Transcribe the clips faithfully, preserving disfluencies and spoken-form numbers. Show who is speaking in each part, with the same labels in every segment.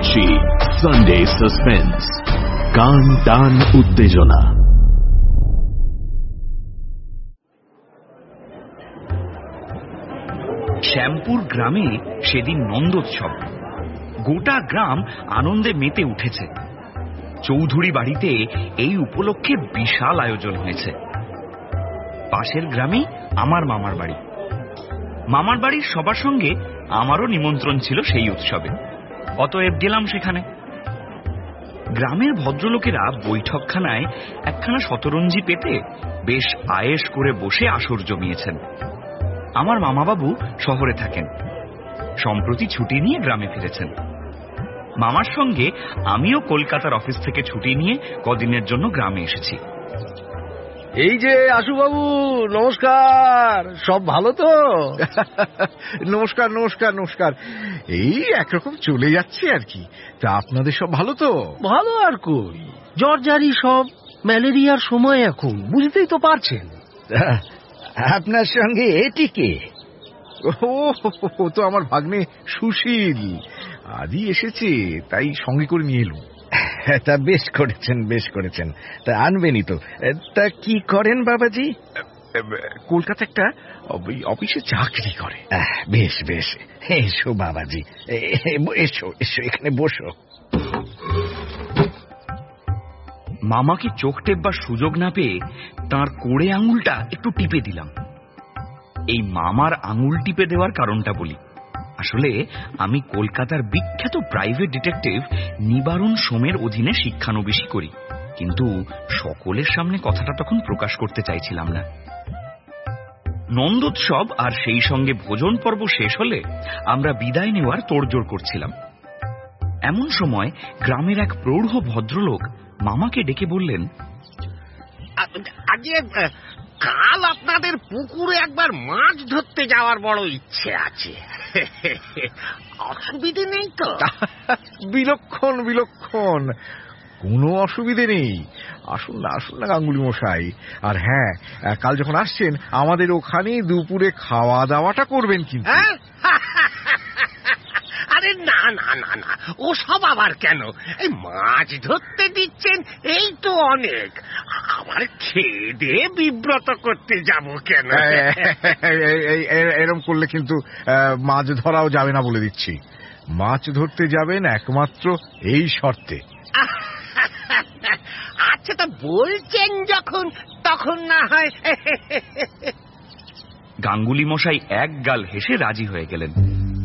Speaker 1: করছি Sunday suspense, কান টান উত্তেজনা।
Speaker 2: শ্যামপুর গ্রামে সেদিন নন্দোৎসব। গোটা গ্রাম আনন্দে মেতে উঠেছে। চৌধুরী বাড়িতে এই উপলক্ষে বিশাল আয়োজন হয়েছে। পাশের গ্রামেই আমার মামার বাড়ি। মামার বাড়ির সবার সঙ্গে আমারও নিমন্ত্রণ ছিল সেই উৎসবে, অতএব গেলাম সেখানে। গ্রামের ভদ্রলোকেরা বৈঠকখানায় একখানা শতরঞ্জি পেতে বেশ আয়েশ করে বসে আসর জমিয়েছেন। আমার মামাবাবু শহরে থাকেন, সম্প্রতি ছুটি নিয়ে গ্রামে ফিরেছেন। মামার সঙ্গে আমিও কলকাতার অফিস থেকে ছুটি নিয়ে কদিনের জন্য গ্রামে এসেছি।
Speaker 3: এই যে আশু বাবু, নমস্কার। সব ভালো তো?
Speaker 4: নমস্কার নমস্কার নমস্কার। এই একরকম চলে যাচ্ছে আর কি। তা আপনাদের সব ভালো তো?
Speaker 3: ভালো আর কই, জ্বর জারি সব, ম্যালেরিয়ার সময় এখন, বুঝতেই তো পারছেন।
Speaker 4: আপনার সঙ্গে এটি কে? ও তো আমার ভাগ্নে সুশীল, আজই এসেছে, তাই সঙ্গে করে নিয়ে এলুম। তা বেশ করেছেন বেশ করেছেন। তা আনবেনই তো। তা কি করেন বাবাজি? কলকাতা একটা অফিসে চাকরি করে। বেশ বেশ, এসো বাবাজি, এসো এসো, এখানে বসো।
Speaker 2: মামাকে চোখ টেপবার সুযোগ না পেয়ে তাঁর কোড়ে আঙুলটা একটু টিপে দিলাম। এই মামার আঙুল টিপে দেওয়ার কারণটা বলি। আসলে আমি কলকাতার বিখ্যাত প্রাইভেট ডিটেকটিভ নিবারণ সোমের অধীনে শিক্ষানবিশি করি, কিন্তু সকলের সামনে কথাটা তখন প্রকাশ করতে চাইছিলাম না। নন্দোৎসব আর সেই সঙ্গে ভোজন পর্ব শেষ হলে আমরা বিদায় নেওয়ার তোড়জোড় করছিলাম। এমন সময় গ্রামের এক প্রৌঢ় ভদ্রলোক মামাকে ডেকে বললেন,
Speaker 5: আজকে কাল আপনাদের পুকুরে একবার মাছ ধরতে যাওয়ার বড় ইচ্ছে আছে, অসুবিধে নেই তো?
Speaker 4: বিলক্ষণ বিলক্ষণ, কোনো অসুবিধে নেই। আসুন না আসুন না গাঙ্গুলি মশাই। আর হ্যাঁ, কাল যখন আসছেন আমাদের ওখানে দুপুরে খাওয়া দাওয়াটা করবেন কিন্তু।
Speaker 5: আরে না না না না, ও সব আবার কেন? এই মাছ ধরতে দিচ্ছেন এই তো অনেক, আবার খেয়ে দিয়ে বিব্রত করতে যাব কেন?
Speaker 4: এরম করলে কিন্তু মাছ ধরাও যাবে না বলে দিচ্ছি। মাছ ধরতে যাবেন একমাত্র এই শর্তে।
Speaker 5: আচ্ছা, তা বলছেন যখন, তখন না হয়।
Speaker 2: গাঙ্গুলি মশাই এক গাল হেসে রাজি হয়ে গেলেন।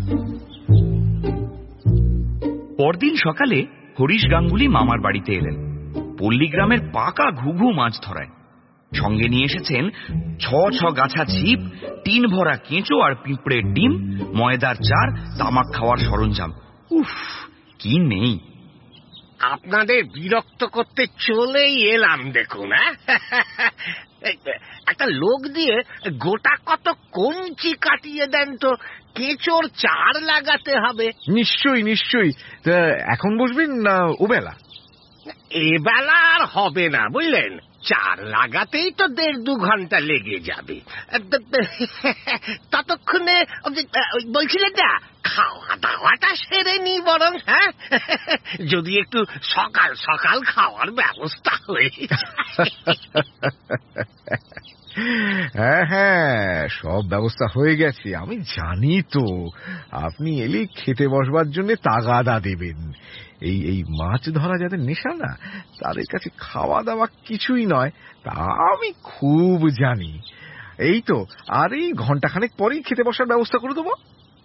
Speaker 2: পরদিন সকালে হরিশ গাঙ্গুলি মামার বাড়িতে এলেন পল্লীগ্রামের পাকা ঘুঘু মাছ ধরায়। সঙ্গে নিয়ে এসেছেন ছ ছ গাছা ছিপ, টিন ভরা কেঁচো আর পিঁপড়ের ডিম, ময়দার চার, তামাক খাওয়ার সরঞ্জাম। উফ, কি নেই!
Speaker 5: আপনাদের বিরক্ত করতে চলেই এলাম দেখুন। একটা লোক দিয়ে গোটা কত কঞ্চি কাটিয়ে দেন তো, কেঁচোর চার লাগাতে হবে।
Speaker 4: নিশ্চয়ই নিশ্চয়ই। এখন বসবেন না ওবেলা?
Speaker 5: এবেলা আর হবে না, বুঝলেন, চার লাগাতেই তো দেড় দু ঘন্টা লেগে যাবে। ততক্ষণে বলছিলেন যা, খাওয়া দাওয়াটা সেরে নি বরং। হ্যাঁ, যদি একটু সকাল সকাল খাওয়ার ব্যবস্থা হয়ে।
Speaker 4: হ্যাঁ হ্যাঁ, সব ব্যবস্থা হয়ে গেছে, আমি জানি তো। আপনি এলে খেতে বসবার জন্য তাগাদা দেবেন। এই এই মাছ ধরা যাদের নেশা না, তাদের কাছে খাওয়া দাওয়া কিছুই নয়, তা আমি খুব জানি। এই তো, আর এই ঘন্টাখানেক পরেই খেতে বসার ব্যবস্থা করে দেবো।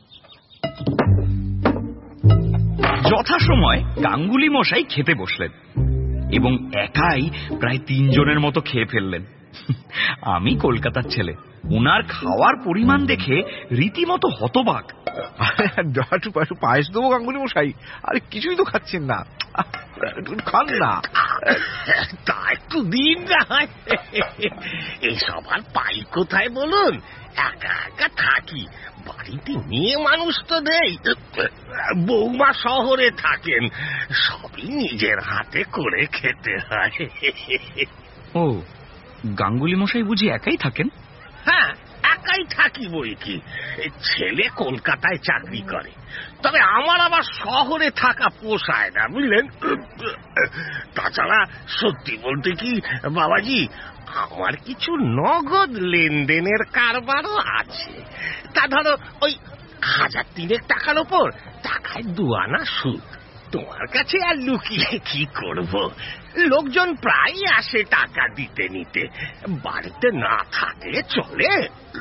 Speaker 2: যথাসময় গাঙ্গুলি মশাই খেতে বসলেন এবং একাই প্রায় তিনজনের মতো খেয়ে ফেললেন। আমি কলকাতার ছেলে, উনার খাওয়ার পরিমাণ দেখে রীতিমতো হতবাক।
Speaker 4: একটু পায়েস দেবো গাঙ্গুলি মশাই? আরে কিছুই তো খাচ্ছেন না, খান না।
Speaker 5: তা একটু দিন না হয়। এই সবার পাই কোথায় বলুন? একা একা থাকি, বাড়িতে মেয়ে মানুষ তো নেই। বৌমা শহরে থাকেন, সবই নিজের হাতে করে খেতে হয়।
Speaker 2: ও, গাঙ্গুলি মশাই বুঝি একাই থাকেন?
Speaker 5: হ্যাঁ, এক একাই থাকি বই কি। ছেলে কলকাতায় চাকরি করে, তবে আমার আবার শহরে থাকা পোষায় না, বুঝলেন। তাছাড়া সত্যি বলতে কি বাবাজি, আমার কিছু নগদ লেনদেনের কারবারও আছে। তা ধরো ওই হাজার তিনেক টাকার ওপর টাকায় দুয়ানা সুদ। তোমার কাছে আর লুকিয়ে কি করব? লোকজন প্রায় আসে টাকা দিতে নিতে, বাড়িতে না থাকে চলে।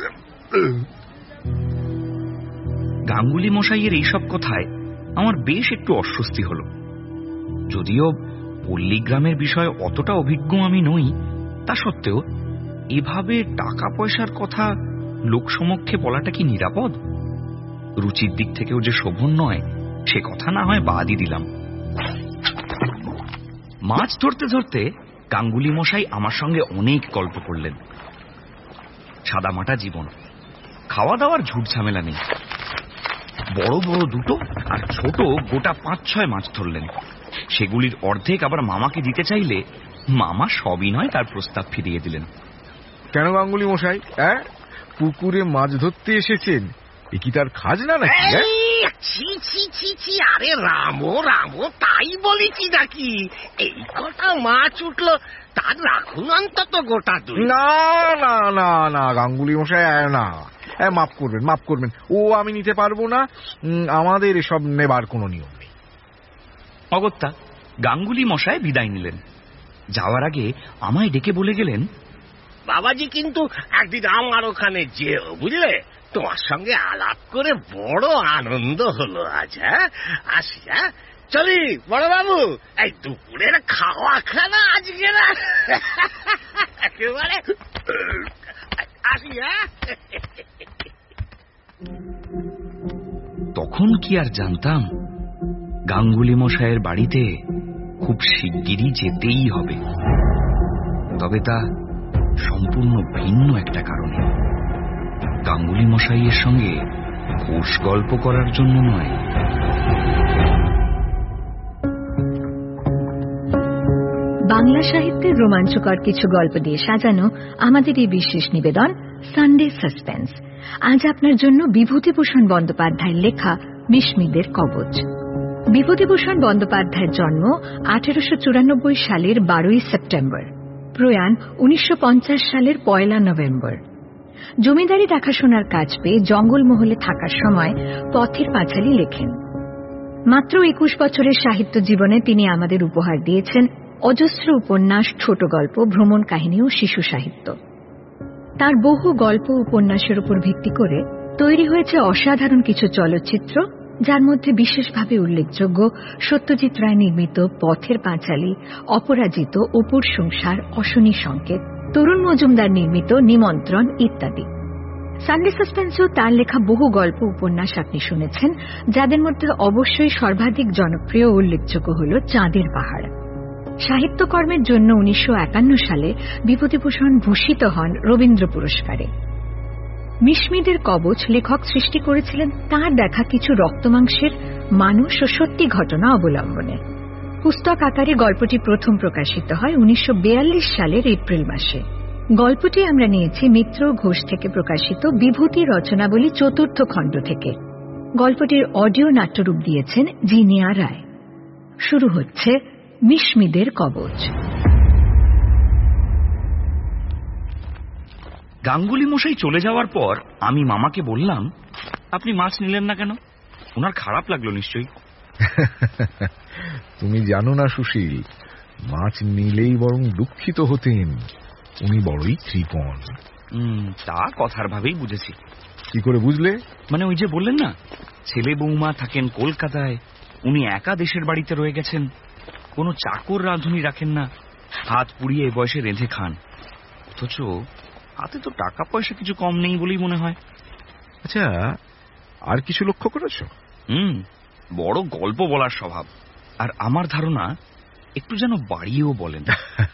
Speaker 2: গাঙ্গুলি মশাইয়ের এইসব কথায় আমার বেশ একটু অস্বস্তি হলো। যদিও পল্লীগ্রামের বিষয়ে অতটা অভিজ্ঞ আমি নই, তা সত্ত্বেও এভাবে টাকা পয়সার কথা লোকসমক্ষে বলাটা কি নিরাপদ? রুচির দিক থেকেও যে শোভন নয়, সে কথা না হয় বাদই দিলাম। মাছ ধরতে ধরতে গাঙ্গুলি মশাই আমার সঙ্গে অনেক গল্প করলেন। সাদামাটা জীবন, খাওয়া দাওয়ার ঝুট ঝামেলা নেই। বড় বড় দুটো আর ছোট গোটা পাঁচ ছয় মাছ ধরলেন। সেগুলির অর্ধেক আবার মামাকে দিতে চাইলে মামা সবই নয় তার প্রস্তাব ফিরিয়ে দিলেন।
Speaker 4: কেন গাঙ্গুলি মশাই, হ্যাঁ, পুকুরে মাছ ধরতে এসেছেন, এ কি তার খাজনা নাকি?
Speaker 5: ছি ছি ছি ছি, আরে রামো রামো, তাই বলেছি নাকি? এই কটা মাছ উঠলো, তার রাখুন অন্তত গোটা দুই।
Speaker 4: না না না না গাঙ্গুলি মশাই, না, মাফ করবেন, মাফ করবেন, ও আমি নিতে পারবো না। আমাদের এসব নেবার কোনো নিয়ম নেই।
Speaker 2: অগত্যা গাঙ্গুলি মশাই বিদায় নিলেন। যাওয়ার আগে আমায় ডেকে বলে গেলেন,
Speaker 5: বাবাজি কিন্তু একদিন আমার ওখানে যেও, বুঝলে। তোমার সঙ্গে আলাপ করে বড় আনন্দ হলো আজ। হ্যাঁ, আসি। হ্যাঁ, চলি বড় বাবু, এই দুপুরের খাওয়া খানা আজকে না একেবারে। আসি। হ্যাঁ,
Speaker 2: তখন কি আর জানতাম গাঙ্গুলি মশাইয়ের বাড়িতে খুব শিগগিরই যেতেই হবে। তবে তা সম্পূর্ণ ভিন্ন একটা কারণে। গাঙ্গুলি মশাইয়ের সঙ্গে ঘোষ গল্প করার জন্য নয়।
Speaker 6: বাংলা সাহিত্যের রোমাঞ্চকর কিছু গল্প দিয়ে সাজানো আমাদের এই বিশেষ নিবেদন সানডে সাসপেন্স। আজ আপনার জন্য বিভূতিভূষণ বন্দ্যোপাধ্যায়ের লেখা মিশমিদের কবচ। বিভূতিভূষণ বন্দ্যোপাধ্যায়ের জন্ম আঠেরোশো চুরানব্বই সালের বারোই সেপ্টেম্বর, প্রয়াণ উনিশশো পঞ্চাশ সালের পয়লা নভেম্বর। জমিদারি দেখাশোনার কাজ পেয়ে জঙ্গলমহলে থাকার সময় পথের পাঁচালী লেখেন। মাত্র একুশ বছরের সাহিত্য জীবনে তিনি আমাদের উপহার দিয়েছেন অজস্র উপন্যাস, ছোট গল্প, ভ্রমণ কাহিনী ও শিশু সাহিত্য। তার বহু গল্প উপন্যাসের উপর ভিত্তি করে তৈরি হয়েছে অসাধারণ কিছু চলচ্চিত্র, যার মধ্যে বিশেষভাবে উল্লেখযোগ্য সত্যজিৎ রায় নির্মিত পথের পাঁচালী, অপরাজিত, অপুর সংসার, অশনি সংকেত, তরুণ মজুমদার নির্মিত নিমন্ত্রণ ইত্যাদি। সানডে সাসপেন্সেও তার লেখা বহু গল্প উপন্যাস আপনি শুনেছেন, যাদের মধ্যে অবশ্যই সর্বাধিক জনপ্রিয় ও উল্লেখযোগ্য হল চাঁদের পাহাড়। সাহিত্যকর্মের জন্য উনিশশো একান্ন সালে বিভূতিভূষণ ভূষিত হন রবীন্দ্র পুরস্কারে। মিশমিদের কবচ লেখক সৃষ্টি করেছিলেন তাঁর দেখা কিছু রক্তমাংসের মানুষ ও সত্যি ঘটনা অবলম্বনে। পুস্তক আকারে গল্পটি প্রথম প্রকাশিত হয় উনিশশো বিয়াল্লিশ সালের এপ্রিল মাসে। গল্পটি আমরা নিয়েছি মিত্র ঘোষ থেকে প্রকাশিত বিভূতি রচনাবলী চতুর্থ খণ্ড থেকে। গল্পটির অডিও নাট্যরূপ দিয়েছেন জিনিয়া রায়। শুরু হচ্ছে মিশমিদের কবচ।
Speaker 2: গাঙ্গুলি মশাই চলে যাওয়ার পর আমি মামাকে বললাম, আপনি মাছ নিলেন না কেন? ওনার খারাপ লাগলো নিশ্চয়ই।
Speaker 4: তুমি জানো না সুশীল, মাছ নিলেই বরং দুঃখিত হতেন। উনি বড়ই কৃপণ।
Speaker 2: হুম, তা কথার ভাবেই বুঝেছি।
Speaker 4: কি করে বুঝলে?
Speaker 2: মানে ওই যে বললেন না, ছেলে বৌমা থাকেন কলকাতায়, উনি একা দেশের বাড়িতে রয়ে গেছেন, কোনো চাকর রাঁধুনি রাখেন না, হাত পুড়িয়ে এ বয়সে রেঁধে খান, অথচ হাতে তো টাকা পয়সা কিছু কম নেই বলেই মনে হয়।
Speaker 4: আচ্ছা, আর কিছু লক্ষ্য করেছ?
Speaker 2: হুম, বড় গল্প বলার স্বভাব, আর আমার ধারণা একটু যেন বাড়িয়েও বলেন।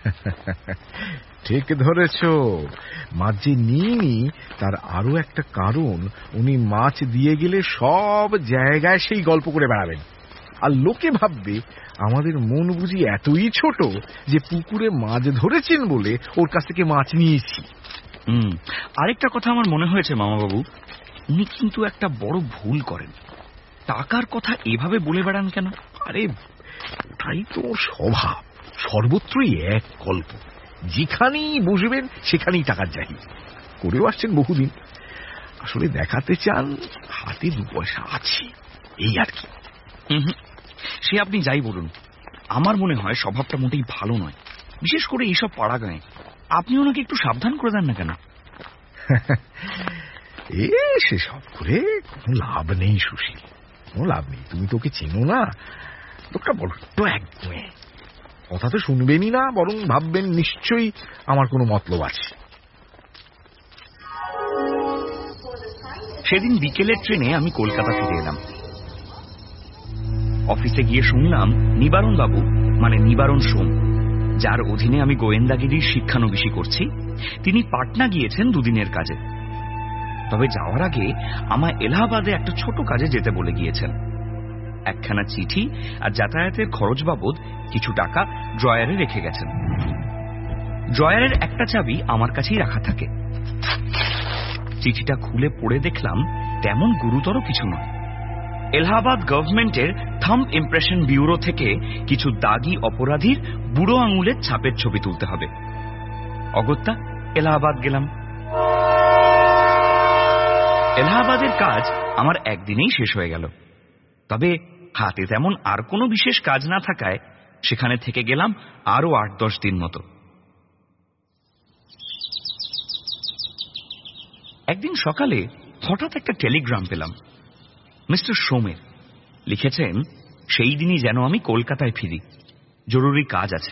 Speaker 4: ঠিক ধরেছ। মাছ যে নিইনি তার আরো একটা কারণ, উনি মাছ দিয়ে গেলে সব জায়গায় সেই গল্প করে বেড়াবেন, আর লোকে ভাববে আমাদের মন বুঝি এতই ছোট যে পুকুরে মাছ ধরেছেন বলে ওর কাছ থেকে মাছ নিয়েছি।
Speaker 2: হুম আরেকটা কথা আমার মনে হয়েছে মামাবাবু, উনি কিন্তু একটা বড় ভুল করেন। টাকার কথা এভাবে বলে বেড়ান কেন?
Speaker 4: আরে ওটাই তো স্বভাব, সর্বত্রই এক গল্প। যেখানেই বসবেন সেখানেই টাকার চাই, করেও আসছেন বহুদিন। আসলে দেখাতে চান হাতে দু পয়সা আছে, এই আর কি।
Speaker 2: সে আপনি যাই বলুন, আমার মনে হয় স্বভাবটা মোটেই ভালো নয়, বিশেষ করে এইসব পাড়া গায়ে। আপনি ওনাকে একটু সাবধান করে দেন না কেন?
Speaker 4: এ সেসব করে কোনো লাভ নেই সুশীল, কোনো লাভ নেই। তুমি তোকে চেনো না, তোকে বড্ড একদমে কথা তো শুনবেনই না, বরং ভাববেন নিশ্চয়ই আমার কোনো মতলব আছে।
Speaker 2: সেদিন বিকেলের ট্রেনে আমি কলকাতা ফিরে এলাম। অফিসে গিয়ে শুনলাম নিবারণ বাবু, মানে নিবারণ সোম, যার অধীনে আমি গোয়েন্দাগিরির শিক্ষানবিশি করছি, তিনি পাটনা গিয়েছেন দুদিনের কাজে। তবে যাওয়ার আগে আমায় এলাহাবাদে একটা ছোট কাজে যেতে বলে গিয়েছেন। একখানা চিঠি আর যাতায়াতের খরচ বাবদ কিছু টাকা ড্রয়ারে রেখে গেছেন। ড্রয়ারের একটা চাবি আমার কাছেই রাখা থাকে। চিঠিটা খুলে পড়ে দেখলাম তেমন গুরুতর কিছু নয়। এলাহাবাদ গভর্নমেন্টের থাম্ব ইমপ্রেশন ব্যুরো থেকে কিছু দাগি অপরাধীর বুড়ো আঙুলের ছাপের ছবি তুলতে হবে। অগত্যা এলাহাবাদ গেলাম। এলাহাবাদের কাজ আমার একদিনেই শেষ হয়ে গেল। তবে হাতে তেমন আর কোনো বিশেষ কাজ না থাকায় সেখানে থেকে গেলাম আরো আট দশ দিন মতো। একদিন সকালে হঠাৎ একটা টেলিগ্রাম পেলাম মিস্টার সোমের। লিখেছেন সেই দিনই যেন আমি কলকাতায় ফিরি, জরুরি কাজ আছে।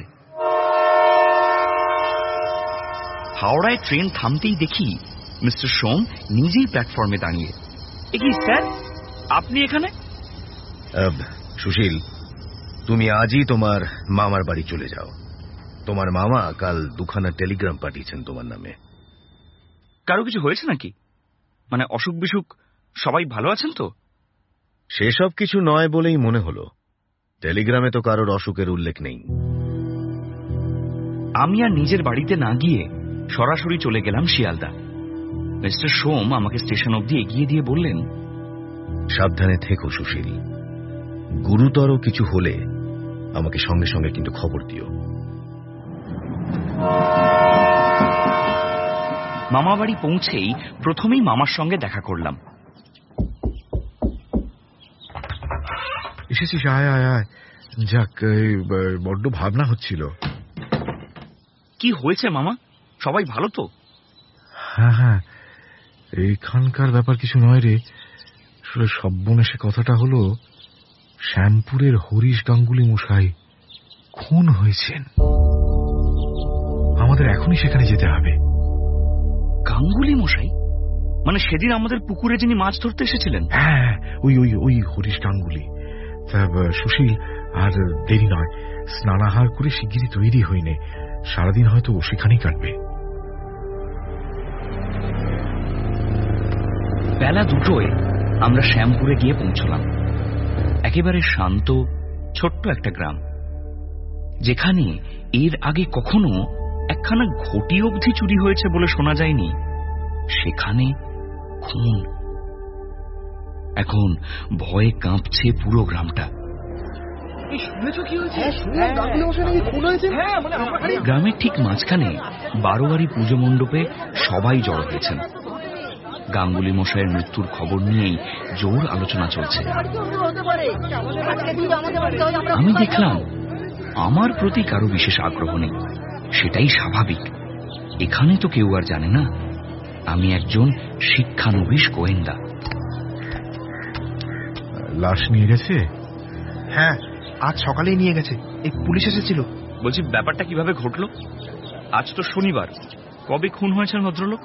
Speaker 2: হাওড়ায় ট্রেন থামতেই দেখি মিস্টার সোম নিজেই প্ল্যাটফর্মে দাঁড়িয়ে। এ কি স্যার, আপনি এখানে?
Speaker 7: সুশীল, তুমি আজই তোমার মামার বাড়ি চলে যাও। তোমার মামা কাল দুখানা টেলিগ্রাম পাঠিয়েছেন তোমার নামে।
Speaker 2: কারো কিছু হয়েছে নাকি? মানে অসুখ বিসুখ সবাই ভালো আছেন তো?
Speaker 7: সেসব কিছু নয় বলেই মনে হলো। টেলিগ্রামে তো কারোর অসুখের উল্লেখ নেই।
Speaker 2: আমি আর নিজের বাড়িতে না গিয়ে সরাসরি চলে গেলাম শিয়ালদা। মিস্টার সোম আমাকে স্টেশন অবধি এগিয়ে দিয়ে বললেন,
Speaker 7: সাবধানে থেকো সুশীল, গুরুতর কিছু হলে আমাকে সঙ্গে সঙ্গে কিন্তু খবর দিও।
Speaker 2: মামা বাড়ি পৌঁছেই প্রথমেই মামার সঙ্গে দেখা করলাম।
Speaker 4: এসেছিস, আয় আয় আয়। যাক, বড্ড ভাবনা হচ্ছিল।
Speaker 2: কি হয়েছে মামা, সবাই ভালো তো?
Speaker 4: হ্যাঁ হ্যাঁ, এইখানকার ব্যাপার কিছু নয় রে। আসলে সব্বনেশে কথাটা হলো, শ্যামপুরের হরিশ গাঙ্গুলি মশাই খুন হয়েছেন। আমাদের এখনই সেখানে যেতে হবে।
Speaker 2: গাঙ্গুলি মশাই মানে সেদিন আমাদের পুকুরে যিনি মাছ ধরতে এসেছিলেন?
Speaker 4: হ্যাঁ, ওই ওই ওই হরিশ গাঙ্গুলি। তা সুশীল, আর দেরি নয়, স্নানাহার করে শিগগিরই তৈরি হইনে। সারাদিন হয়তো সেখানেই কাটবে।
Speaker 2: বেলা দুটোয় আমরা শ্যামপুরে গিয়ে পৌঁছলাম। একেবারে শান্ত ছোট্ট একটা গ্রাম, যেখানে এর আগে কখনো একখানা ঘটি অবধি চুরি হয়েছে বলে শোনা যায়নি, সেখানে খুন। এখন ভয়ে কাঁপছে পুরো গ্রামটা। গ্রামের ঠিক মাঝখানে বারোয়ারি পুজো মণ্ডপে সবাই জড়ো হয়েছেন। গাঙ্গুলি মশাইয়ের মৃত্যুর খবর নিয়েই জোর আলোচনা চলছে। আমি দেখলাম আমার প্রতি কারো বিশেষ আগ্রহ নেই। সেটাই স্বাভাবিক, এখানে তো কেউ আর জানে না আমি একজন শিক্ষানবিশ গোয়েন্দা।
Speaker 4: লাশ নিয়ে গেছে?
Speaker 3: হ্যাঁ, আজ সকালেই নিয়ে গেছে। এই পুলিশ এসেছিল।
Speaker 2: বলছি, ব্যাপারটা কিভাবে ঘটলো? আজ তো শনিবার, কবে খুন হয়েছেন ভদ্রলোক?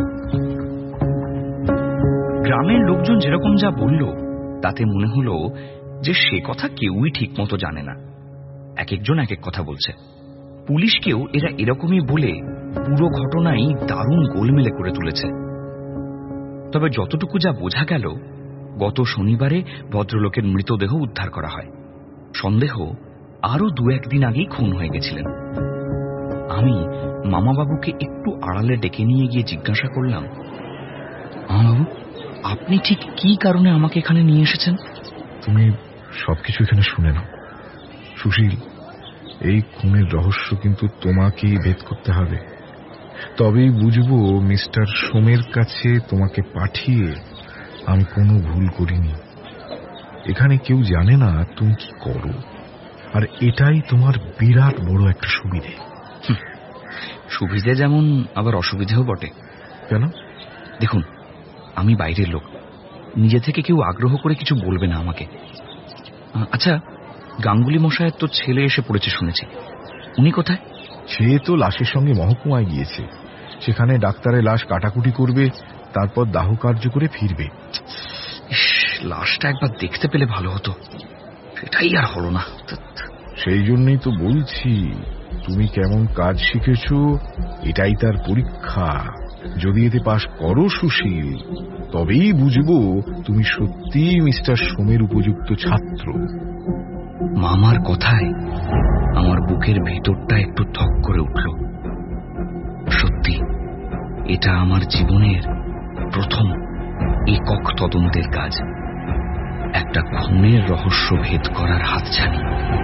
Speaker 2: গ্রামের লোকজন যেরকম যা বলল তাতে মনে হলো যে সে কথা কেউই ঠিক মতো জানে না। এক একজন এক এক কথা বলছে। পুলিশকেও এরা এরকমই বলে পুরো ঘটনাই দারুণ গোলমেলে করে তুলেছে। তবে যতটুকু যা বোঝা গেল, গত শনিবারে ভদ্রলোকের মৃতদেহ উদ্ধার করা হয়। সন্দেহ আরো দু একদিন আগেই খুন হয়ে গেছিলেন। আমি মামাবাবুকে একটু আড়ালে ডেকে নিয়ে গিয়ে জিজ্ঞাসা করলাম, মামাবাবু, আপনি ঠিক কি কারণে আমাকে এখানে নিয়ে এসেছেন?
Speaker 4: তুমি সবকিছু এখানে শুনে নাও। সুশীল, এই খুনের রহস্য কিন্তু তোমাকেই ভেদ করতে হবে। তবেই বুঝবো মিস্টার সোমের কাছে তোমাকে পাঠিয়ে আমি কোনো ভুল করিনি। এখানে কেউ জানে না তুমি কি করো, আর এটাই তোমার বিরাট বড় একটা সুবিধে।
Speaker 2: সুবিধে যেমন, আবার অসুবিধেও বটে।
Speaker 4: কেন?
Speaker 2: দেখুন, আমি বাইরের লোক, নিজে থেকে কেউ আগ্রহ করে কিছু বলবে না আমাকে। আচ্ছা, গাঙ্গুলি মশায়ের তো ছেলে এসে পড়েছে শুনেছি, উনি কোথায়?
Speaker 4: সে তো লাশের সঙ্গে মহকুমায় গিয়েছে, সেখানে ডাক্তারের লাশ কাটাকুটি করবে, তারপর দাহ কার্য করে ফিরবে।
Speaker 2: লাশটা একবার দেখতে পেলে ভালো হতো, সেটাই আর হলো না।
Speaker 4: সেই জন্যই তো বলছি, তুমি কেমন কাজ শিখেছো এটাই তার পরীক্ষা। যদি এতে পাশ করো সুশীল, তবেই বুঝবো তুমি সত্যি মিস্টার সোমের উপযুক্ত ছাত্র।
Speaker 2: মামার কথায় আমার বুকের ভেতরটা একটু থক করে উঠল। সত্যি এটা আমার জীবনের প্রথম একক তদন্তের কাজ, একটা খুনের রহস্য ভেদ করার হাতছানি।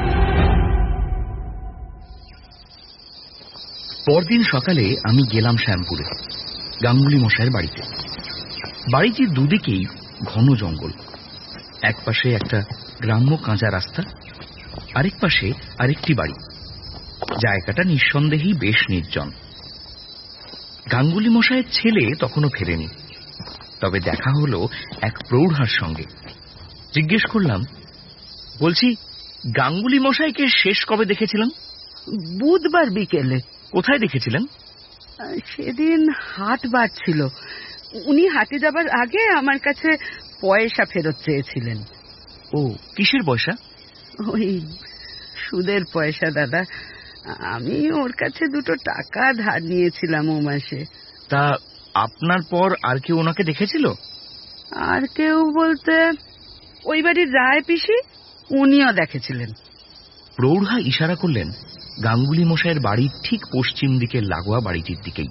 Speaker 2: পরদিন সকালে আমি গেলাম শ্যামপুরে, গাঙ্গুলি মশাইয়ের বাড়িতে। বাড়িটির দুদিকেই ঘন জঙ্গল, এক পাশে একটা গ্রাম্য কাঁচা রাস্তা, আরেক পাশে আরেকটি বাড়ি। জায়গাটা নিঃসন্দেহেই বেশ নির্জন। গাঙ্গুলি মশাইয়ের ছেলে তখনও ফেরেনি, তবে দেখা হলো এক প্রৌঢ়ার সঙ্গে। জিজ্ঞেস করলাম, বলছি গাঙ্গুলি মশাইকে শেষ কবে দেখেছিলেন?
Speaker 8: বুধবার বিকেলে।
Speaker 2: কোথায় দেখেছিলেন?
Speaker 8: সেদিন হাট বার ছিল, উনি হাটে যাবার আগে আমার কাছে পয়সা ফেরত চেয়েছিলেন।
Speaker 2: ও, কিসের পয়সা?
Speaker 8: ওই সুদের পয়সা দাদা, আমি ওর কাছে দুটো টাকা ধার নিয়েছিলাম ও মাসে।
Speaker 2: তা আপনার পর আর কেউ ওনাকে দেখেছিল?
Speaker 8: আর কেউ বলতে ওই বাড়ির রায় পিসি, উনিও দেখেছিলেন।
Speaker 2: প্রৌঢ়া ইশারা করলেন গাঙ্গুলি মশাইয়ের বাড়ির ঠিক পশ্চিম দিকের লাগোয়া বাড়িটির দিকেই।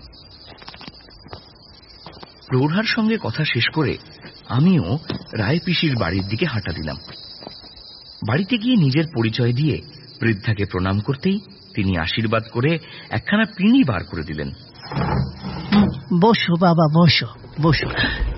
Speaker 2: প্রৌঢ়ার সঙ্গে কথা শেষ করে আমিও রায় পিসির বাড়ির দিকে হাঁটা দিলাম। বাড়িতে গিয়ে নিজের পরিচয় দিয়ে বৃদ্ধাকে প্রণাম করতেই তিনি আশীর্বাদ করে একখানা পিঁড়ি বার করে দিলেন।
Speaker 3: বসো বাবা, বসো বসো।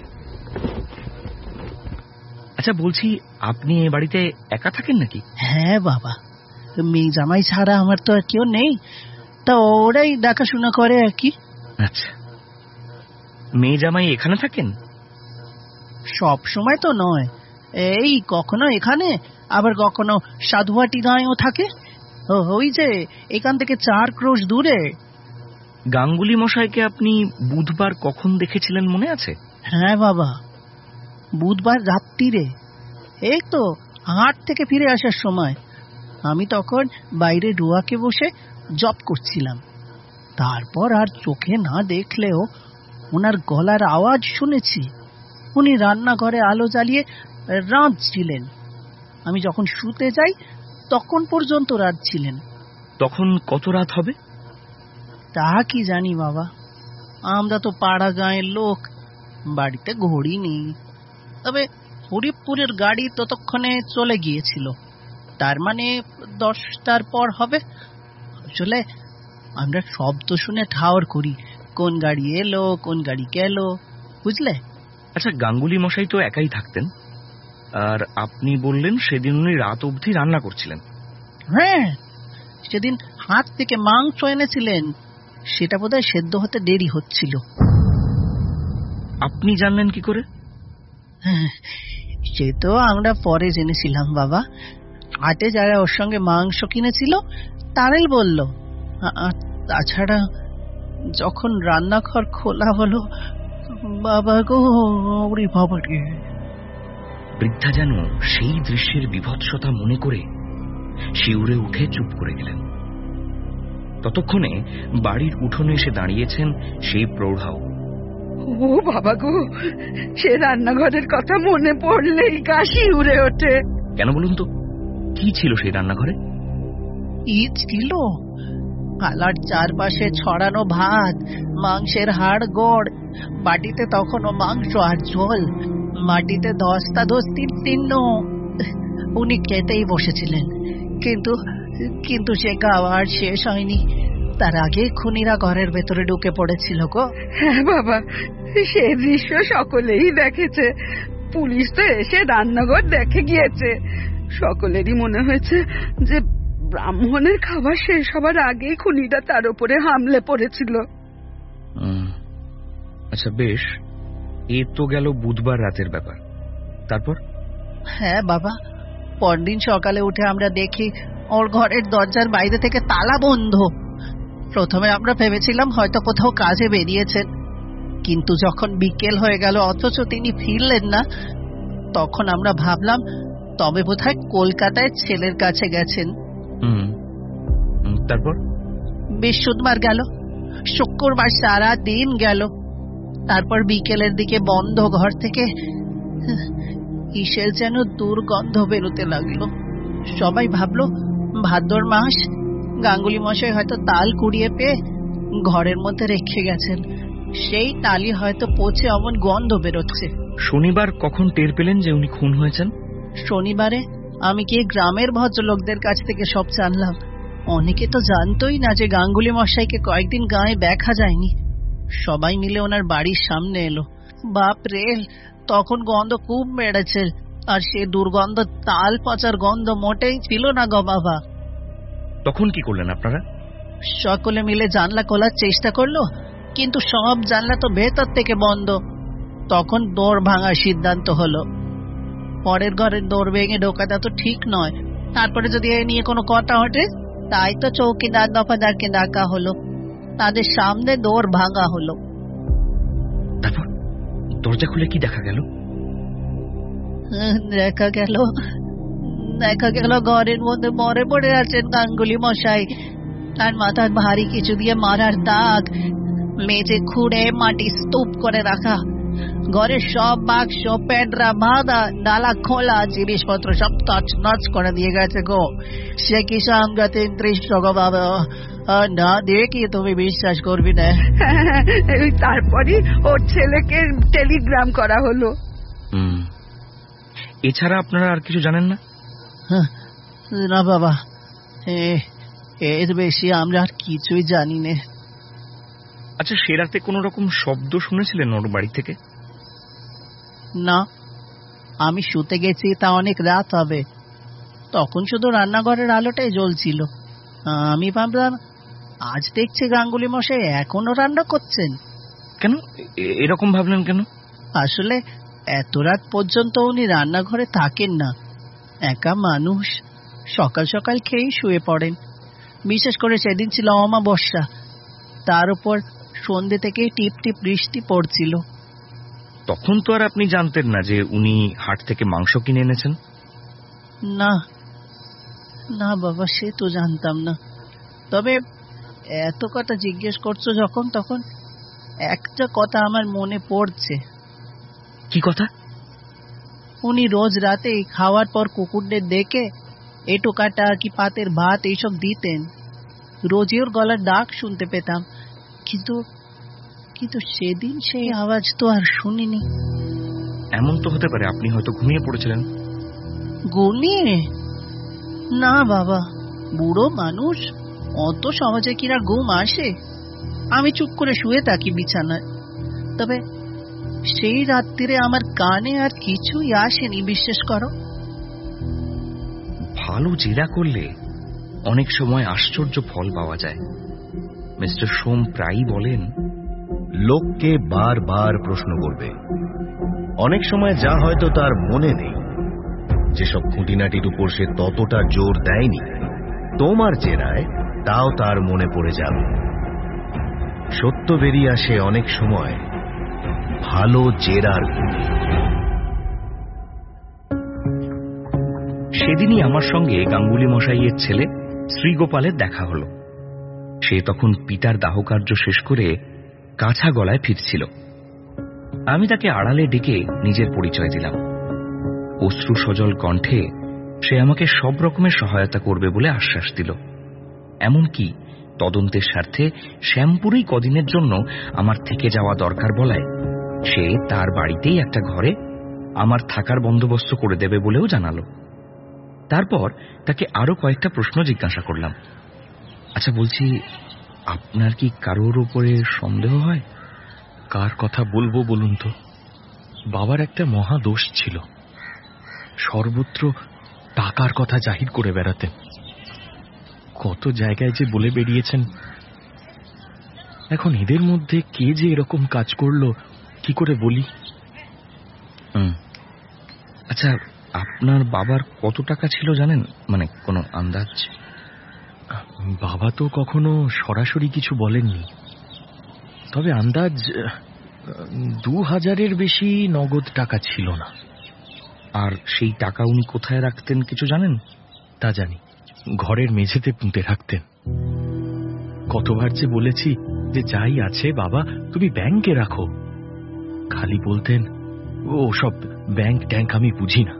Speaker 2: আচ্ছা, বলছি আপনি এ বাড়িতে একা থাকেন নাকি?
Speaker 3: হ্যাঁ বাবা, মেয়ে জামাই ছাড়া আমার তো আর কেউ নেই, তা ওরাই দেখাশোনা করে আর কি।
Speaker 2: আচ্ছা, মেয়ে জামাই এখানে থাকেন?
Speaker 3: সব সময় তো নয়, এই কখনো এখানে, আবার কখনো সাধুয়াটি গাঁয়েও থাকে, ওই যে এখান থেকে চার ক্রোশ দূরে।
Speaker 2: গাঙ্গুলি মশাইকে আপনি বুধবার কখন দেখেছিলেন মনে আছে?
Speaker 3: হ্যাঁ বাবা, বুধবার রাত্রিরে, এই তো হাট থেকে ফিরে আসার সময়। আমি তখন বাইরে রুয়াকে বসে জব করছিলাম। তারপর আর চোখে না দেখলেও ওনার গলার আওয়াজ শুনেছি। উনি রান্নাঘরে আলো জ্বালিয়ে রাঁধছিলেন। আমি যখন শুতে যাই তখন পর্যন্ত রাঁধছিলেন।
Speaker 2: তখন কত রাত হবে?
Speaker 3: তা কি জানি বাবা, আমরা তো পাড়া গাঁয়ের লোক, বাড়িতে ঘড়ি নেই। তবে হরিপুরের গাড়ি ততক্ষণে চলে গিয়েছিল, তার মানে দশটার পর হবে। আসলে আমরা শব্দ শুনে ঠাওর করি কোন গাড়ি এলো কোন গাড়ি গেল, বুঝলে।
Speaker 2: আচ্ছা, গাঙ্গুলি মশাই তো একাই থাকতেন, আর আপনি বললেন সেদিন উনি রাত অবধি রান্না করছিলেন।
Speaker 3: হ্যাঁ, সেদিন হাট থেকে মাংস এনেছিলেন, সেটা বোধহয় সেদ্ধ হতে দেরি হচ্ছিল।
Speaker 2: আপনি জানলেন কি করে?
Speaker 3: সে তো আমরা পরে জেনেছিলাম বাবা। হাটে যারা ওর সঙ্গে মাংস কিনেছিল তারাই বলল। তাছাড়া যখন রান্নাঘর খোলা হলো, বাবা গো, ওরে বাবা রে।
Speaker 2: বৃদ্ধা যেন সেই দৃশ্যের বিভৎসতা মনে করে শিউরে উঠে চুপ করে গেলেন। ততক্ষণে বাড়ির উঠোনে এসে দাঁড়িয়েছেন সেই প্রৌঢ়াও।
Speaker 8: ও বাবা গো, সে রান্নাঘরের কথা মনে পড়লেই গা শিউরে ওঠে।
Speaker 2: কেন বলুন তো, কি ছিল সেই রান্নাঘরে?
Speaker 3: ই ছিল থালার চারপাশে ছড়ানো ভাত, মাংসের হাড় গোড়, বাটিতে তখনও মাংস আর ঝোল, মাটিতে ধস্তা ধস্তির চিহ্ন। উনি খেতেই বসেছিলেন, কিন্তু কিন্তু সে খাওয়া আর শেষ হয়নি, তার আগে খুনিরা ঘরের ভেতরে ঢুকে পড়েছিল গো।
Speaker 8: হ্যাঁ বাবা, সে দৃশ্য সকলেই দেখেছে। পুলিশ তো এসে রান্নাঘর দেখে গিয়েছে। সকলেরই মনে হয়েছে যে ব্রাহ্মণের খাবার শেষ হবার আগেই খুনিরা তার উপরে হামলে পড়েছিল।
Speaker 2: আচ্ছা বেশ, এ তো গেল বুধবার রাতের ব্যাপার। তারপর?
Speaker 3: হ্যাঁ বাবা, পরদিন সকালে উঠে আমরা দেখি ওর ঘরের দরজার বাইরে থেকে তালা বন্ধ। প্রথমে আমরা ভেবেছিলাম হয়তো কোথাও কাজে বেরিয়েছেন, কিন্তু যখন বিকেল হয়ে গেল অথচ তিনি ফিরলেন না, তখন আমরা ভাবলাম তবে বোধহয় কলকাতায় ছেলের কাছে গেছেন।
Speaker 2: তারপর?
Speaker 3: বৃহস্পতিবার গেল, শুক্রবার সারা দিন গেল, তারপর বিকেলের দিকে বন্ধ ঘর থেকে কিসের যেন দুর্গন্ধ বেরোতে লাগলো। সবাই ভাবলো ভাদ্র মাস, গাঙ্গুলি মশাই হয়তো তাল কুড়িয়ে পেয়ে ঘরের মধ্যে রেখে গেছেন, সেই তালি হয়তো পচে অমন গন্ধ বেরোচ্ছে।
Speaker 2: শনিবার কখন টের পেলেন যে উনি খুন হয়েছেন?
Speaker 3: শনিবারে আমি কি গ্রামের ভদ্রলোকদের কাছ থেকে সব জানলাম। অনেকে তো জানতোই না যে গাঙ্গুলি মশাইকে কয়েকদিন গায়ে দেখা যায়নি। সবাই মিলে ওনার বাড়ির সামনে এলো। বাপ রে, তখন গন্ধ খুব বেড়েছে, আর সে দুর্গন্ধ তাল পচার গন্ধ মোটেই ছিল না গো বাবা।
Speaker 2: তখন কি করলেন আপনারা?
Speaker 3: সকলে মিলে জানলা খোলার চেষ্টা করলো, কিন্তু সব জানলা তো ভেতর থেকে বন্ধ। তখন দৌড় ভাঙার সিদ্ধান্ত হলো। পরের ঘরের দৌড় ভেঙে ঢোকাটা তো ঠিক নয়, তারপরে যদি এ নিয়ে কোনো কথা ওঠে, তাই তো চৌকিদার দফাদারকে ডাকা হলো, তাদের সামনে দৌড় ভাঙা হলো।
Speaker 2: তারপর দরজা খুলে কি দেখা গেল?
Speaker 3: দেখা গেল দেখা গেল ঘরের মধ্যে মরে পড়ে আছেন গাঙ্গুলি মশাই। তার মাথার ভারী কিছু দিয়ে মারার দাগ, মেঝে খুঁড়ে মাটি স্তূপ করে রাখা, ঘরের সব বাক্স পেডরা বাঁধা, ডালা খোলা, জিনিসপত্র সব তছনছ করে দিয়ে গেছে গো। সে কি সাংঘাতিক দৃশ্য গো বাবা, না দেখি তুমি বিশ্বাস করবি না।
Speaker 8: তারপরে ওর ছেলেকে টেলিগ্রাম করা হলো।
Speaker 2: এছাড়া আপনারা আর কিছু জানেন না?
Speaker 3: না বাবা, এর বেশি আমরা আর কিছুই জানি না।
Speaker 2: আচ্ছা, সে রাতে কোন রকম শব্দ শুনেছিলেন ওর বাড়ি থেকে?
Speaker 3: না, আমি শুতে গেছি তা অনেক রাত হবে, তখন শুধু রান্নাঘরের আলোটাই জ্বলছিল। আমি ভাবলাম আজ দেখছি গাঙ্গুলি মশাই এখনো রান্না করছেন।
Speaker 2: কেন এরকম ভাবলেন কেন?
Speaker 3: আসলে এত রাত পর্যন্ত উনি রান্নাঘরে থাকেন না, একা মানুষ, সকাল সকাল খেয়েই শুয়ে পড়েন। বিশেষ করে সেদিন ছিল অমাবস্যা, তার উপর সন্ধ্যে থেকে টিপ টিপ বৃষ্টি পড়ছিল।
Speaker 2: তখন তো আর আপনি জানতেন না যে উনি হাট থেকে মাংস কিনে এনেছেন?
Speaker 3: না না বাবা, সে তো জানতাম না। তবে এত কথা জিজ্ঞেস করছো যখন, তখন একটা কথা আমার মনে পড়ছে।
Speaker 2: কি কথা?
Speaker 3: উনি রোজ রাতে খাওয়ার পর কুকুরদের ডেকে এটো কাটা কি পাতের ভাত এইসব দিতেন। রোজই ওর গলার ডাক শুনতে পেতাম, কিন্তু কিন্তু সেদিন সেই আওয়াজ তো আর শুনিনি।
Speaker 2: এমন তো হতে পারে আপনি হয়তো ঘুমিয়ে পড়েছিলেন।
Speaker 3: ঘুমিয়ে? না বাবা, বুড়ো মানুষ, অত সহজে কিনা ঘুম আসে? আমি চুপ করে শুয়ে থাকি বিছানায়। তবে সেই রাত্রিরে আমার কানে আর কিছুই আসেনি, বিশ্বাস করো।
Speaker 2: ভালো জেরা করলে অনেক সময় আশ্চর্য ফল পাওয়া যায়। মিস্টার সোম প্রায়ই বলেন,
Speaker 7: লোককে বারবার প্রশ্ন করবে, অনেক সময় যা হয়তো তার মনে নেই, যেসব খুঁটিনাটির উপর সে ততটা জোর দেয়নি, তোমার জেরায় তাও তার মনে পড়ে যাবে। সত্য বেরিয়ে আসে অনেক সময় ভালো জেরার গুণে।
Speaker 2: সেদিনই আমার সঙ্গে গাঙ্গুলি মশাইয়ের ছেলে শ্রীগোপালের দেখা হল। সে তখন পিতার দাহকার্য শেষ করে কাঁচা গলায় ফিরছিল। আমি তাকে আড়ালে ডেকে নিজের পরিচয় দিলাম। অশ্রু সজল কণ্ঠে সে আমাকে সব রকমের সহায়তা করবে বলে আশ্বাস দিল। এমনকি তদন্তের স্বার্থে শ্যামপুরেই কদিনের জন্য আমার থেকে যাওয়া দরকার বলায় সে তার বাড়িতেই একটা ঘরে আমার থাকার বন্দোবস্ত করে দেবে বলেও জানালো। তারপর তাকে আরো কয়েকটা প্রশ্ন জিজ্ঞাসা করলাম। আচ্ছা বলছি, আপনার কি কারোর উপরে সন্দেহ হয়?
Speaker 9: কার কথা বলবো বলুন তো? বাবার একটা মহা দোষ ছিল, সর্বত্র টাকার কথা জাহির করে বেড়াতেন। কত জায়গায় যে বলে বেরিয়েছেন। এখন এদের মধ্যে কে যে এরকম কাজ করলো কি করে বলি?
Speaker 2: হুম, আচ্ছা আপনার বাবার কত টাকা ছিল জানেন? মানে কোনো আন্দাজ?
Speaker 9: বাবা তো কখনো সরাসরি কিছু বলেননি, তবে আন্দাজ দু হাজারের বেশি নগদ টাকা ছিল না।
Speaker 2: আর সেই টাকা উনি কোথায় রাখতেন কিছু জানেন?
Speaker 9: তা জানি, ঘরের মেঝেতে পুঁতে রাখতেন। কতবার যে বলেছি যে যাই আছে বাবা তুমি ব্যাংকে রাখো, খালি বলতেন ও সব ব্যাংক ট্যাঙ্ক আমি বুঝি না।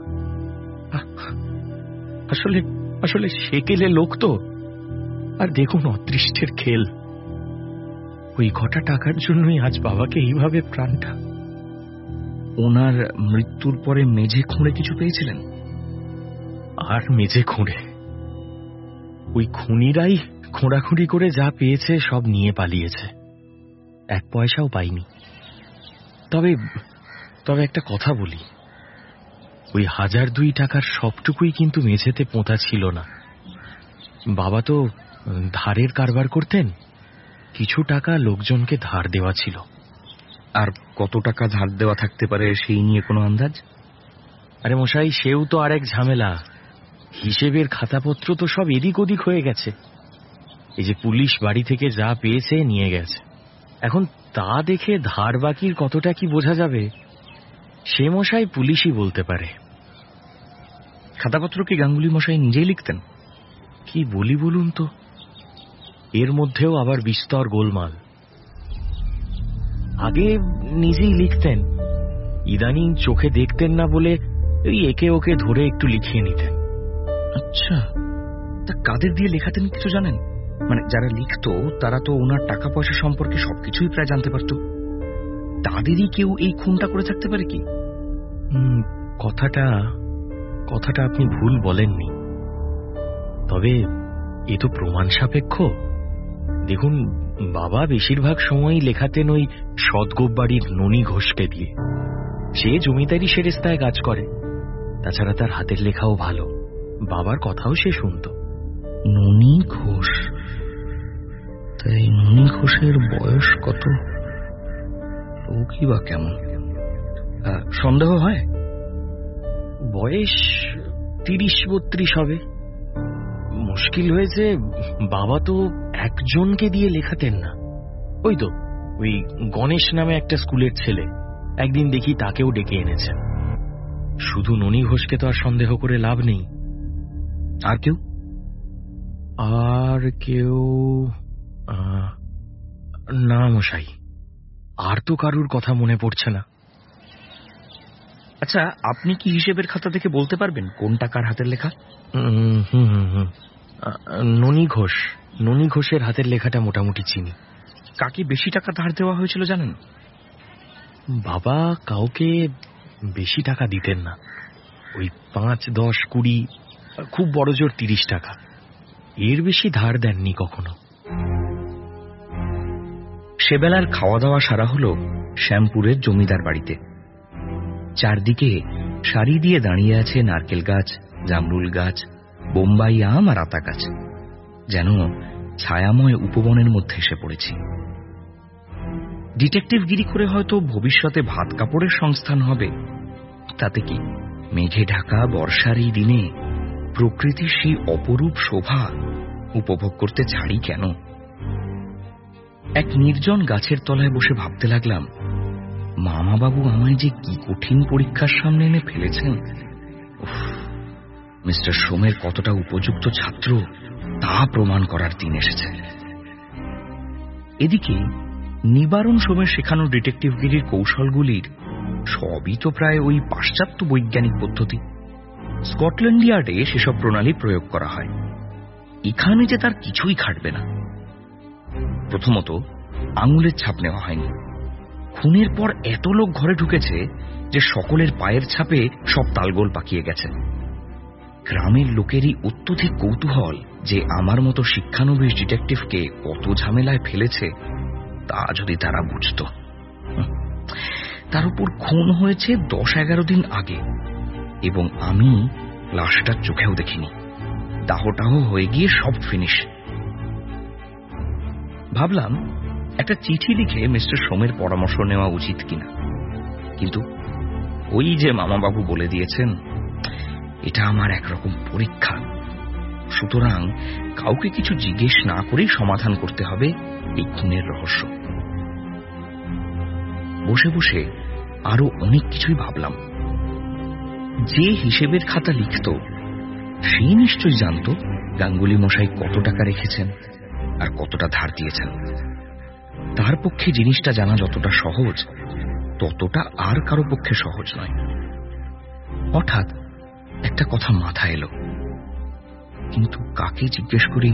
Speaker 9: আসলে আসলে সেকেলে লোক তো, আর দেখুন অদৃষ্টের খেল। ওই কটা টাকার জন্যই আজ বাবাকে এইভাবে প্রাণটা।
Speaker 2: ওনার মৃত্যুর পরে মেঝে খুঁড়ে কিছু পেয়েছিলেন?
Speaker 9: আর মেঝে খুঁড়ে? ওই খুনিরাই খোঁড়াখুঁড়ি করে যা পেয়েছে সব নিয়ে পালিয়েছে, এক পয়সাও পাইনি। তবে তবে একটা কথা বলি, ওই হাজার দুই টাকার সবটুকুই কিন্তু মেঝেতে পোঁতা ছিল না। বাবা তো ধারের কারবার করতেন, কিছু টাকা লোকজনকে ধার দেওয়া ছিল।
Speaker 2: আর কত টাকা ধার দেওয়া থাকতে পারে সেই নিয়ে কোনো আন্দাজ?
Speaker 9: আরে মশাই, সেও তো আরেক ঝামেলা। হিসেবের খাতাপত্র তো সব এদিক ওদিক হয়ে গেছে। এই যে পুলিশ বাড়ি থেকে যা পেয়েছে নিয়ে গেছে, এখন তা দেখে ধার বাকির কতটা কি বোঝা যাবে সে মশাই পুলিশই বলতে পারে।
Speaker 2: খাতাপত্র কি গাঙ্গুলি মশাই নিজেই লিখতেন?
Speaker 9: কি বলি বলুন তো, এর মধ্যেও আবার বিস্তর গোলমাল। আগে নিজেই লিখতেন, ইদানিং চোখে দেখতেন না বলে ওই একে ওকে ধরে একটু লিখিয়ে নিতেন।
Speaker 2: আচ্ছা, তা কাদের দিয়ে লেখাতেন কিছু জানেন? মানে যারা লিখতো তারা তো ওনার টাকা পয়সা সম্পর্কে সবকিছুই প্রায় জানতে পারত, তাদেরই কেউ এই খুনটা করে থাকতে পারে কি?
Speaker 9: কথাটা কথাটা আপনি ভুল বলেননি, তবে এ তো প্রমাণ সাপেক্ষ। দেখুন, বাবা বেশিরভাগ সময়ই লেখাতেন ওই সদগোপ বাড়ির ননী ঘোষকে দিয়ে। সে জমিদারি সেরেস্তায় কাজ করে, তাছাড়া তার হাতের লেখাও ভালো, বাবার কথাও সে শুনত।
Speaker 2: ননী ঘোষ? তাই ননী ঘোষের বয়স কত? লোকই বা কেমন? সন্দেহ হয়
Speaker 9: বয়স তিরিশ বত্রিশ হবে। মুশকিল হয়েছে, বাবা তো একজনকে দিয়ে লেখাতেন না। ওই তো ওই গণেশ নামে একটা স্কুলের ছেলে, একদিন দেখি তাকেও ডেকে এনেছেন। শুধু ননী ঘোষকে তো আর সন্দেহ করে লাভ নেই।
Speaker 2: আর কেউ?
Speaker 9: আর কেউ না মশাই, আর তো কারুর কথা মনে পড়ছে না।
Speaker 2: আচ্ছা, আপনি কি হিসেবের খাতা থেকে বলতে পারবেন কোন টাকার হাতের লেখা?
Speaker 9: হুম হুম হুম ননী ঘোষ, ননী ঘোষের হাতের লেখাটা মোটামুটি চিনি।
Speaker 2: কাকে বেশি টাকা ধার দেওয়া হয়েছিল জানেন?
Speaker 9: বাবা কাউকে বেশি টাকা দিতেন না, ওই পাঁচ দশ কুড়ি, খুব বড় জোর তিরিশ টাকা, এর বেশি ধার দেননি কখনো।
Speaker 2: সেবেলার খাওয়া দাওয়া সারা হলো শ্যামপুরের জমিদার বাড়িতে। চারদিকে সারি দিয়ে দাঁড়িয়ে আছে নারকেল গাছ, জামরুল গাছ, বোম্বাই আম আর আতা গাছ, যেন ছায়াময় উপবনের মধ্যে এসে পড়েছি। ডিটেকটিভগিরি করে হয়তো ভবিষ্যতে ভাত কাপড়ের সংস্থান হবে, তাতে কি? মেঘে ঢাকা বর্ষার এই দিনে প্রকৃতির সেই অপরূপ শোভা উপভোগ করতে ছাড়ি কেন? এক নির্জন গাছের তলায় বসে ভাবতে লাগলাম, মামাবাবু আমায় যে কি কঠিন পরীক্ষার সামনে এনে ফেলেছেন। মিস্টার সোমের কতটা উপযুক্ত ছাত্র তা প্রমাণ করার দিন এসেছে। এদিকে নিবারণ সোমের শেখানো ডিটেকটিভগিরির কৌশলগুলির সবই তো প্রায় ওই পাশ্চাত্য বৈজ্ঞানিক পদ্ধতি। স্কটল্যান্ড ইয়ার্ডে সেসব প্রণালী প্রয়োগ করা হয়, এখানে যে তার কিছুই খাটবে না। প্রথমত, আঙুলের ছাপ নেওয়া হয়নি। খুনের পর এত লোক ঘরে ঢুকেছে যে সকলের পায়ের ছাপে সব তালগোল পাকিয়ে গেছে। গ্রামের লোকেরই অত্যধিক কৌতূহল যে আমার মতো শিক্ষানবিশ ডিটেকটিভকে কত ঝামেলায় ফেলেছে তা যদি তারা বুঝত। তার উপর খুন হয়েছে দশ এগারো দিন আগে, এবং আমি লাশটার চোখেও দেখিনি। দাহটাহ হয়ে গিয়ে সব ফিনিশ। ভাবলাম একটা চিঠি লিখে মিস্টার সোমের পরামর্শ নেওয়া উচিত কিনা, কিন্তু ওই যে মামাবাবু বলে দিয়েছেন এটা আমার একরকম পরীক্ষা, সুতরাং কাউকে কিছু জিজ্ঞেস না করেই সমাধান করতে হবে এই খুনের রহস্য। বসে বসে আরো অনেক কিছুই ভাবলাম। যে হিসেবের খাতা লিখত সে নিশ্চয়ই জানত গাঙ্গুলি মশাই কত টাকা রেখেছেন আর কতটা ধার দিয়েছেন। তার পক্ষে জিনিসটা জানা যতটা সহজ, ততটা আর কারো পক্ষে সহজ নয়। হঠাৎ একটা কথা মাথায় এলো, কিন্তু কাকে জিজ্ঞেস করি?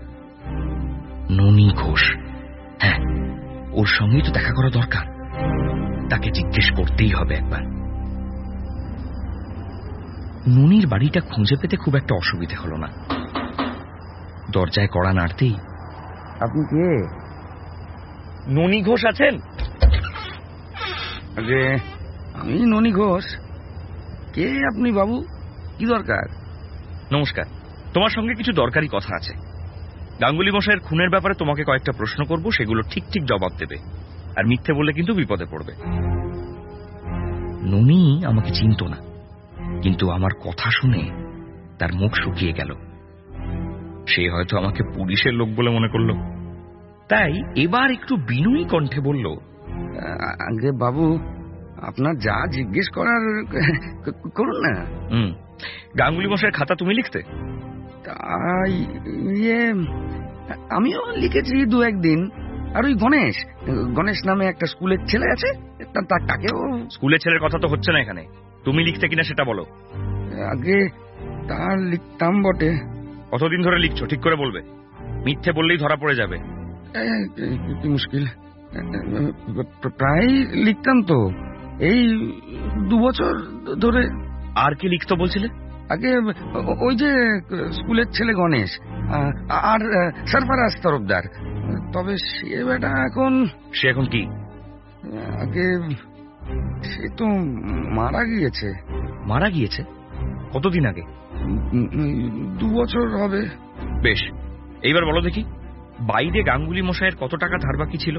Speaker 2: ননী ঘোষ। হ্যাঁ, ওর সঙ্গেই তো দেখা করা দরকার। তাকে জিজ্ঞেস করতেই হবে একবার। ননীর বাড়িটা খুঁজে পেতে খুব একটা অসুবিধে হলো না। দরজায় কড়া নাড়তেই,
Speaker 4: আপনি কে?
Speaker 2: ননী ঘোষ আছেন?
Speaker 4: আরে আমি ননী ঘোষ। কে আপনি বাবু? কি দরকার?
Speaker 2: নমস্কার, তোমার সঙ্গে কিছু দরকারি কথা আছে। গাঙ্গুলি মশাইয়ের খুনের ব্যাপারে তোমাকে কয়েকটা প্রশ্ন করব, সেগুলো ঠিক ঠিক জবাব দেবে, আর মিথ্যে বললে কিন্তু বিপদে পড়বে। ননী আমাকে চিনত না, কিন্তু আমার কথা শুনে তার মুখ শুকিয়ে গেল। সে হয়তো আমাকে পুলিশের লোক বলে মনে করলো, তাই এবার একটু বিনয়ী কণ্ঠে বলল,
Speaker 4: আগে বাবু, আপনার যা জিজ্ঞেস করার করুন না।
Speaker 2: হুম, গাঙ্গুলি মশাইয়ের খাতা তুমি লিখতে?
Speaker 4: তাই ইয়ে আমিও লিখেছি দু একদিন। আর ওই গণেশ গণেশ নামে একটা স্কুলের ছেলে আছে, তাকেও।
Speaker 2: স্কুলের ছেলের কথা তো হচ্ছে না এখানে। তুমি লিখতে কিনা সেটা বলো।
Speaker 4: আগে তার লিখতাম বটে।
Speaker 2: কতদিন ধরে লিখছো ঠিক করে বলবে, মিথ্যে বললেই ধরা পড়ে যাবে।
Speaker 4: কি মুশকিল, প্রায় লিখতাম তো, এই দু বছর ধরে।
Speaker 2: আর কি লিখতো বলছিলে?
Speaker 4: আগে ওই যে স্কুলের ছেলে গণেশ আর সরফরাজ তরফদার। তবে সে বেটা এখন।
Speaker 2: সে এখন কি?
Speaker 4: আগে সে তো মারা গিয়েছে।
Speaker 2: মারা গিয়েছে? কতদিন আগে?
Speaker 4: দু বছর হবে।
Speaker 2: বেশ, এইবার বলো দেখি, বাইরে গাঙ্গুলি মশাইয়ের কত টাকা ধার বাকি ছিল?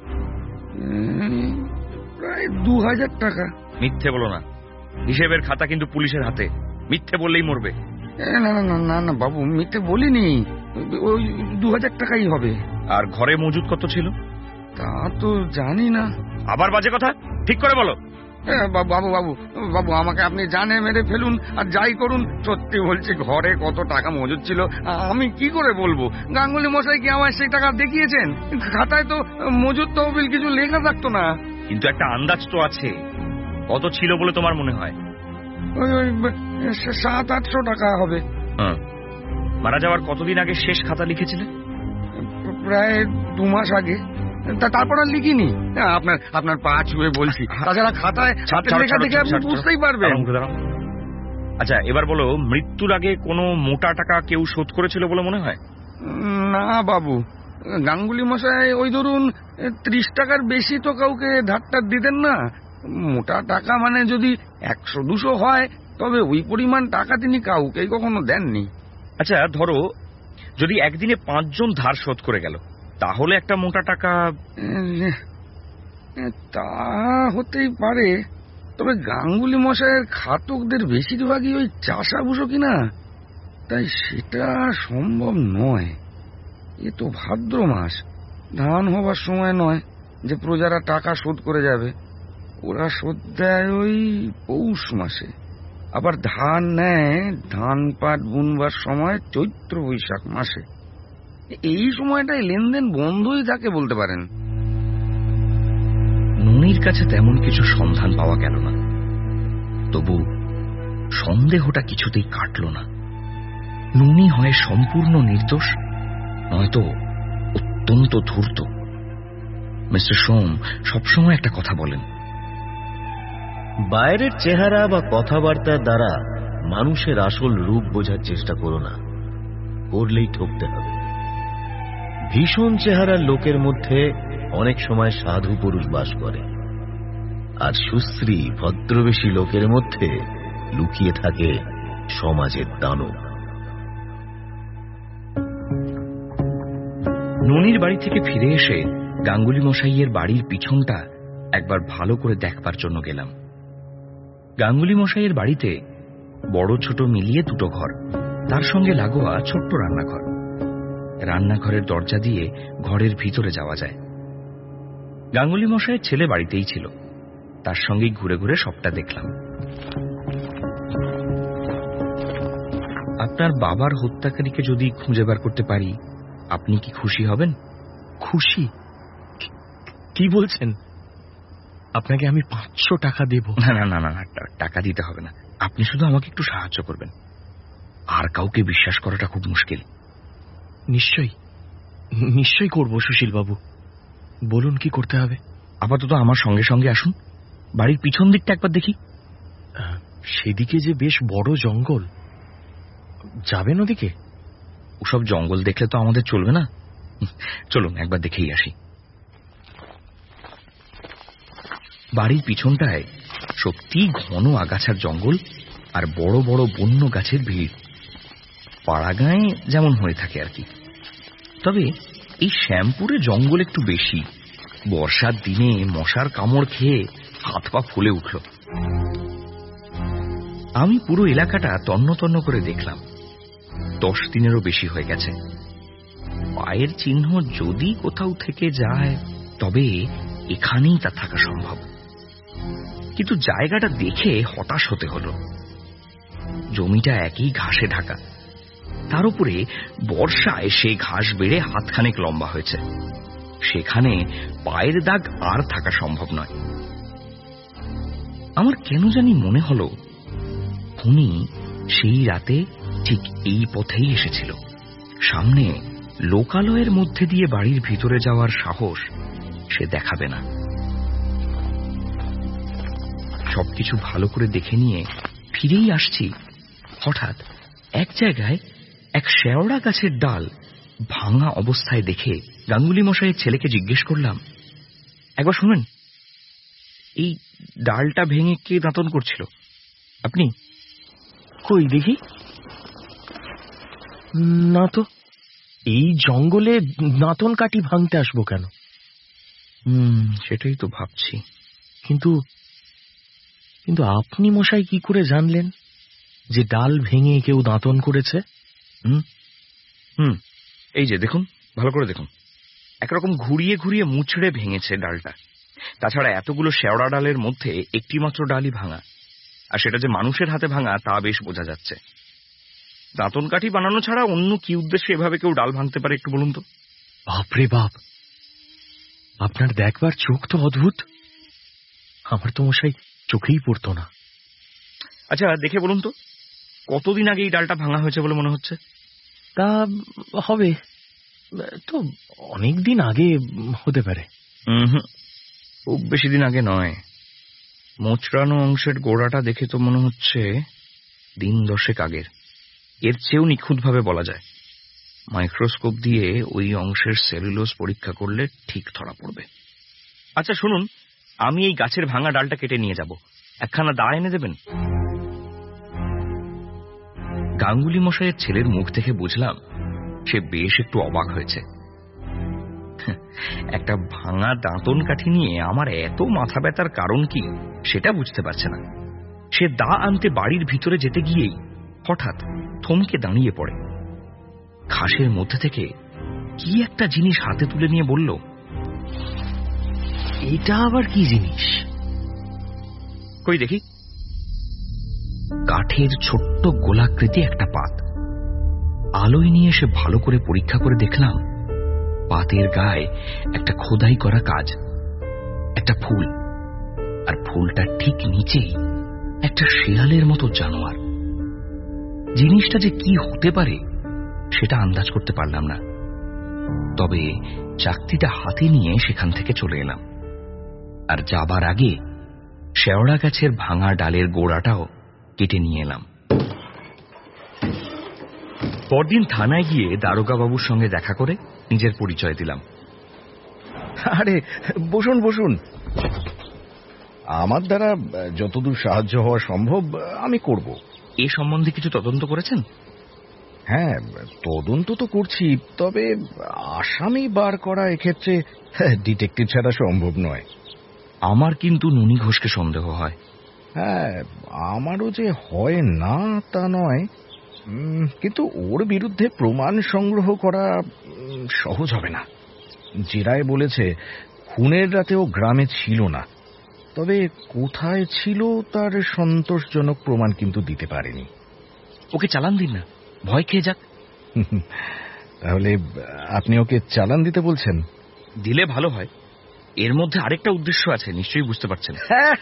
Speaker 4: প্রায় দু হাজার টাকা।
Speaker 2: মিথ্যে বলো না, হিসেবের খাতা কিন্তু পুলিশের হাতে। মিথ্যে বললেই মরবে।
Speaker 4: না না না না বাবু, মিথ্যে বলিনি। ওই দু হাজার টাকাই হবে।
Speaker 2: আর ঘরে মজুদ কত ছিল?
Speaker 4: তা তো জানি না।
Speaker 2: আবার বাজে কথা, ঠিক করে বলো।
Speaker 4: বাবু বাবু বাবু আমাকে আপনি জানে মেরে ফেলুন আর যাই করুন, সত্যি বলছি ঘরে কত টাকা মজুদ ছিল আমি কি করে বলবো? গাঙ্গুলি মশাই কি আমায় সেই টাকা দেখিয়েছেন? খাতায় তো মজুদ তহবিল কিছু লেখা থাকতো না।
Speaker 2: কিন্তু একটা আন্দাজ তো আছে, কত ছিল বলে তোমার মনে হয়?
Speaker 4: ওই ওই সাত আটশো টাকা হবে।
Speaker 2: হ্যাঁ, মারা যাওয়ার কতদিন আগে শেষ খাতা লিখেছিলে?
Speaker 4: প্রায় দু মাস আগে। তারপর আর লিখিনি। আপনার আপনার পা ছুঁয়ে বলছি, তাছাড়া খাতায় লেখা দেখে আপনি বুঝতেই পারবেন।
Speaker 2: আচ্ছা, এবার বলো, মৃত্যুর আগে কোনো মোটা টাকা কেউ শোধ করেছিল বলে মনে হয়?
Speaker 4: না বাবু, গাঙ্গুলি মশাই ওই ধরুন ত্রিশ টাকার বেশি তো কাউকে ধারটা দিতেন না। মোটা টাকা মানে যদি একশো দুশো হয়, তবে ওই পরিমাণ টাকা তিনি কাউকে কখনো দেননি।
Speaker 2: আচ্ছা, ধরো যদি একদিনে পাঁচজন ধার শোধ করে গেল, তাহলে একটা মোটা টাকা।
Speaker 4: তা হতেই পারে, তবে গাঙ্গুলি মশাইয়ের খাতকদের বেশিরভাগই ওই চাষাভুষো কিনা, তাই সেটা সম্ভব নয়। এ তো ভাদ্র মাস, ধান হবার সময় নয় যে প্রজারা টাকা শোধ করে যাবে। ওরা শোধ দেয় ওই পৌষ মাসে, আবার ধান নেয় ধান পাট বুনবার সময় চৈত্র বৈশাখ মাসে। এই সময়টাই লেনদেন বন্ধই থাকে বলতে পারেন।
Speaker 2: ননীর কাছে তেমন কিছু সন্ধান পাওয়া গেল না, তবু সন্দেহটা কিছুতেই কাটল না। ননী হয় সম্পূর্ণ নির্দোষ, নয়তো অত্যন্ত ধূর্ত। মিস্টার সোম সবসময় একটা কথা বলেন,
Speaker 7: বাইরের চেহারা বা কথাবার্তার দ্বারা মানুষের আসল রূপ বোঝার চেষ্টা করো না, করলেই ঠকতে হবে। ভীষণ চেহারার লোকের মধ্যে অনেক সময় সাধু পুরুষ বাস করে, আর সুশ্রী ভদ্রবেশী লোকের মধ্যে লুকিয়ে থাকে সমাজের দানব।
Speaker 2: ননির বাড়ি থেকে ফিরে এসে গাঙ্গুলি মশাইয়ের বাড়ির পিছনটা একবার ভালো করে দেখবার জন্য গেলাম। গাঙ্গুলি মশাইয়ের বাড়িতে বড় ছোট মিলিয়ে দুটো ঘর, তার সঙ্গে লাগোয়া ছোট্ট রান্নাঘর। রান্নাঘরের দরজা দিয়ে ঘরের ভিতরে যাওয়া যায়। গাঙ্গুলি মশাইয়ের ছেলে বাড়িতেই ছিল, তার সঙ্গেই ঘুরে ঘুরে সবটা দেখলাম। আপনার বাবার হত্যাকারীকে যদি খুঁজে বার করতে পারি, আপনি কি খুশি হবেন?
Speaker 9: খুশি? কি বলছেন? আপনাকে আমি পাঁচশো টাকা দেব।
Speaker 2: না না না না না, টাকা দিতে হবে না। আপনি শুধু আমাকে একটু সাহায্য করবেন। আর কাউকে বিশ্বাস করাটা খুব মুশকিল।
Speaker 9: নিশ্চয়ই নিশ্চয়ই করবো সুশীল বাবু, বলুন কি করতে হবে।
Speaker 2: আপাতত আমার সঙ্গে সঙ্গে আসুন, বাড়ির পিছন দিকটা একবার দেখি।
Speaker 9: সেদিকে যে বেশ বড় জঙ্গল, যাবেন ওদিকে?
Speaker 2: ওসব জঙ্গল দেখলে তো আমাদের চলবে না, চলুন একবার দেখেই আসি। বাড়ির পিছনটায় সত্যি ঘন আগাছার জঙ্গল আর বড় বড় বন্য গাছের ভিড়, পাড়াগাঁয়ে যেমন হয়ে থাকে আর কি। তবে এই শ্যামপুরে জঙ্গল একটু বেশি। বর্ষার দিনে মশার কামড় খেয়ে হাত পা ফুলে উঠল। আমি পুরো এলাকাটা তন্ন তন্ন করে দেখলাম। দশ দিনেরও বেশি হয়ে গেছে। পায়ের চিহ্ন যদি কোথাও থেকে যায়, তবে এখানেই তা থাকা সম্ভব। কিন্তু জায়গাটা দেখে হতাশ হতে হলো। জমিটা একই ঘাসে ঢাকা, তার উপরে বর্ষায় সেই ঘাস বেড়ে হাতখানেক লম্বা হয়েছে। সেখানে পায়ের দাগ আর থাকা সম্ভব নয়। আমার কেন জানি মনে হলো খুনি সেই রাতে ঠিক এই পথেই এসেছিল। সামনে লোকালয়ের মধ্যে দিয়ে বাড়ির ভিতরে যাওয়ার সাহস সে দেখাবে না। সবকিছু ভালো করে দেখে নিয়ে ফিরেই আসছি, হঠাৎ এক জায়গায় এক শেওড়া গাছের ডাল ভাঙা অবস্থায় দেখে গাঙ্গুলি মশাইয়ের ছেলেকে জিজ্ঞেস করলাম, একবার শুনেন, এই ডালটা ভেঙে কে দাঁতন করছিল? আপনি?
Speaker 9: কই দেখি। না তো, এই জঙ্গলে দাঁতন কাটি ভাঙতে আসবো কেন?
Speaker 2: হুম সেটাই তো ভাবছি।
Speaker 9: কিন্তু কিন্তু আপনি মশাই কি করে জানলেন যে ডাল ভেঙে কেউ দাঁতন করেছে?
Speaker 2: হুম হুম এই যে দেখুন, ভালো করে দেখুন, একরকম ঘুরিয়ে ঘুরিয়ে মুচড়ে ভেঙেছে ডালটা। তাছাড়া এতগুলো শেওড়া ডালের মধ্যে একটি মাত্র ডালই ভাঙা, আর সেটা যে মানুষের হাতে ভাঙা তা বেশ বোঝা যাচ্ছে। দাঁতন কাঠি বানানো ছাড়া অন্য কি উদ্দেশ্যে এভাবে কেউ ডাল ভাঙতে পারে একটু বলুন তো?
Speaker 9: বাপরে বাপ, আপনার দেখবার চোখ তো অদ্ভুত। আমার তো মশাই চোখেই পড়তো না।
Speaker 2: আচ্ছা দেখে বলুন তো, কতদিন আগে এই ডালটা ভাঙা হয়েছে বলে মনে হচ্ছে?
Speaker 9: তা হবে তো অনেক দিন আগে হতে পারে।
Speaker 2: হুম খুব বেশি দিন আগে নয়। মোচড়ানো অংশের গোড়াটা দেখে তো মনে হচ্ছে দিন দশেক আগের। এর চেয়েও নিখুঁতভাবে বলা যায়। মাইক্রোস্কোপ দিয়ে ওই অংশের সেলুলোজ পরীক্ষা করলে ঠিক ধরা পড়বে। আচ্ছা শুনুন, আমি এই গাছের ভাঙা ডালটা কেটে নিয়ে যাব, একখানা দা এনে দেবেন? গাঙ্গুলি মশাইয়ের ছেলের মুখ দেখে বুঝলাম সে বেশ একটু অবাক হয়েছে। একটা ভাঙা দাঁতন কাঠি নিয়ে আমার এত মাথা ব্যথার কারণ কি সেটা বুঝতে পারছে না। সে দা আনতে বাড়ির ভিতরে যেতে গিয়েই হঠাৎ থমকে দাঁড়িয়ে পড়ে। ঘাসের মধ্যে থেকে কি একটা জিনিস হাতে তুলে নিয়ে বলল,
Speaker 9: এটা আবার কি জিনিস?
Speaker 2: কই দেখি। কাঠের ছোট্ট গোলাকৃতি একটা পাত। আলোয় নিয়ে এসে ভালো করে পরীক্ষা করে দেখলাম পাতের গায়ে একটা খোদাই করা কাজ, একটা ফুল, আর ফুলটার ঠিক নিচেই একটা শেয়ালের মতো জানোয়ার। জিনিসটা যে কি হতে পারে সেটা আন্দাজ করতে পারলাম না। তবে চাকতিটা হাতে নিয়ে সেখান থেকে চলে এলাম। আর যাবার আগে শেওড়া গাছের ভাঙা ডালের গোড়াটাও কেটে নিয়ে এলাম। পরদিন থানায় গিয়ে দারোগা বাবুর সঙ্গে দেখা করে নিজের পরিচয় দিলাম।
Speaker 4: আরে বসুন বসুন, আমার দ্বারা যতদূর সাহায্য হওয়া সম্ভব আমি করব।
Speaker 2: এ সম্বন্ধে কিছু তদন্ত করেছেন?
Speaker 4: হ্যাঁ, তদন্ত তো করছি, তবে আসামি বার করা এক্ষেত্রে ডিটেকটিভ ছাড়া সম্ভব নয়।
Speaker 2: আমার কিন্তু ননি ঘোষকে সন্দেহ হয়।
Speaker 4: হ্যাঁ, আমারও যে হয় না তা নয়, কিন্তু ওর বিরুদ্ধে প্রমাণ সংগ্রহ করা সহজ হবে না। জেরায় বলেছে খুনের রাতে ও গ্রামে ছিল না, তবে কোথায় ছিল তার সন্তোষজনক প্রমাণ কিন্তু দিতে পারেনি।
Speaker 2: ওকে চালান দিন না, ভয় খেয়ে যাক।
Speaker 4: তাহলে আপনি ওকে চালান দিতে বলছেন?
Speaker 2: দিলে ভালো হয়। এর মধ্যে আরেকটা উদ্দেশ্য আছে, নিশ্চয়ই বুঝতে পারছেন।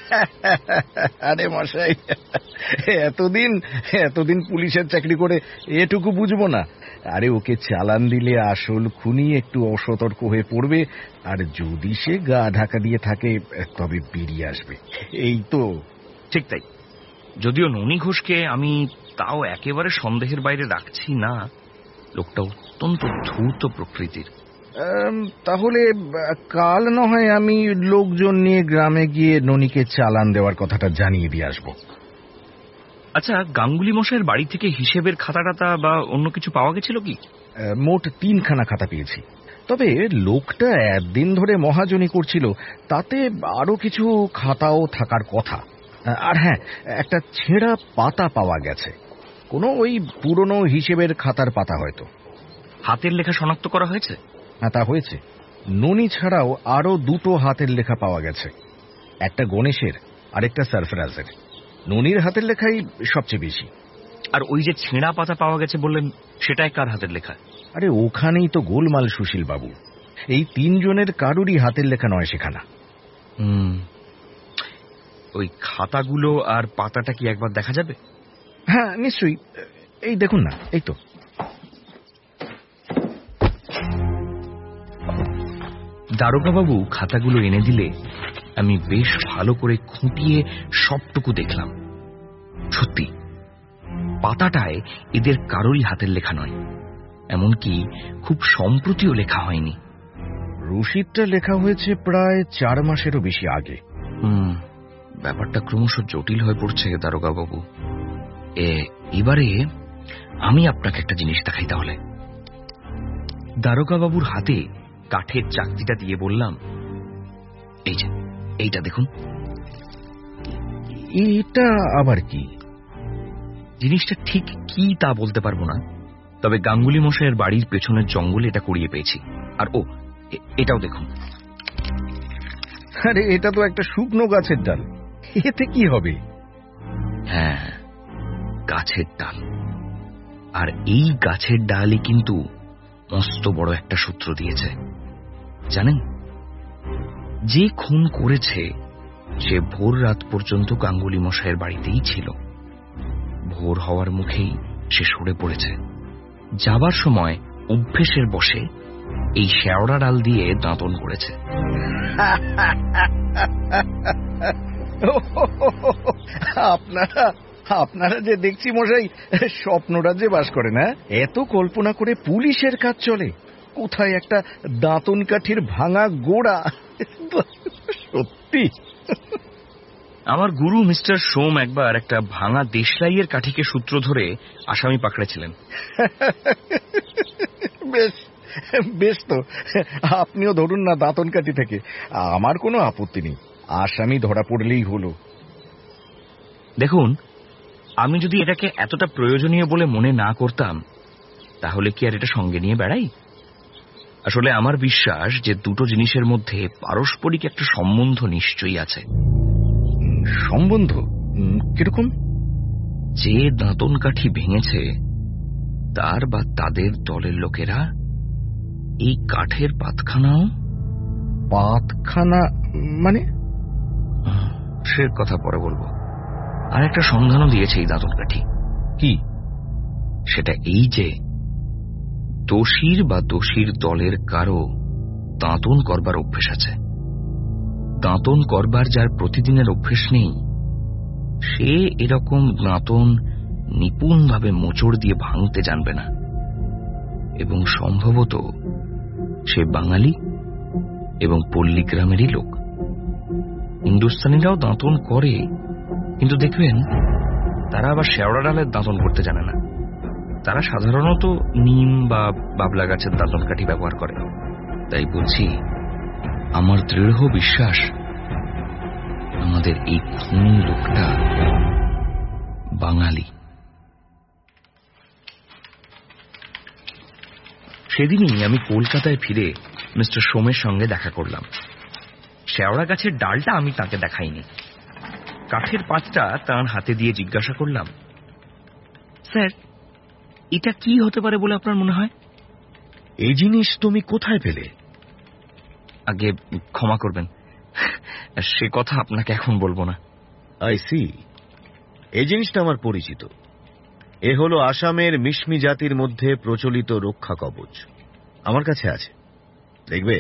Speaker 4: আরে মশাই, এতদিন এতদিন পুলিশের চাকরি করে এটুকু বুঝবো না? আরে ওকে চালান দিলে আসল খুনি একটু অসতর্ক হয়ে পড়বে, আর যদি সে গা ঢাকা দিয়ে থাকে তবে বেরিয়ে আসবে, এই তো।
Speaker 2: ঠিক তাই। যদিও ননি ঘোষকে আমি তাও একেবারে সন্দেহের বাইরে রাখছি না, লোকটা অত্যন্ত ধূর্ত প্রকৃতির।
Speaker 4: তাহলে কাল না হয় আমি লোকজন নিয়ে গ্রামে গিয়ে ননিকে চালান দেওয়ার কথাটা জানিয়ে দিয়ে আসবো।
Speaker 2: আচ্ছা, গাঙ্গুলি মশাইয়ের বাড়ি থেকে হিসেবের খাতা টাতা বা অন্য কিছু পাওয়া গেছিল কি?
Speaker 4: মোট তিনখানা খাতা পেয়েছি, তবে লোকটা একদিন ধরে মহাজনী করছিল, তাতে আরো কিছু খাতাও থাকার কথা। আর হ্যাঁ, একটা ছেঁড়া পাতা পাওয়া গেছে, কোনো ওই পুরনো হিসেবের খাতার পাতা হয়তো।
Speaker 2: হাতের লেখা শনাক্ত করা হয়েছে?
Speaker 4: হ্যাঁ, তা হয়েছে। ননি ছাড়াও আরো দুটো হাতের লেখা পাওয়া গেছে, একটা গণেশের আর একটা সারফরাজের। ননির হাতের লেখাই সবচেয়ে বেশি।
Speaker 2: আর ওই যে ছেঁড়া পাতা পাওয়া গেছে বললেন, সেটাই কার হাতের লেখা?
Speaker 4: আরে ওখানেই তো গোলমাল সুশীল বাবু, এই তিনজনের কারুরই হাতের লেখা নয় সেখানা।
Speaker 2: হুম, ওই খাতাগুলো আর পাতাটা কি একবার দেখা যাবে?
Speaker 4: হ্যাঁ নিশ্চয়ই, এই দেখুন না, এই তো।
Speaker 2: দারোগা বাবু খাতাগুলো এনে দিলে আমি বেশ ভালো করে খুঁটিয়ে সবটুকু দেখলাম। সত্যি পাতাটায় এদের কারোরই হাতের লেখা নয়, এমনকি খুব সম্প্রতিও লেখা হয়নি।
Speaker 4: রসিদটা লেখা হয়েছে প্রায় চার মাসেরও বেশি আগে।
Speaker 2: হুম, ব্যাপারটা ক্রমশ জটিল হয়ে পড়ছে দারোগা বাবু। এবারে আমি আপনাকে একটা জিনিস দেখাই তাহলে। দারোগা বাবুর হাতে কাঠের চাকতিটা দিয়ে বললাম, এই যে এইটা দেখুন।
Speaker 4: এটা আবার কি?
Speaker 2: জিনিসটা ঠিক কি তা বলতে পারবো না, তবে গাঙ্গুলি মশাইয়ের বাড়ির পেছনের জঙ্গলে এটা কুড়িয়ে পেয়েছি। আর ও এটাও দেখুন।
Speaker 4: আরে এটা তো একটা শুকনো গাছের ডাল, এতে কি হবে?
Speaker 2: হ্যাঁ, গাছের ডাল। আর এই গাছের ডালই কিন্তু মস্ত বড় একটা সূত্র দিয়েছে। জানেন, যে খুন করেছে সে ভোর রাত পর্যন্ত গাঙ্গুলি মশাইয়ের বাড়িতেই ছিল। ভোর হওয়ার মুখেই সে সরে পড়েছে। যাবার সময় অভ্যেসের বশে এই শেওড়া ডাল দিয়ে দাঁতন করেছে।
Speaker 4: আপনারা আপনারা যে দেখছি মশাই স্বপ্নরাজ্যে বাস করে না, এত কল্পনা করে পুলিশের কাজ চলে। কোথায় একটা দাঁতন কাঠির ভাঙা গোড়া, সত্যি।
Speaker 2: আমার গুরু মিস্টার সোম একবার একটা ভাঙা দেশলাইয়ের কাঠিকে সূত্র ধরে আসামি পাকড়েছিলেন।
Speaker 4: বেশ বেশ, তো আপনিও ধরুন না দাঁতন কাঠি থেকে, আমার কোনো আপত্তি নেই, আসামি ধরা পড়লেই হলো।
Speaker 2: দেখুন, আমি যদি এটাকে এতটা প্রয়োজনীয় বলে মনে না করতাম, তাহলে কি আর এটা সঙ্গে নিয়ে বেড়াই? আসলে আমার বিশ্বাস যে দুটো জিনিসের মধ্যে পারস্পরিক একটা সম্বন্ধ নিশ্চয়ই আছে।
Speaker 4: সম্বন্ধ কিরকম?
Speaker 2: যে দাঁতন কাঠি ভেঙেছে তার বা তাদের দলের লোকেরা এই কাঠের পাতখানাও।
Speaker 4: পাতখানা মানে?
Speaker 2: সে কথা পরে বলবো। আর একটা সন্ধানও দিয়েছে এই দাঁতন কাঠি।
Speaker 4: কি?
Speaker 2: সেটা এই যে দোষীর বা দোষীর দলের কারো দাঁতন করবার অভ্যেস আছে। দাঁতন করবার যার প্রতিদিনের অভ্যেস নেই, সে এরকম দাঁতন নিপুণভাবে মোচড় দিয়ে ভাঙতে জানবে না। এবং সম্ভবত সে বাঙালি এবং পল্লীগ্রামেরই লোক। হিন্দুস্তানিরাও দাঁতন করে, কিন্তু দেখবেন তারা আবার শেওড়া ডালের দাঁতন করতে জানে না। তারা সাধারণত নিম বা বাবলা গাছের দাঁতন কাঠি ব্যবহার করে। তাই বলছি, আমার দৃঢ় বিশ্বাস আমাদের এই খুনি লোকটা বাঙালি। সেদিনই আমি কলকাতায় ফিরে মিস্টার সোমের সঙ্গে দেখা করলাম। শেওড়া গাছের ডালটা আমি তাকে দেখাইনি। কাঠের পাতটা তাঁর হাতে দিয়ে জিজ্ঞাসা করলাম, স্যার, এটা কি হতে পারে বলে আপনার মনে হয়?
Speaker 7: এই জিনিস তুমি কোথায় পেলে?
Speaker 2: আগে ক্ষমা করবেন, সে কথা আপনাকে এখন বলবো না।
Speaker 7: আই সি, এই জিনিসটা আমার পরিচিত। এ হলো আসামের মিশমি জাতির মধ্যে প্রচলিত রক্ষা কবচ। আমার কাছে আছে, দেখবে।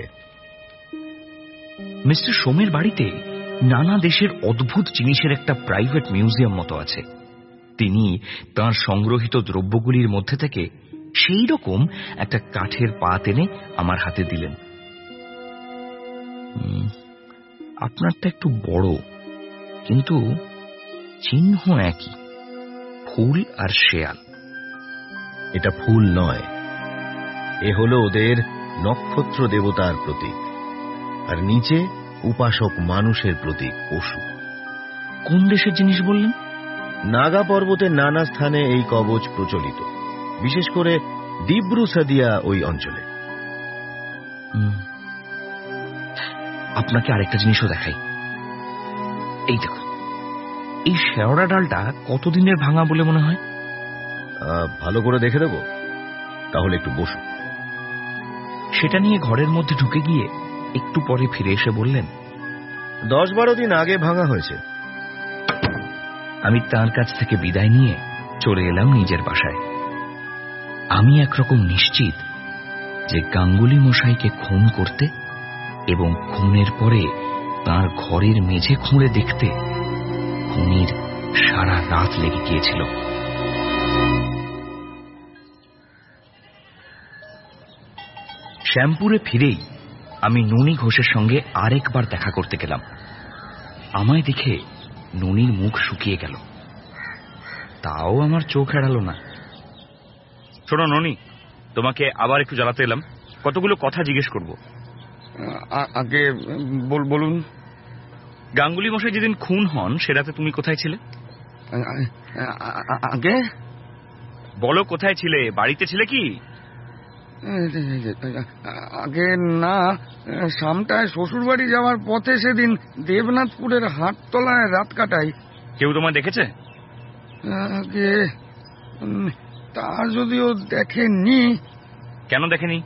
Speaker 2: মিস্টার সোমের বাড়িতে নানা দেশের অদ্ভুত জিনিসের একটা প্রাইভেট মিউজিয়াম মতো আছে। তিনি তাঁর সংগ্রহিত দ্রব্যগুলির মধ্যে থেকে সেই রকম একটা কাঠের পাত এনে আমার হাতে দিলেন। আপনারটা একটু বড়, কিন্তু চিহ্ন একই, ফুল আর শেয়াল।
Speaker 7: এটা ফুল নয়, এ হলো ওদের নক্ষত্র দেবতার প্রতীক, আর নিচে উপাসক মানুষের প্রতীক পশু।
Speaker 2: কোন দেশের জিনিস বললেন?
Speaker 7: নাগা পর্বতের নানা স্থানে এই কবচ প্রচলিত, বিশেষ করে দিব্রু সাদিয়া ওই অঞ্চলে।
Speaker 2: আপনাকে আরেকটা জিনিসও দেখাই। এই দেখুন, এই শেওড়া ডালটা কতদিনের ভাঙা বলে মনে হয়?
Speaker 7: ভালো করে দেখে দেব, তাহলে একটু বসুন।
Speaker 2: সেটা নিয়ে ঘরের মধ্যে ঢুকে গিয়ে একটু পরে ফিরে এসে বললেন,
Speaker 7: দশ বারো দিন আগে ভাঙা হয়েছে।
Speaker 2: আমি তার কাছ থেকে বিদায় নিয়ে চলে এলাম নিজের বাসায়। আমি একরকম নিশ্চিত যে গাঙ্গুলি মশাইকে খুন করতে এবং খুনের পরে তার ঘরের মেঝে খুঁড়ে দেখতে খুনির সারা রাত লেগে গিয়েছিল। শ্যামপুরে ফিরেই আমি ননী ঘোষের সঙ্গে আরেকবার দেখা করতে গেলাম। আমায় দেখে ননীর মুখ শুকিয়ে গেল, তাও আমার চোখ এড়ালো না। শোনো ননী, তোমাকে আবার একটু জ্বালাতে এলাম, কতগুলো কথা জিজ্ঞেস করব।
Speaker 10: আগে বলুন।
Speaker 2: গাঙ্গুলি মশাই যেদিন খুন হন সে রাতে তুমি কোথায় ছিলে?
Speaker 10: আগে
Speaker 2: বলো, কোথায় ছিলে? বাড়িতে ছিলে কি?
Speaker 10: আগে না, সামটায় শ্বশুর বাড়ি যাওয়ার পথে সেদিন দেবনাথপুরের হাটতলায় রাত কাটাই।
Speaker 2: কেউ তোমায় দেখেছে?
Speaker 10: আগে তা যদিও দেখেনি।
Speaker 2: কেন দেখেনি?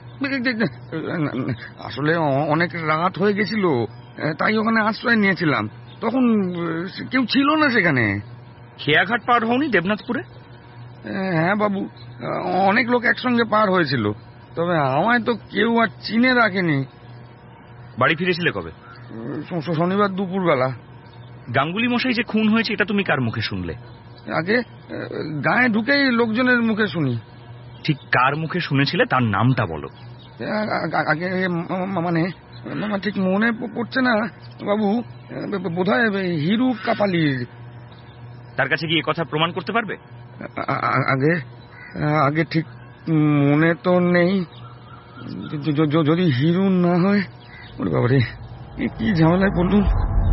Speaker 10: আসলে অনেক রাত হয়ে গেছিল, তাই ওখানে আশ্রয় নিয়েছিলাম। তখন কেউ ছিল না সেখানে।
Speaker 2: খেয়াঘাট পার হওনি দেবনাথপুরে?
Speaker 10: হ্যাঁ বাবু, অনেক লোক একসঙ্গে পার হয়েছিল, তবে আমায় তো কেউ আর চিনে রাখেনি।
Speaker 2: বাড়ি ফিরেছিলে কবে?
Speaker 10: শনিবার দুপুরবেলা।
Speaker 2: গাঙ্গুলি মশাই যে খুন হয়েছে এটা তুমি কার মুখে শুনলে?
Speaker 10: আগে গায়ে ঢুকেই লোকজনের মুখে শুনি।
Speaker 2: ঠিক কার মুখে শুনেছিলে তার নামটা বলো।
Speaker 10: আগে মানে ঠিক মনে পড়ছে না বাবু, বোধহয় হিরু কাপালির।
Speaker 2: তার কাছে গিয়ে কথা প্রমাণ করতে পারবে?
Speaker 10: আগে আগে ঠিক মনে তো নেই। যদি হিরু না হয়, ওরে বাবারে কি ঝামেলায় পড়লুম।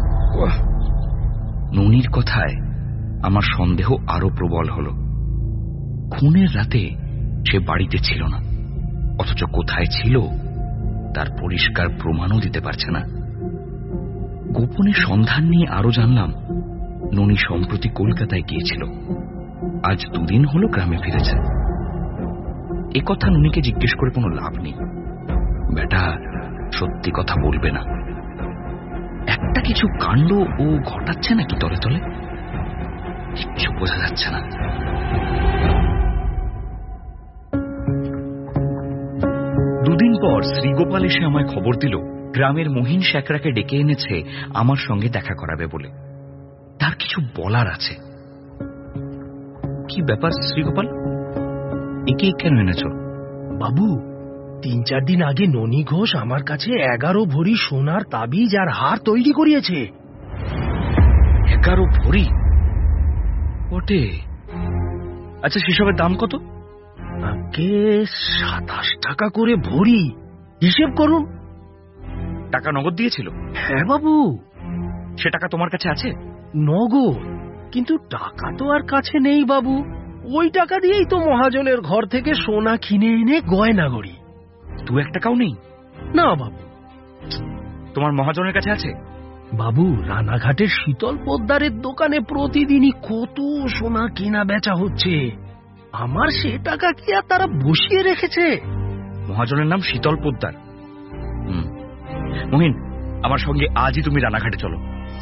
Speaker 2: ননির কথায় আমার সন্দেহ আরো প্রবল হল। খুনের রাতে সে বাড়িতে ছিল না, অথচ কোথায় ছিল তার পরিষ্কার প্রমাণও দিতে পারছে না। গোপনে সন্ধান নিয়ে আরো জানলাম ননি সম্প্রতি কলকাতায় গিয়েছিল, আজ দুদিন হলো গ্রামে ফিরেছে। এ কথা ননিকে জিজ্ঞেস করে কোনো লাভ নেই, বেটা সত্যি কথা বলবে না। একটা কিছু কাণ্ড ও ঘটাচ্ছে নাকি তলে তলে, কিচ্ছু বোঝা যাচ্ছে না। দুদিন পর শ্রীগোপাল এসে আমায় খবর দিল গ্রামের মহিন শেখরাকে ডেকে এনেছে আমার সঙ্গে দেখা করাবে বলে। তার কিছু বলার আছে। কি ব্যাপার শ্রীগোপাল, একে কেন এনেছ?
Speaker 11: বাবু, তিন চার দিন আগে ননী ঘোষ আমার কাছে এগারো ভরি সোনার তাবিজ আর হার তৈরি করিয়েছে।
Speaker 2: এগারো ভরি? ওটে, আচ্ছা সেসবের দাম কত?
Speaker 11: আগে সাতাশ টাকা করে ভরি, হিসেব করুন।
Speaker 2: টাকা নগদ দিয়েছিল?
Speaker 11: হ্যাঁ বাবু।
Speaker 2: সে টাকা তোমার কাছে আছে?
Speaker 11: নগদ, কিন্তু টাকা তো আর কাছে নেই বাবু। ওই টাকা দিয়েই তো মহাজনের ঘর থেকে সোনা কিনে এনে গয়না গড়ি।
Speaker 2: দু এক টাকাও নেই?
Speaker 11: না বাবু।
Speaker 2: তোমার মহাজনের কাছে আছে?
Speaker 11: বাবু, রানাঘাটের শীতল পোদ্দারের দোকানে প্রতিদিনই কত সোনা কেনা বেচা হচ্ছে। আমার সে টাকা কি আর তারা বসিয়ে রেখেছে?
Speaker 2: মহাজনের নাম শীতল পোদ্দার। হুম, মহিন, আমার সঙ্গে আজই তুমি রানাঘাটে চলো।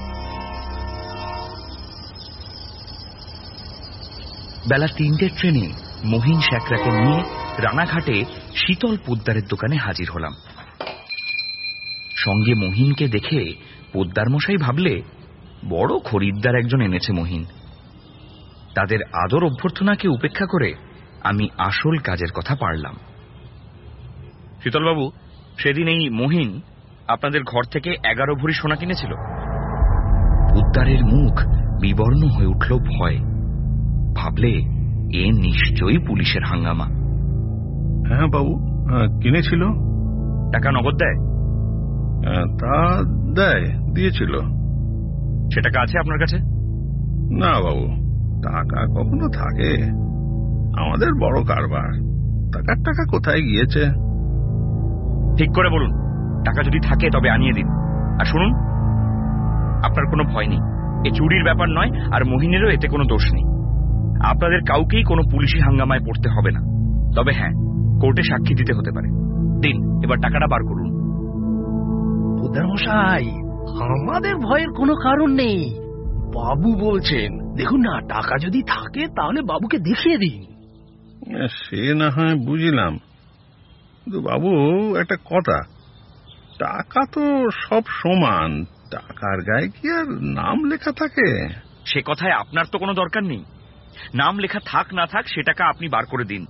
Speaker 2: বেলা তিনটের ট্রেনে মহিন শেখরাকে নিয়ে রানাঘাটে শীতল পোদ্দারের দোকানে হাজির হলাম। সঙ্গে মহিনকে দেখে পোদ্দার মশাই ভাবলে বড় খরিদ্দার একজন এনেছে মহিন। তাদের আদর অভ্যর্থনাকে উপেক্ষা করে আমি আসল কাজের কথা পারলাম। শীতলবাবু, সেদিন এই মহিন আপনাদের ঘর থেকে এগারো ভরি সোনা কিনেছিল। পোদ্দারের মুখ বিবর্ণ হয়ে উঠল ভয়। ভাবলে এ নিশ্চয়ই পুলিশের হাঙ্গামা।
Speaker 12: হ্যাঁ বাবু, কিনেছিল।
Speaker 2: টাকা নগদ দেয়?
Speaker 12: তা দেয়, দিয়েছিল।
Speaker 2: সে টাকা আছে আপনার কাছে?
Speaker 12: না বাবু, টাকা কখনো থাকে? আমাদের বড় কারবার, টাকার টাকা কোথায় গিয়েছে?
Speaker 2: ঠিক করে বলুন, টাকা যদি থাকে তবে আনিয়ে দিন। আর শুনুন, আপনার কোনো ভয় নেই, এ চুরির ব্যাপার নয়, আর মহিনেরও এতে কোনো দোষ নেই। আপনাদের কাউকেই কোনো পুলিশি হাঙ্গামায় পড়তে হবে না। তবে হ্যাঁ, কোর্টে সাক্ষী দিতে হতে পারে। দিন, এবার টাকাটা বার করুন।
Speaker 11: পোদ্দার মশাই, আমাদের ভয়ের কোনো কারণ নেই। বাবু বলছেন, দেখুন না, টাকা যদি থাকে তাহলে বাবুকে দেখিয়ে দিন।
Speaker 12: সে না হয় বুঝলাম, কিন্তু বাবু একটা কথা, টাকা তো সব সমান, টাকার গায়ে কি আর নাম লেখা থাকে?
Speaker 2: সে কথায় আপনার তো কোনো দরকার নেই। নাম লেখা থাক না থাক, সে টাকা আপনি বার করে দিন।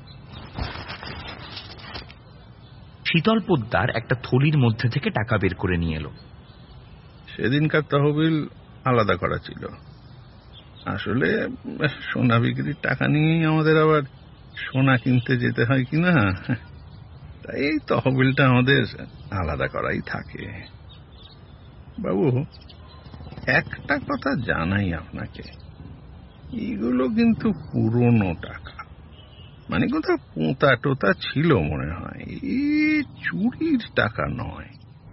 Speaker 2: শীতল পোদ্দার একটা থলির মধ্যে থেকে টাকা বের করে নিয়ে এলো।
Speaker 12: সেদিনকার তহবিল আলাদা করা ছিল। আসলে সোনা বিক্রির টাকা নিয়েই আমাদের আবার সোনা কিনতে যেতে হয় কিনা, তাই এই তহবিলটা আমাদের আলাদা করাই থাকে। বাবু, একটা কথা জানাই আপনাকে, এগুলো কিন্তু পুরনো টাকা, মানে কোথাও পোঁতা টোতা ছিল মনে হয়, এই চুরির টাকা নয়।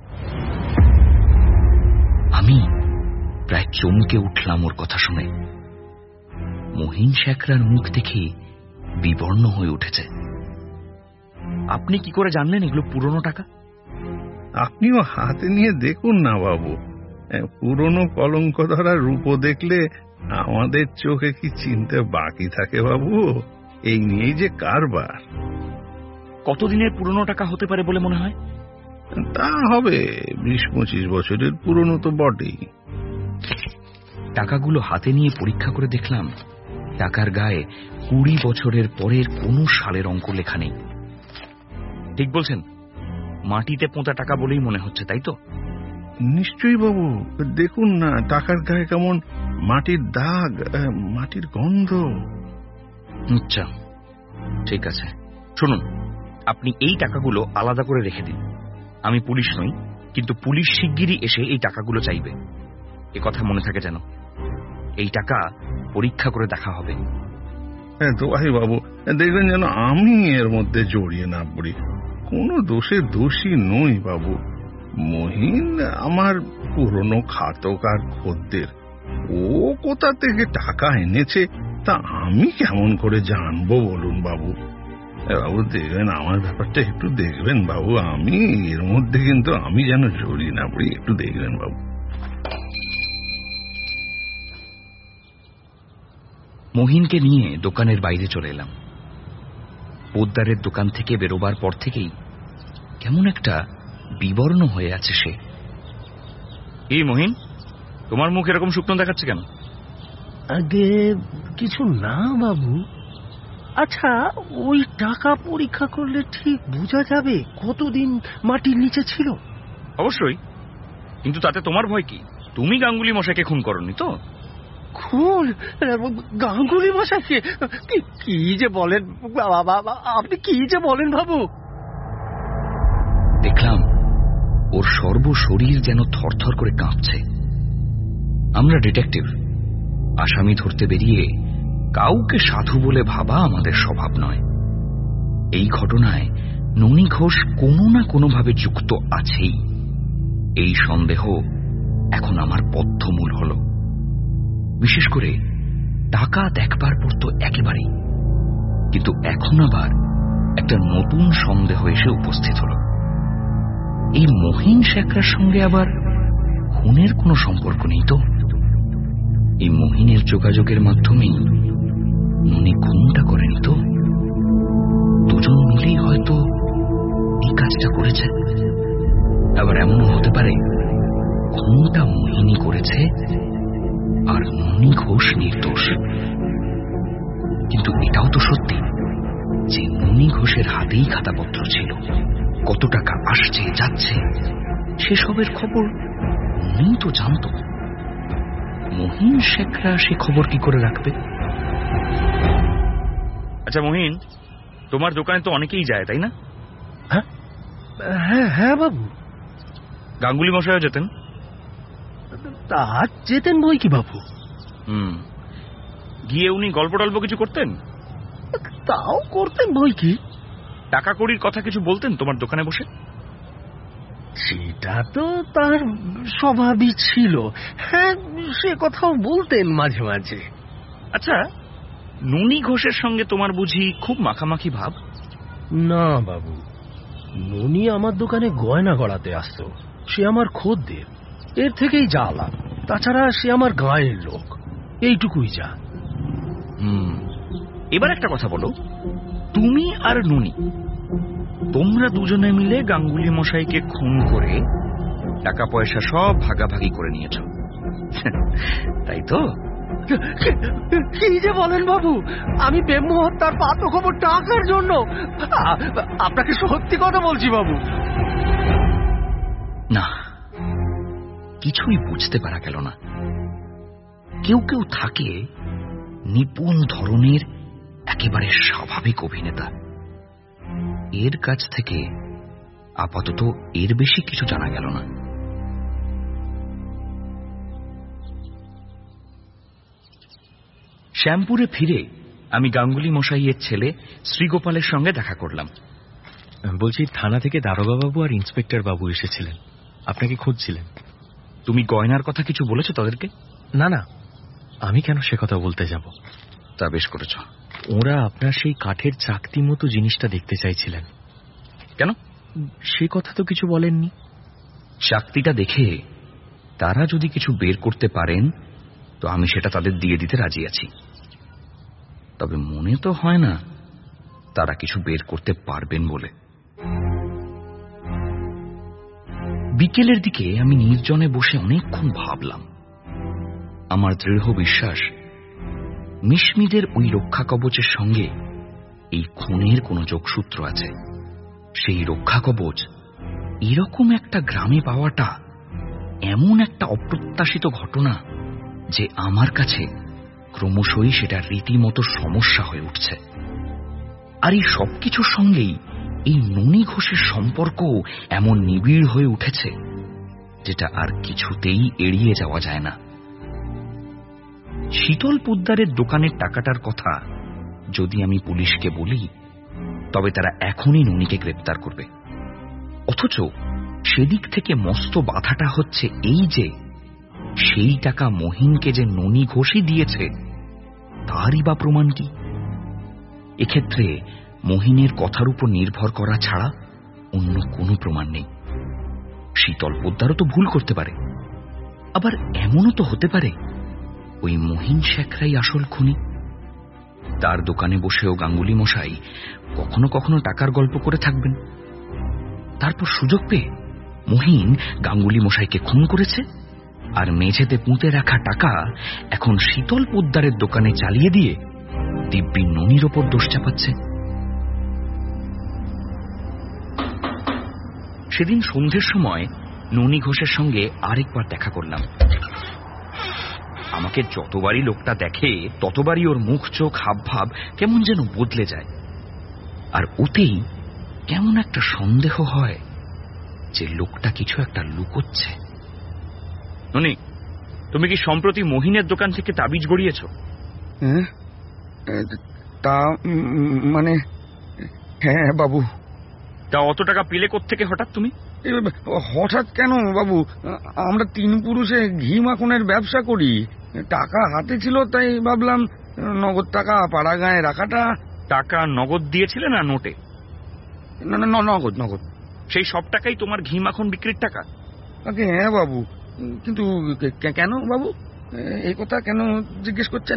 Speaker 2: আমি প্রায় চমকে উঠলাম ওর কথা শুনে। মহিন শেখরার মুখ দেখে বিবর্ণ হয়ে উঠেছে। আপনি কি করে জানলেন এগুলো পুরনো টাকা?
Speaker 12: আপনিও হাতে নিয়ে দেখুন না বাবু, পুরনো কলঙ্ক ধরা রূপো দেখলে আমাদের চোখে কি চিনতে বাকি থাকে বাবু? এই নিয়েই যে কারবার।
Speaker 2: কতদিনের পুরনো টাকা হতে পারে বলে মনে হয়?
Speaker 12: তা হবে বিশ পঁচিশ বছরের পুরনো তো বটেই।
Speaker 2: টাকাগুলো হাতে নিয়ে পরীক্ষা করে দেখলাম, টাকার গায়ে কুড়ি বছরের পরের কোনো সালের অঙ্ক লেখা নেই। ঠিক বলছেন, মাটিতে পোঁতা টাকা বলেই মনে হচ্ছে, তাই তো?
Speaker 12: নিশ্চয়ই বাবু, দেখুন না টাকার গায়ে কেমন মাটির দাগ, মাটির গন্ধ।
Speaker 2: আচ্ছা, ঠিক আছে। শুনুন, আপনি এই টাকাগুলো আলাদা করে রেখে দিন। আমি পুলিশ নই, কিন্তু পুলিশ শিগগিরই এসে এই টাকাগুলো চাইবে, এ কথা মনে থাকে যেন। এই টাকা পরীক্ষা করে দেখা হবে।
Speaker 12: হ্যাঁ দোহাই বাবু, দেখবেন যেন আমি এর মধ্যে জড়িয়ে না পড়ি। কোনো দোষে দোষী নই বাবু। মহিন আমার পুরনো খাতক আর খদ্দের, ও কোথা থেকে টাকা এনেছে তা আমি কেমন করে জানবো বলুন বাবু? বাবু দেখবেন, আমার ব্যাপারটা একটু দেখবেন বাবু, আমি এর মধ্যে কিন্তু আমি যেন জড়িয়ে না পড়ি, একটু দেখবেন বাবু।
Speaker 2: মহিনকে নিয়ে দোকানের বাইরে চলে এলাম। পোদ্দারের দোকান থেকে বেরোবার পর থেকেই কেমন একটা বিবর্ণ হয়ে আছে সে। এই মহিন, তোমার মুখ এরকম শুকনো দেখাচ্ছে কেন?
Speaker 11: আগে কিছু না বাবু। আচ্ছা, ওই টাকা পরীক্ষা করলে ঠিক বোঝা যাবে কতদিন মাটির নিচে ছিল?
Speaker 2: অবশ্যই, কিন্তু তাতে তোমার ভয় কি? তুমি গাঙ্গুলি মশাইকে খুন করনি তো?
Speaker 11: খুন? গাঙ্গুলি মশাইকে? কি যে বলেন আপনি, কি যে বলেন বাবু?
Speaker 2: দেখলাম ওর সর্বশরীর যেন থরথর করে কাঁপছে। আমরা ডিটেকটিভ, আসামি ধরতে বেরিয়ে কাউকে সাধু বলে ভাবা আমাদের স্বভাব নয়। এই ঘটনায় ননী ঘোষ কোনো না কোনোভাবে যুক্ত আছেই, এই সন্দেহ এখন আমার বদ্ধমূল হল। বিশেষ করে টাকা দেখবার পর তো একেবারেই, কিন্তু এখন আবার একটা নতুন সন্দেহ এসে উপস্থিত হল। এই মহিন শেখরার সঙ্গে আবার খুনের কোনো সম্পর্ক নেই তো? এই মহিনের যোগাযোগের মাধ্যমেই ননী খুনটা করেনি তো? দুজন মিলেই হয়তো এই কাজটা করেছে। আবার এমনও হতে পারে খুনটা মোহিনী করেছে আর ননী ঘোষ নির্দোষ। কিন্তু এটাও তো সত্যি যে ননী ঘোষের হাতেই খাতাপত্র ছিল, কত টাকা আসছে যাচ্ছে সেসবের খবর ননী তো জানত। মহিন শেখরা সে খবর কি করে রাখবে? আচ্ছা মহিন, তোমার দোকানে তো অনেকেই যায়, তাই না?
Speaker 11: হ্যাঁ হ্যাঁ বাবু।
Speaker 2: গাঙ্গুলি মশাইও যেতেন?
Speaker 11: তা যেতেন বই কি বাবু।
Speaker 2: হুম, গিয়ে উনি গল্প টল্প কিছু করতেন?
Speaker 11: তাও করতেন বই কি।
Speaker 2: টাকা কড়ির কথা কিছু বলতেন তোমার দোকানে বসে?
Speaker 11: সেটা তো তার স্বভাবই ছিল। হ্যাঁ, সে কথাও বলতেন মাঝে মাঝে।
Speaker 2: আচ্ছা, ননী ঘোষের সঙ্গে তোমার বুঝি খুব মাখামাখি ভাব?
Speaker 11: না বাবু, ননী আমার দোকানে গয়না গড়াতে আসতো, সে আমার খদ্দের, এর থেকেই যা আলাপ। তাছাড়া সে আমার গাঁয়ের লোক, এইটুকুই যা।
Speaker 2: হুম, এবার একটা কথা বলো, তুমি আর ননী তোমরা দুজনে মিলে গাঙ্গুলি মশাইকে খুন করে টাকা পয়সা সব ভাগাভাগি করে নিয়েছ, তাই তো?
Speaker 11: কি যে বলেন বাবু, আমি বেম্বু হত্যার পাত্র খবর টাকার জন্য? আপনাকে সত্যি কথা বলছি বাবু।
Speaker 2: না, কিছুই বুঝতে পারা গেল না। কেউ কেউ থাকে নিপুণ ধরনের একেবারে স্বাভাবিক অভিনেতা, এর কাছ থেকে আপাতত এর বেশি কিছু জানা গেল না। শ্যামপুরে ফিরে আমি গাঙ্গুলি মশাইয়ের ছেলে শ্রীগোপালের সঙ্গে দেখা করলাম।
Speaker 9: বলছি, থানা থেকে দারোগা বাবু আর ইন্সপেক্টর বাবু এসেছিলেন, আপনাকে খুঁজছিলেন।
Speaker 2: তুমি গয়নার কথা কিছু বলেছো তাদেরকে?
Speaker 9: না না, আমি কেন সে কথা বলতে যাব।
Speaker 2: তা বেশ করেছ।
Speaker 9: ওরা আপনার সেই কাঠের চাকতি মতো জিনিসটা দেখতে চাইছিলেন।
Speaker 2: কেন?
Speaker 9: সে কথা তো কিছু বলেননি।
Speaker 2: চাকতিটা দেখে তারা যদি কিছু বের করতে পারেন তো আমি সেটা তাদের দিয়ে দিতে রাজি আছি। তবে মনে তো হয় না তারা কিছু বের করতে পারবেন বলে। বিকেলের দিকে আমি নির্জনে বসে অনেকক্ষণ ভাবলাম। আমার দৃঢ় বিশ্বাস মিশমিদের ওই রক্ষা কবচের সঙ্গে এই খুনের কোনো যোগসূত্র আছে। সেই রক্ষা কবচ এরকম একটা গ্রামে পাওয়াটা এমন একটা অপ্রত্যাশিত ঘটনা যে আমার কাছে ক্রমশই সেটা রীতিমতো সমস্যা হয়ে উঠছে। আর এই সবকিছুর সঙ্গেই এই ননী ঘোষের সম্পর্ক এমন নিবিড় হয়ে উঠেছে যেটা আর কিছুতেই এড়িয়ে যাওয়া যায় না। শীতল পোদ্দারের দোকানের টাকাটার কথা যদি আমি পুলিশকে বলি তবে তারা এখনই ননীকে গ্রেপ্তার করবে। অথচ সেদিক থেকে মস্ত বাধাটা হচ্ছে এই যে সেই টাকা মহিনকে যে ননী ঘোষই দিয়েছে তারই বা প্রমাণ কি? এক্ষেত্রে মহিনের কথার উপর নির্ভর করা ছাড়া অন্য কোনো প্রমাণ নেই। শীতল পোদ্দারও তো ভুল করতে পারে, আবার এমনও তো হতে পারে ওই মহিন শেখরাই আসল খুনি। তার দোকানে বসেও গাঙ্গুলি মশাই কখনো কখনো টাকার গল্প করে থাকবেন। তারপর সুযোগ পেয়ে মহিন গাঙ্গুলি মশাইকে খুন করেছে, আর মেঝেতে পুঁতে রাখা টাকা এখন শীতল পোদ্দারের দোকানে চালিয়ে দিয়ে দিব্যি ননির ওপর দোষ চাপাচ্ছে। সেদিন সন্ধ্যের সময় ননি ঘোষের সঙ্গে আরেকবার দেখা করলাম। আমাকে যতবারই লোকটা দেখে ততবারই ওর মুখ চোখ হাবভাব কেমন যেন বদলে যায়, আর ওতেই কেমন একটা সন্দেহ হয় যে লোকটা কিছু একটা লুকোচ্ছে। ননি, তুমি কি সম্প্রতি মহিনের দোকান থেকে তাবিজ গড়িয়েছ?
Speaker 10: তা মানে হ্যাঁ বাবু।
Speaker 2: তা অত টাকা পেলে কোত্থেকে হঠাৎ তুমি?
Speaker 10: হঠাৎ কেন বাবু, আমরা তিন পুরুষে ঘি মাখনের ব্যবসা করি, টাকা হাতে ছিল তাই ভাবলাম নগদ টাকা পাড়া গায়ে রাখাটা।
Speaker 2: টাকা নগদ দিয়েছিলে না নোটে?
Speaker 10: না না নগদ নগদ।
Speaker 2: সেই সব টাকাই তোমার ঘি মাখন বিক্রির টাকা?
Speaker 10: হ্যাঁ বাবু, কিন্তু কেন বাবু এই কথা কেন জিজ্ঞেস করছেন?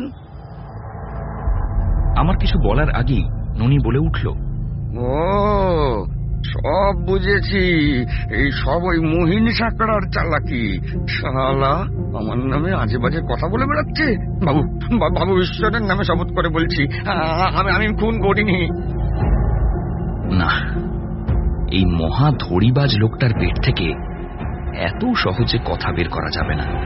Speaker 2: আমার কিছু বলার আগেই ননি বলে উঠল,
Speaker 10: ও সব বুঝেছি, এই সব ওই মোহিনী সাকড়ার চালাকি। শালা আমার নামে আজে বাজে কথা বলে বেড়াচ্ছে। বাবু বাবু ঈশ্বরের নামে শপথ করে বলছি আমি আমি খুন করিনি।
Speaker 2: না, এই মহা ধড়িবাজ লোকটার পেট থেকে এত সহজে কথা বের করা যাবে না।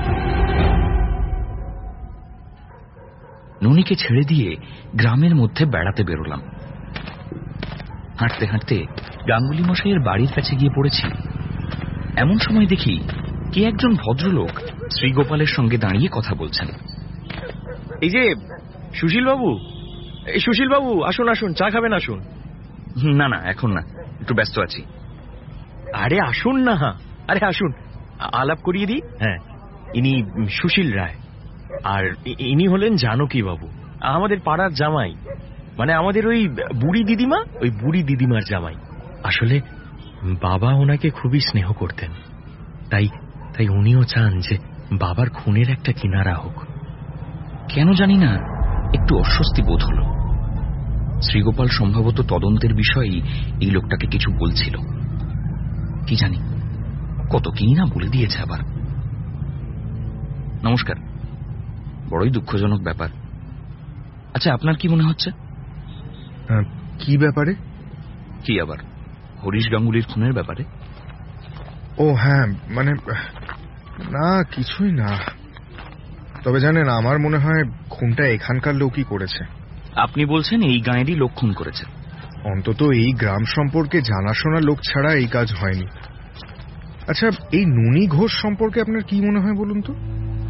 Speaker 2: ননিকে ছেড়ে দিয়ে গ্রামের মধ্যে বেড়াতে বেরোলাম। হাঁটতে হাঁটতে গাঙ্গুলি মশাইয়ের বাড়ির কাছে গিয়ে পড়েছি। এমন সময় দেখি কে একজন ভদ্রলোক শ্রীগোপালের সঙ্গে দাঁড়িয়ে কথা বলছেন।
Speaker 9: এই যে সুশীল বাবু, এই সুশীল বাবু আসুন আসুন, চা খাবেন আসুন।
Speaker 2: না না এখন না, একটু ব্যস্ত আছি।
Speaker 9: আরে আসুন না, আরে আসুন, আলাপ করিয়ে দিই। হ্যাঁ, ইনি সুশীল রায়, আর ইনি হলেন জানকী বাবু, আমাদের পাড়ার জামাই, মানে আমাদের ওই বুড়ি দিদিমা, ওই বুড়ি দিদিমার জামাই। আসলে বাবা ওনাকে খুবই স্নেহ করতেন, তাই তাই উনিও চান যে বাবার খুনের একটা কিনারা হোক।
Speaker 2: কেন জানি না একটু অস্বস্তি বোধ হল। শ্রীগোপাল সম্ভবত তদন্তের বিষয়েই এই লোকটাকে কিছু বলছিল, কি জানি কত কি না বলে দিয়েছে আবার। নমস্কার, বড়ই দুঃখজনক ব্যাপার। আচ্ছা, আপনার কি মনে হচ্ছে?
Speaker 13: কি ব্যাপারে?
Speaker 2: কি আবার হরিশ গাঙ্গুলির খুনের ব্যাপারে?
Speaker 13: ও হ্যাঁ, মানে না কিছুই না। তবে জানেন, আমার মনে হয় খুনটা এখানকার লোকই করেছে।
Speaker 2: আপনি বলছেন এই গাঁয়েরই লোক খুন করেছে?
Speaker 13: অন্তত এই গ্রাম সম্পর্কে জানাশোনা লোক ছাড়া এই কাজ হয়নি। আচ্ছা, এই ননি ঘোষ সম্পর্কে আপনার কি মনে হয় বলুন তো?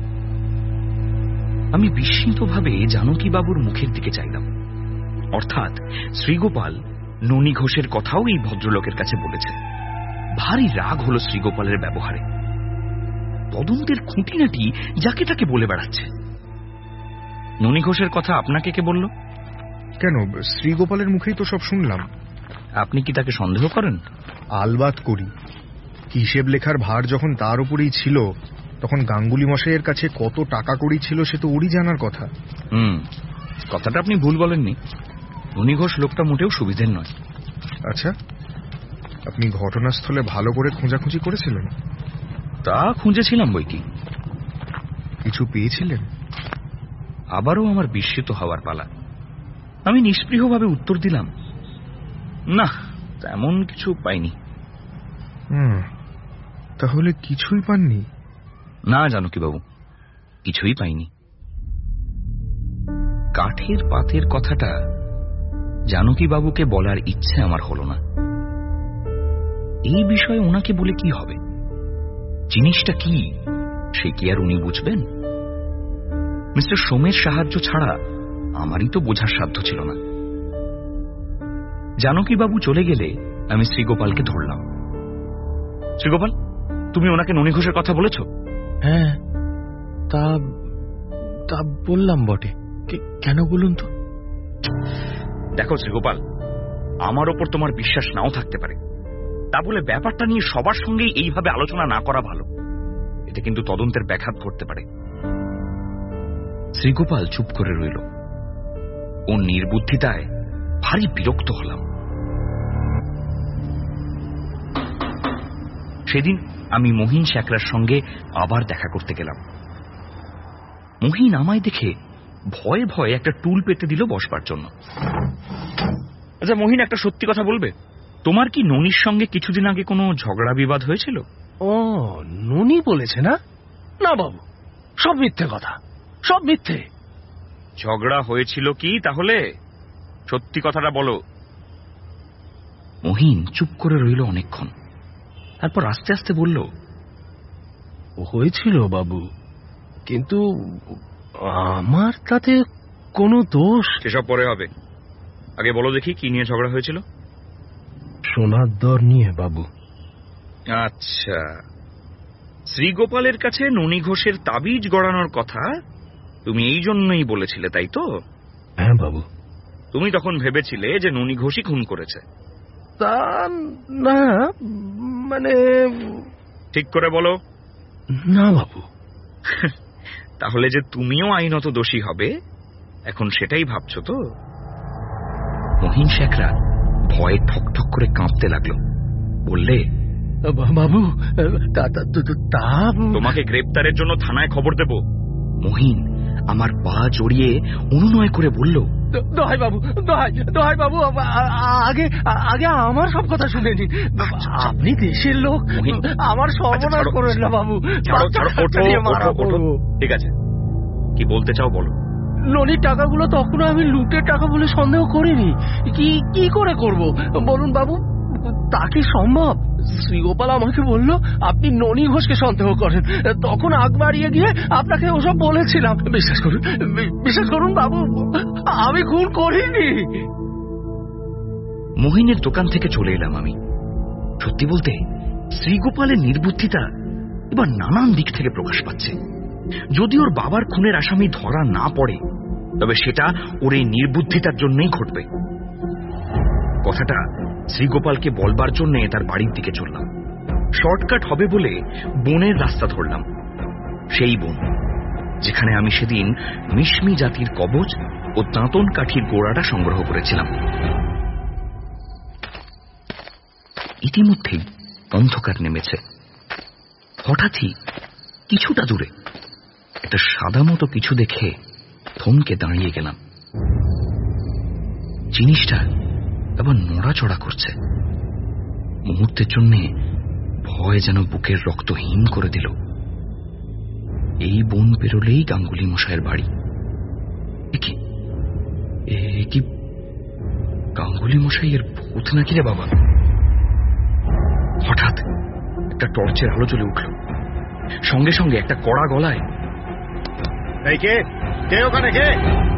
Speaker 2: আমি বিস্মিতভাবে জানকী বাবুর মুখের দিকে চাইলাম। অর্থাৎ শ্রীগোপাল ননি ঘোষের কথাও এই ভদ্রলোকের কাছে বলেছে। ভারী রাগ হলো শ্রীগোপালের ব্যবহারে। তদন্তের খুঁটিনাটি যাকে তাকে বলে বেড়াচ্ছে। ননি ঘোষের কথা আপনাকে কে বলল?
Speaker 13: কেন, শ্রীগোপালের মুখেই তো সব শুনলাম।
Speaker 2: আপনি কি তাকে সন্দেহ করেন?
Speaker 13: আলবাত করি। হিসেব লেখার ভার যখন তার উপরেই ছিল, তখন গাঙ্গুলি মশাইয়ের কাছে কত টাকা কড়ি ছিল সে তো ওরই জানার কথা।
Speaker 2: হুম, কথাটা আপনি ভুল বলেননি। ননি ঘোষ লোকটা মোটেও সুবিধের নয়।
Speaker 13: আচ্ছা, আপনি ঘটনাস্থলে ভালো করে খোঁজাখুঁজি করেছিলেন?
Speaker 2: তা খুঁজেছিলাম বই কি।
Speaker 13: কিছু পেয়েছিলেন?
Speaker 2: আবারও আমার বিস্মিত হওয়ার পালা। আমি নিষ্পৃহভাবে উত্তর দিলাম, না, তেমন কিছু পাইনি।
Speaker 13: হুম, তাহলে কিছুই পাননি?
Speaker 2: না জানকী বাবু, কিছুই পাইনি। কাঠের পাতের কথাটা জানকী বাবুকে বলার ইচ্ছে আমার হল না। এই বিষয়ে ওনাকে বলে কি হবে? জিনিসটা কি সে কি আর উনি বুঝবেন? মিস্টার সোমের সাহায্য ছাড়া আমারই তো বোঝার সাধ্য ছিল না। জানকী বাবু চলে গেলে আমি শ্রীগোপালকে ধরলাম। শ্রীগোপাল, তুমি ওনাকে ননি ঘোষের কথা বলেছ?
Speaker 9: হ্যাঁ, তা তা বললাম বটে। কেন বলুন তো?
Speaker 2: দেখো শ্রীগোপাল, আমার ওপর তোমার বিশ্বাস নাও থাকতে পারে, তা বলে ব্যাপারটা নিয়ে সবার সঙ্গেই এইভাবে আলোচনা না করা ভালো। এটা কিন্তু তদন্তের ব্যাঘাত ঘটতে পারে। শ্রীগোপাল চুপ করে রইল। ওর নির্বুদ্ধিতায় ভারী বিরক্ত হলাম। সেদিন আমি মহিন শ্যাকরার সঙ্গে আবার দেখা করতে গেলাম। মহিন আমায় দেখে ভয়ে ভয়ে একটা টুল পেতে দিল বসবার জন্য। আচ্ছা মহিন, একটা সত্যি কথা বলবে, তোমার কি ননির সঙ্গে কিছুদিন আগে কোনো ঝগড়া বিবাদ হয়েছিল?
Speaker 11: ও, ননি বলেছে না? না বাবু, সব মিথ্যে কথা, সব মিথ্যে।
Speaker 2: ঝগড়া হয়েছিল কি তাহলে? সত্যি কথাটা বলো। মহিন চুপ করে রইল অনেকক্ষণ, তারপর আস্তে আস্তে বলল,
Speaker 11: হয়েছিল বাবু, কিন্তু আমার তাতে কোনো দোষ।
Speaker 2: সেসব পরে হবে, আগে বলো দেখি কি নিয়ে ঝগড়া হয়েছিল।
Speaker 11: সোনার দর নিয়ে বাবু।
Speaker 2: আচ্ছা, শ্রীগোপালের কাছে ননি ঘোষের তাবিজ গড়ানোর কথা তুমি এই জন্যই বলেছিলে, তাই তো?
Speaker 11: হ্যাঁ বাবু।
Speaker 2: তুমি তখন ভেবেছিলে যে ননি ঘোষই খুন করেছে?
Speaker 11: তা না, মানে
Speaker 2: ঠিক করে বলো।
Speaker 11: না বাবু।
Speaker 2: তাহলে যে তুমিও আইনত দোষী হবে এখন সেটাই ভাবছো তো? মহিন শেখরা ভয়ে ঠক ঠক করে কাঁপতে লাগলো, বললে,
Speaker 11: বাবু তা
Speaker 2: তোমাকে গ্রেপ্তারের জন্য থানায় খবর দেব। মহিন আমার পা জড়িয়ে অনুনয় করে বলল,
Speaker 11: দোহাই বাবু, দোহাই দোহাই বাবু, আগে আগে আমার সব কথা শুনে নিন। আপনি দেশের লোক, আমার সর্বনাশ করেন না বাবু।
Speaker 2: ঠিক আছে, কি বলতে চাও বলো।
Speaker 11: ননির টাকাগুলো তখন আমি লুটের টাকা বলে সন্দেহ করিনি। কি কি করে করব বলুন বাবু? তা কি সম্ভব? শ্রীগোপাল আমাকে বলল আপনি ননি ঘোষকে সন্দেহ করেন, তখন আগ বাড়িয়ে গিয়ে আপনাকে ওসব বলেছিলাম। বিশ্বাস করুন, বিশ্বাস করুন বাবু, আমি খুন করিনি।
Speaker 2: মহিনের দোকান থেকে চলে এলাম আমি। সত্যি বলতে শ্রীগোপালের নির্বুদ্ধিতা এবার নানান দিক থেকে প্রকাশ পাচ্ছে। যদি ওর বাবার খুনের আসামি ধরা না পড়ে তবে সেটা ওর এই নির্বুদ্ধিতার জন্যই ঘটবে। কথাটা শ্রীগোপালকে বলবার জন্য তার বাড়ির দিকে চললাম। শর্টকাট হবে বলে বনের রাস্তা ধরলাম, সেই বন যেখানে আমি সেদিন মিশমি জাতির কবচ ও দাঁতন কাঠির গোড়াটা সংগ্রহ করেছিলাম। ইতিমধ্যেই অন্ধকার নেমেছে। হঠাৎই কিছুটা দূরে একটা সাদা মতো কিছু দেখে থমকে দাঁড়িয়ে গেলাম। জিনিসটা আবার নড়াচড়া করছে। মুহূর্তের জন্য ভয় যেন বুকের রক্ত হিম করে দিল। এই বন পেরোলেই গাঙ্গুলি মশাইয়ের বাড়ি। কি গাঙ্গুলি মশাইয়ের ভূত নাকি রে বাবা? হঠাৎ একটা টর্চের আলো জ্বলে উঠল, সঙ্গে সঙ্গে একটা কড়া গলায়,
Speaker 4: কে কে ওখানে কে?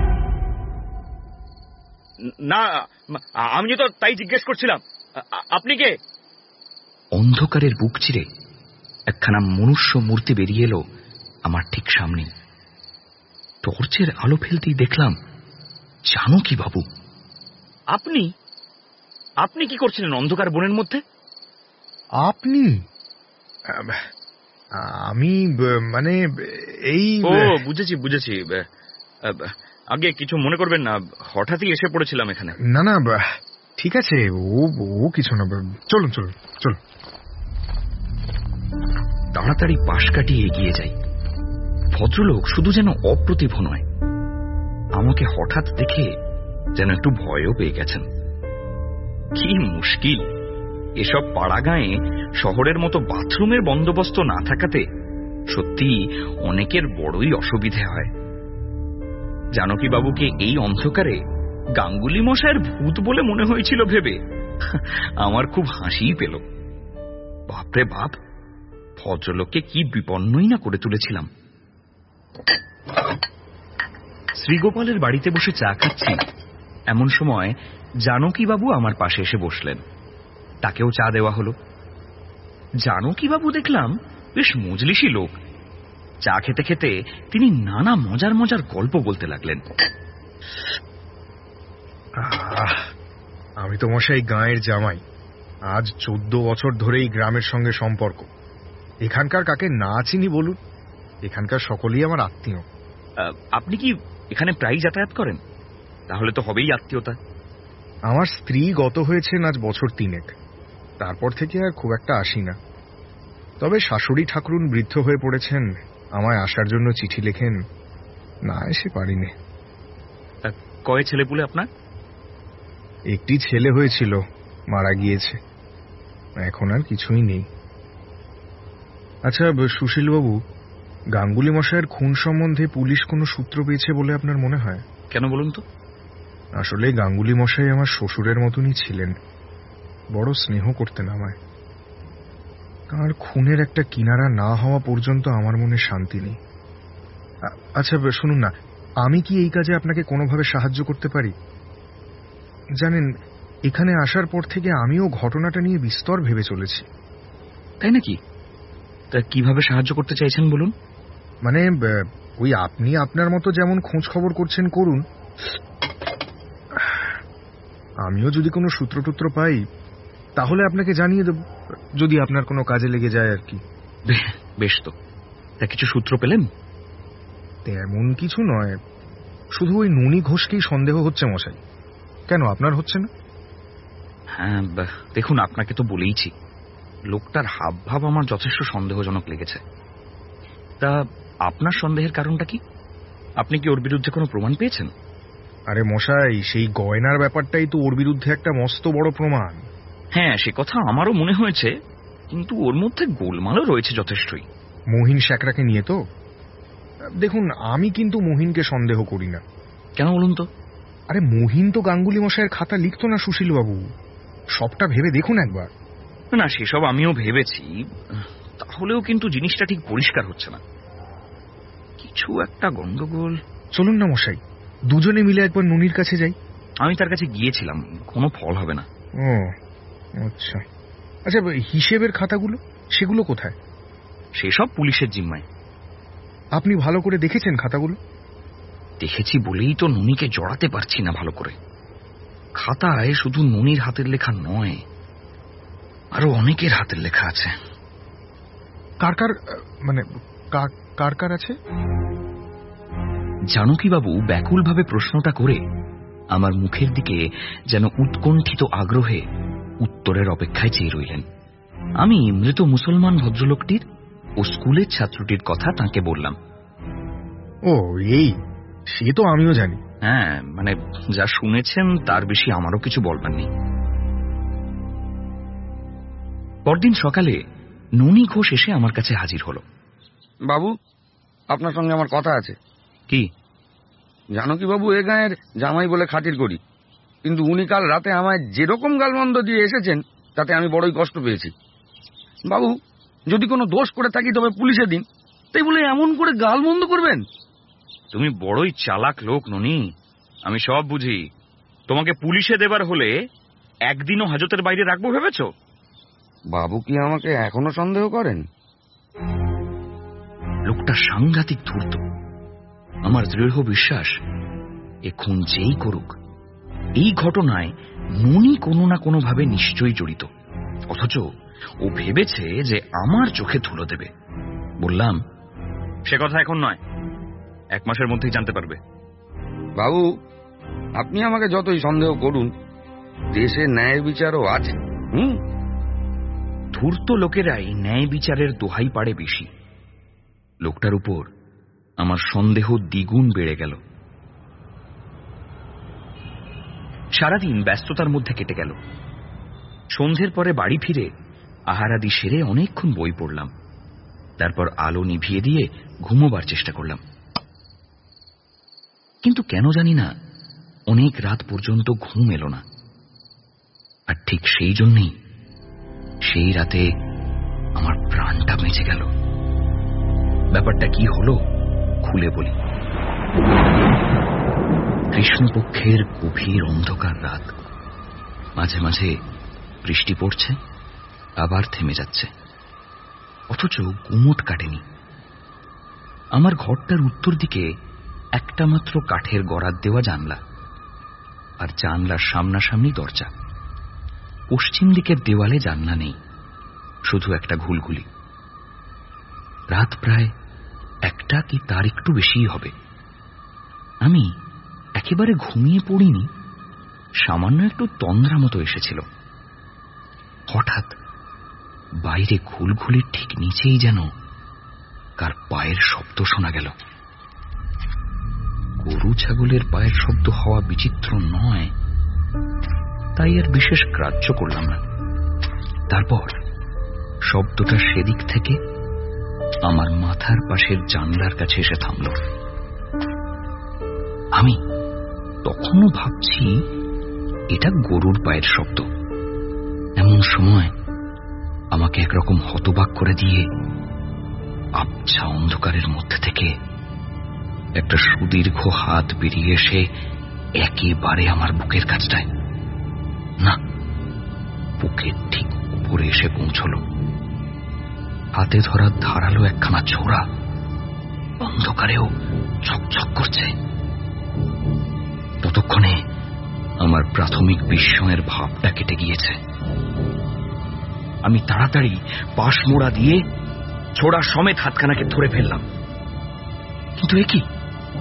Speaker 2: না, আমি তো তাই জিজ্ঞেস করছিলাম, আপনি কে? অন্ধকারের বুক চিরে একখানা মনুষ্য মূর্তি বেরিয়ে এলো আমার ঠিক সামনে। টর্চের আলো ফেলতেই দেখলাম জানকী বাবু। আপনি আপনি কি করছিলেন অন্ধকার বনের মধ্যে?
Speaker 13: আপনি? আমি মানে এই,
Speaker 2: ও বুঝেছি বুঝেছি। আগে কিছু মনে করবেন না, হঠাৎই এসে পড়েছিলাম এখানে।
Speaker 13: না না ঠিক আছে, ও ও কিছু না, চলুন চলুন চলুন।
Speaker 2: তাড়াতাড়ি পাশ কাটিয়ে এগিয়ে যাই। ভদ্রলোক শুধু যেন অপ্রতিভ নয়, আমাকে হঠাৎ দেখে যেন একটু ভয়ও পেয়ে গেছেন। কি মুশকিল, এসব পাড়া গাঁয়ে শহরের মতো বাথরুমের বন্দোবস্ত না থাকাতে সত্যি অনেকের বড়ই অসুবিধে হয়। জানকী বাবুকে এই অন্ধকারে গাঙ্গুলি মশাইয়ের ভূত বলে মনে হয়েছিল ভেবে আমার খুব হাসিই পেল। বাপরে বাপ, ভদ্রলোককে কি বিপন্নই না করে তুলেছিলাম। শ্রীগোপালের বাড়িতে বসে চা খাচ্ছি, এমন সময় জানকী বাবু আমার পাশে এসে বসলেন। তাকেও চা দেওয়া হলো। জানকী বাবু দেখলাম বেশ মজলিশি লোক। চা খেতে খেতে তিনি নানা মজার মজার গল্প বলতে লাগলেন।
Speaker 13: আমি তো মশাই গাঁয়ের জামাই, আজ চোদ্দ বছর ধরেই গ্রামের সঙ্গে সম্পর্ক। এখানকার কাকে না চিনি বলুন, এখানকার সকলেই আমার আত্মীয়।
Speaker 2: আপনি কি এখানে প্রায় যাতায়াত করেন? তাহলে তো হবেই আত্মীয়তা।
Speaker 13: আমার স্ত্রী গত হয়েছেন আজ বছর তিনেক, তারপর থেকে আর খুব একটা আসি না। তবে শাশুড়ি ঠাকুরুন বৃদ্ধ হয়ে পড়েছেন, আমায় আসার জন্য চিঠি লেখেন, না এসে পারিনি।
Speaker 2: কয় ছেলেপুলে আপনার?
Speaker 13: একটি ছেলে হয়েছিল, মারা গিয়েছে, এখন আর কিছুই নেই। আচ্ছা সুশীলবাবু, গাঙ্গুলি মশাইয়ের খুন সম্বন্ধে পুলিশ কোনো সূত্র পেয়েছে বলে আপনার মনে হয়?
Speaker 2: কেন বলুন তো?
Speaker 13: আসলে গাঙ্গুলি মশাই আমার শ্বশুরের মতনই ছিলেন, বড় স্নেহ করতেন আমায়। তাঁর খুনের একটা কিনারা না হওয়া পর্যন্ত আমার মনে শান্তি নেই। আচ্ছা শুনুন না, আমি কি এই কাজে আপনাকে কোনোভাবে সাহায্য করতে পারি? জানেন, এখানে আসার পর থেকে আমিও ঘটনাটা নিয়ে বিস্তর ভেবে চলেছি।
Speaker 2: তাই নাকি? তা কিভাবে সাহায্য করতে চাইছেন বলুন?
Speaker 13: মানে ওই আপনি আপনার মতো যেমন খোঁজ খবর করছেন করুন, আমিও যদি কোনো সূত্রটুত্র পাই তাহলে আপনাকে জানিয়ে দেব, যদি আপনার কোনো কাজে লেগে যায় আর কি।
Speaker 2: বেশ, তো তা কিছু সূত্র পেলেন?
Speaker 13: তেমন কিছু নয়, শুধু ওই ননি ঘোষকেই সন্দেহ হচ্ছে মশাই। কেন, আপনার হচ্ছে না?
Speaker 2: হ্যাঁ দেখুন, আপনাকে তো বলেইছি, লোকটার হাব ভাব আমার যথেষ্ট সন্দেহজনক লেগেছে। তা আপনার সন্দেহের কারণটা কি? আপনি কি ওর বিরুদ্ধে কোনো প্রমাণ পেয়েছেন?
Speaker 13: আরে মশাই, সেই গয়নার ব্যাপারটাই তো ওর বিরুদ্ধে একটা মস্ত বড় প্রমাণ।
Speaker 2: হ্যাঁ, সে কথা আমারও মনে হয়েছে, কিন্তু ওর মধ্যে গোলমালও রয়েছে যথেষ্টই।
Speaker 13: মহিন শ্যাকরাকে নিয়ে তো? দেখুন, আমি কিন্তু মহিনকে সন্দেহ করি না।
Speaker 2: কেন বলুন তো?
Speaker 13: আরে মহিন তো গাঙ্গুলি মশাইয়ের খাতা লিখতো না সুশীলবাবু, সবটা ভেবে দেখুন একবার।
Speaker 2: না, সেসব আমিও ভেবেছি, তাহলেও কিন্তু জিনিসটা ঠিক পরিষ্কার হচ্ছে না, কিছু একটা গন্ডগোল।
Speaker 13: চলুন না মশাই, দুজনে মিলে একবার ননির কাছে যাই।
Speaker 2: আমি তার কাছে গিয়েছিলাম, কোনো ফল হবে না।
Speaker 13: ও আচ্ছা আচ্ছা, হিসেবের খাতাগুলো সেগুলো কোথায়?
Speaker 2: সেসব পুলিশের জিম্মায়।
Speaker 13: আপনি ভালো করে দেখেছেন খাতাগুলো?
Speaker 2: দেখেছি বলেই তো ননিকে জড়াতে পারছি না ভালো করে। খাতায় শুধু ননির হাতের লেখা নয়, আরো অনেকের হাতের লেখা আছে।
Speaker 13: কার কার, মানে কার কার আছে?
Speaker 2: জানকীবাবু ব্যাকুলভাবে প্রশ্নটা করে আমার মুখের দিকে যেন উৎকণ্ঠিত আগ্রহে উত্তরের অপেক্ষায় চেয়ে রইলেন। আমি মৃত মুসলমান ভদ্রলোকটির ও স্কুলের ছাত্রটির কথা তাঁকে বললাম।
Speaker 13: ও এই, সে তো আমিও জানি।
Speaker 2: হ্যাঁ, মানে যা শুনেছেন তার বেশি আমারও কিছু বলবার নেই। পরদিন সকালে ননি ঘোষ এসে আমার কাছে হাজির হল।
Speaker 10: বাবু, আপনার সঙ্গে আমার কথা আছে।
Speaker 2: কি?
Speaker 10: জানকী বাবু এ গাঁয়ের জামাই বলে খাতির করি, কিন্তু উনি কাল রাতে আমায় যেরকম গালমন্দ দিয়ে এসেছেন তাতে আমি বড়ই কষ্ট পেয়েছি। বাবু, যদি কোনো দোষ করে থাকি তবে পুলিশে দিন, তাই বলে এমন করে গালমন্দ করবেন?
Speaker 2: তুমি বড়ই চালাক লোক ননি, আমি সব বুঝি। তোমাকে পুলিশে দেবার হলে একদিনও হাজতের বাইরে রাখবো ভেবেছ?
Speaker 10: বাবু কি আমাকে এখনো সন্দেহ করেন?
Speaker 2: লোকটা সাংঘাতিক ধূর্ত। আমার দৃঢ় বিশ্বাস, এ খুন যেই করুক, এই ঘটনায় ননি কোনো না কোনো ভাবে নিশ্চয়ই জড়িত। অথচ ও ভেবেছে যে আমার চোখে ধুলো দেবে। বললাম, সে কথা এখন নয়, এক মাসের মধ্যেই জানতে পারবে।
Speaker 10: বাবু, আপনি আমাকে যতই সন্দেহ করুন, দেশে ন্যায় বিচারও আছে। হুম,
Speaker 2: ধূর্ত লোকেরাই ন্যায় বিচারের দোহাই পাড়ে বেশি। লোকটার উপর আমার সন্দেহ দ্বিগুণ বেড়ে গেল। সারাদিন ব্যস্ততার মধ্যে কেটে গেল। সন্ধ্যের পরে বাড়ি ফিরে আহারাদি সেরে অনেকক্ষণ বই পড়লাম। তারপর আলো নিভিয়ে দিয়ে ঘুমোবার চেষ্টা করলাম, কিন্তু কেন জানি না অনেক রাত পর্যন্ত ঘুম এলো না। আর ঠিক সেই জন্যই সেই রাতে আমার প্রাণটা বেঁচে গেল। ব্যাপারটা কি হলো খুলে বলি। কৃষ্ণপক্ষের গভীর অন্ধকার রাত, মাঝে মাঝে বৃষ্টি পড়ছে, আবার থেমে যাচ্ছে, অথচ গুমোট কাটেনি। আমার ঘরটার উত্তর দিকে একটা মাত্র কাঠের গড়াত দেওয়া জানলা, আর জানলার সামনাসামনি দরজা। পশ্চিম দিকের দেওয়ালে জানলা নেই, শুধু একটা ঘুলঘুলি। রাত প্রায় একটা কি তার একটু বেশিই হবে। আমি একেবারে ঘুমিয়ে পড়িনি, সামান্য একটু তন্দ্রা মতো এসেছিল। হঠাৎ বাইরে ঘুলঘুলির ঠিক নিচেই যেন কার পায়ের শব্দ শোনা গেল। গরু ছাগলের পায়ের শব্দ হওয়া বিচিত্র নয়, তাই আর বিশেষ গ্রাহ্য করলাম না। তারপর শব্দটা সেদিক থেকে আমার মাথার পাশের জানলার কাছে এসে থামল। আমি তখনও ভাবছি এটা গরুর পায়ের শব্দ। এমন সময় আমাকে একরকম হতবাক করে দিয়ে আবছা অন্ধকারের মধ্যে থেকে একটা সুদীর্ঘ হাত বেরিয়ে এসে একেবারে আমার বুকের কাছটায়, না বুকের ঠিক উপরে এসে পৌঁছল। হাতে ধরা ধারালো একখানা ছোরা, অন্ধকারেও ঝকঝক করছে। ততক্ষণে আমার প্রাথমিক বিস্ময়ের ভাবটা কেটে গিয়েছে। আমি তাড়াতাড়ি পাশ মোড়া দিয়ে ছোড়া সমেত হাতখানাকে ধরে ফেললাম। কিন্তু এ কি,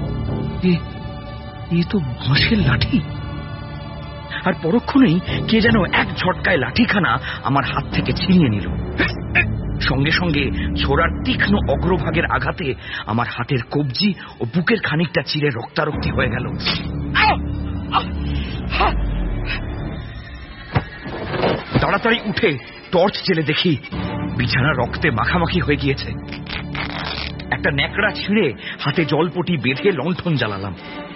Speaker 2: এ তো বাঁশের লাঠি। আর পরক্ষণেই কে যেন এক ঝটকায় লাঠিখানা আমার হাত থেকে ছিনিয়ে নিল। সঙ্গে সঙ্গে ছোড়ার তীক্ষ্ণ অগ্রভাগের আঘাতে আমার হাতের কবজি ও বুকের খানিকটা চিরে রক্তারক্তি হয়ে গেল। তাড়াতাড়ি উঠে টর্চ জেলে দেখি বিছানা রক্তে মাখামাখি হয়ে গিয়েছে। একটা ন্যাকড়া ছিঁড়ে হাতে জলপটি বেঁধে লণ্ঠন জ্বালালাম।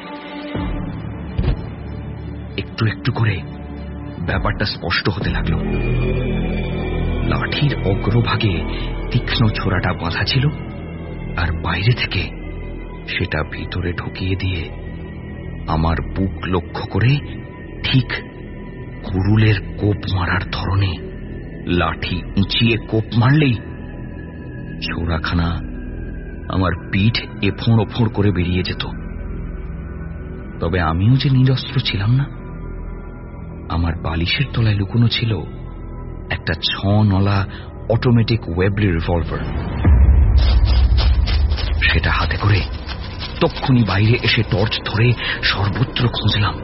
Speaker 2: একটু একটু করে ব্যাপারটা স্পষ্ট হতে লাগলো। লাঠির অগ্রভাগে তীক্ষ্ণ ছোরাটা বাঁধা ছিল, আর বাইরে থেকে সেটা ভিতরে ঢুকিয়ে দিয়ে আমার বুক লক্ষ্য করে ঠিক কুরুলের কোপ মারার ধরনে লাঠি উঁচিয়ে কোপ মারলেই ছোরাখানা আমার পিঠ এফোঁড় ওফোঁড় করে বেরিয়ে যেত। তবে আমিও যে নিরস্ত্র ছিলাম না। আমার বালিশের তলায় লুকোনো ছিল একটা ছ নলা অটোমেটিক ওয়েবলি রিভলভার। সেটা হাতে করে তক্ষুনি বাইরে এসে টর্চ ধরে সর্বত্র খুঁজলাম।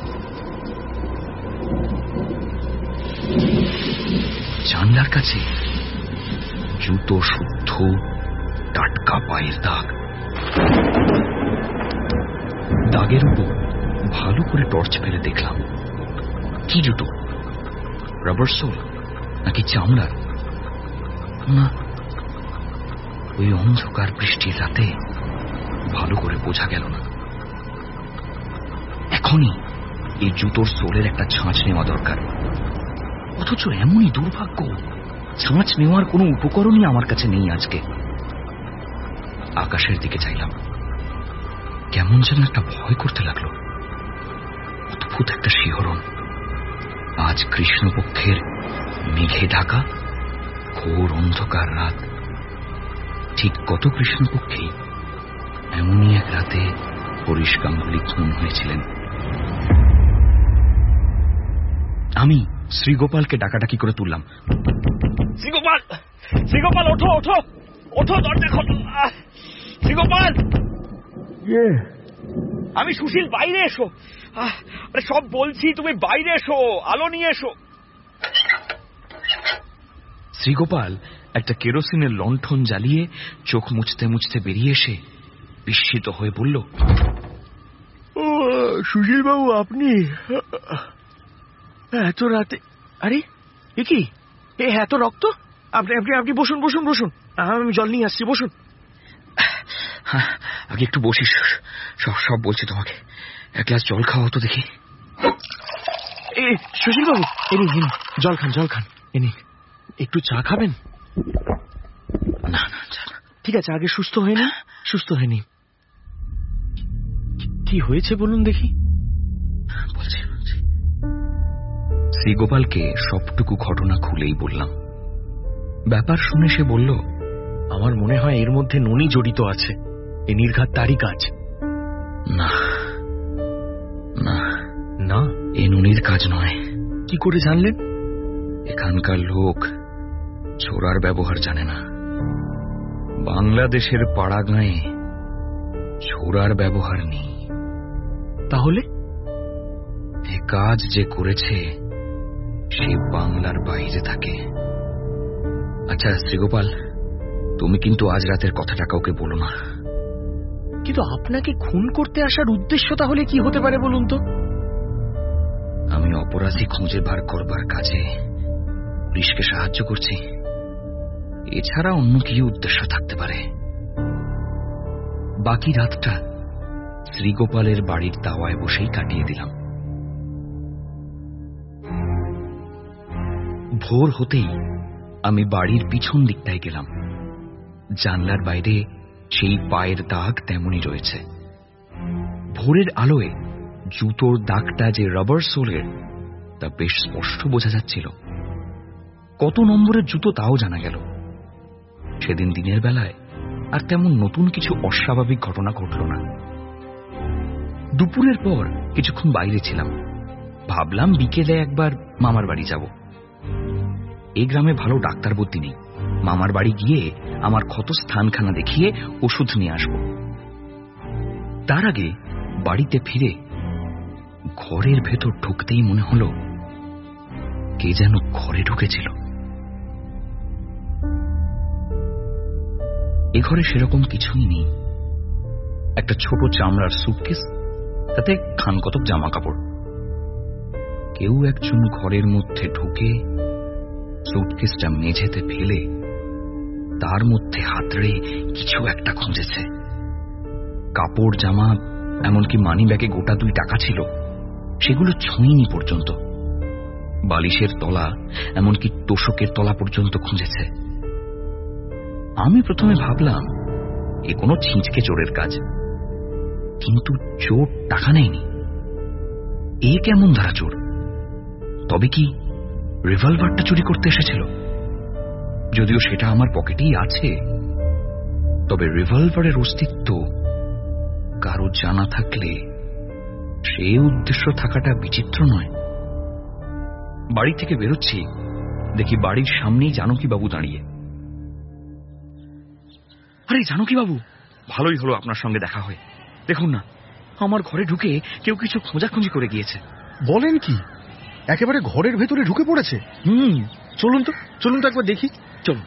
Speaker 2: জানলার কাছে জুতো শুদ্ধ টাটকা পায়ের দাগ। দাগের উপর ভালো করে টর্চ ফেলে দেখলাম কি জুতো, রাবার সোল নাকি চামড়ার? না, ওই অন্ধকার বৃষ্টির রাতে ভালো করে বোঝা গেল না। এখনই এই জুতোর সোলের একটা ছাঁচ নেওয়া দরকার। অথচ এমনই দুর্ভাগ্য, ছাঁচ নেওয়ার কোনো উপকরণই আমার কাছে নেই আজকে। আকাশের দিকে চাইলাম, কেমন যেন একটা ভয় করতে লাগলো। অদ্ভুত একটা শিহরণ। আজ কৃষ্ণপক্ষের মেঘে ঢাকা ঘোর অন্ধকার রাত। ঠিক গত কৃষ্ণপক্ষেই এমনই এক রাতে হরিশ গাঙ্গুলি খুন হয়েছিলেন। আমি শ্রীগোপালকে ডাকাডাকি করে তুললাম। শ্রীগোপাল, শ্রীগোপাল ওঠো ওঠো ওঠো, দরজা খোলো। শ্রীগোপাল, আমি সুশীল, বাইরে এসো। আরে সব বলছি, তুমি বাইরে এসো, আলো নিয়ে এসো। শ্রীগোপাল একটা কেরোসিনের লণ্ঠন জ্বালিয়ে চোখ মুছতে মুছতে বেরিয়ে এসে বিস্মিত হয়ে বলল,
Speaker 11: ও সুশীল বাবু, আপনি এত রাতে? আরে এ কি, এ এত রক্ত? আপনি আপনি আপনি বসুন বসুন বসুন, আমি জল নিয়ে আসছি, বসুন।
Speaker 2: আগে একটু বসিস, সব সব বলছি তোমাকে। এক গ্লাস জল খাওয়া তো দেখি।
Speaker 11: এ সুশীল বাবু, এনি নিন, জল খান জল খান। এনি একটু চা খাবেন?
Speaker 2: না না,
Speaker 11: ঠিক আছে, আগে সুস্থ হয়ে নিন, সুস্থ হয়ে নিন। কি হয়েছে বলুন দেখি।
Speaker 2: বলছি বলছি শ্রীগোপালকে সবটুকু ঘটনা খুলেই বললাম। ব্যাপার শুনে সে বলল,
Speaker 11: আমার মনে হয় এর মধ্যে ননি জড়িত আছে। এ নির্ঘাত তারই কাজ।
Speaker 2: না না
Speaker 11: না,
Speaker 2: এ ননির কাজ নয়।
Speaker 11: কি করে জানলেন?
Speaker 2: এখানকার লোক ছোড়ার ব্যবহার জানে না। বাংলাদেশের পাড়া গাঁয়ে ছোড়ার ব্যবহার নেই।
Speaker 11: তাহলে
Speaker 2: এ কাজ যে করেছে সে বাংলার বাইরে থাকে। আচ্ছা শ্রীগোপাল, তুমি কিন্তু আজ রাতের কথাটা কাউকে বলো না।
Speaker 11: কিন্তু আপনাকে খুন করতে আসার উদ্দেশ্য তাহলে কি হতে পারে বলুন তো?
Speaker 2: আমি অপরাধী খুঁজে বার করবার কাজে পুলিশকে সাহায্য করছি, এছাড়া অন্য কি উদ্দেশ্য থাকতে পারে? বাকি রাতটা শ্রীগোপালের বাড়ির দাওয়ায় বসেই কাটিয়ে দিলাম। ভোর হতেই আমি বাড়ির পিছন দিকটায় গেলাম। জানলার বাইরে সেই পায়ের দাগ তেমনই রয়েছে। ভোরের আলোয় জুতোর দাগটা যে রাবার সোলের তা বেশ স্পষ্ট বোঝা যাচ্ছিল। কত নম্বরের জুতো তাও জানা গেল। সেদিন দিনের বেলায় আর তেমন নতুন কিছু অস্বাভাবিক ঘটনা ঘটল না। দুপুরের পর কিছুক্ষণ বাইরে ছিলাম, ভাবলাম বিকেলে একবার মামার বাড়ি যাব। এই গ্রামে ভালো ডাক্তার বুদ্ধি নেই, মামার বাড়ি গিয়ে আমার ক্ষত স্থানখানা দেখিয়ে ওষুধ নিয়ে আসব। তার আগে বাড়িতে ফিরে ঘরের ভেতর ঢুকতেই মনে হলো কে যেন ঘরে ঢুকেছিল। এ ঘরে সেরকম কিছুই নেই। একটা ছোট চামড়ার সুটকেস, তাতে খান কতক জামা কাপড়। কেউ একজন ঘরের মধ্যে ঢুকে সুটকেসটা মেঝেতে ফেলে তার মধ্যে হাতড়ে কিছু একটা খুঁজেছে। কাপড়, জামা, এমনকি মানি ব্যাগে গোটা দুই টাকা ছিল, সেগুলো ছুঁইনি পর্যন্ত। বালিশের তলা, এমনকি তোষকের তলা পর্যন্ত খুঁজেছে। আমি প্রথমে ভাবলাম এ কোনো ছিঁচকে চোরের কাজ, কিন্তু চোর টাকা নেয়নি। এ কেমন ধারা চোর? তবে কি রিভলভারটা চুরি করতে এসেছিল? যদিও সেটা আমার পকেটেই আছে, তবে রিভলভারের অস্তিত্ব কারো জানা থাকলে সে উদ্দেশ্য থাকাটা বিচিত্র নয়। বাড়ি থেকে বেরোচ্ছি, দেখি বাড়ির সামনেই জানকী বাবু দাঁড়িয়ে। আরে জানকী বাবু, ভালোই হলো আপনার সঙ্গে দেখা হয়। দেখুন না, আমার ঘরে ঢুকে কেউ কিছু খোঁজাখুঁজি করে গিয়েছে।
Speaker 13: বলেন কি? একেবারে ঘরের ভেতরে ঢুকে পড়েছে?
Speaker 11: হুম, চলুন তো, চলুন তো একবার দেখি। চলুন।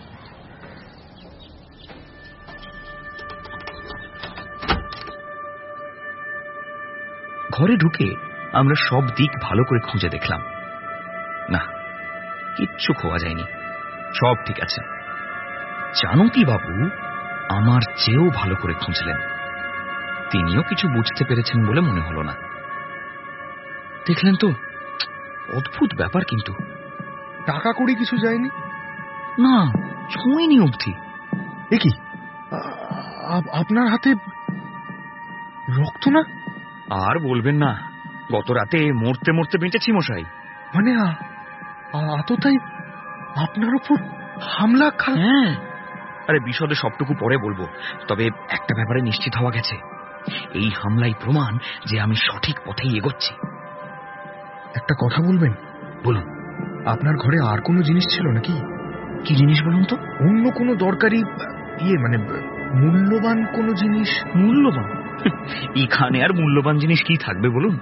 Speaker 2: ঘরে ঢুকে আমরা সব দিক ভালো করে খুঁজে দেখলাম। না, কিচ্ছু খোয়া যায়নি, সব ঠিক আছে। জানকী বাবু আমার চেয়েও ভালো করে খুঁজলেন, তিনিও কিছু বুঝতে পেরেছেন বলে মনে হলো না। দেখলেন তো, অদ্ভুত ব্যাপার। কিন্তু
Speaker 13: টাকা কড়ি কিছু যায়নি?
Speaker 2: না, ছুঁইনি অবধি।
Speaker 13: এ কি, আপনার হাতে রক্ত? না,
Speaker 2: আর বলবেন না, গত রাতে মরতে মরতে বেঁচেছি মশাই।
Speaker 13: মানে আততাই আপনার উপর হামলা?
Speaker 2: হ্যাঁ, আরে বিশদে সবটুকু পরে বলবো, তবে একটা ব্যাপারে নিশ্চিত হওয়া গেছে, এই হামলাই প্রমাণ যে আমি সঠিক পথেই এগোচ্ছি।
Speaker 13: একটা কথা বলবেন?
Speaker 2: বলুন।
Speaker 13: আপনার ঘরে আর কোনো জিনিস ছিল নাকি?
Speaker 2: কি জিনিস বলুন তো?
Speaker 13: অন্য কোনো দরকারি, ইয়ে মানে মূল্যবান কোনো জিনিস?
Speaker 2: মূল্যবান? এখানে আর মূল্যবান জিনিস কি থাকবে বলুন?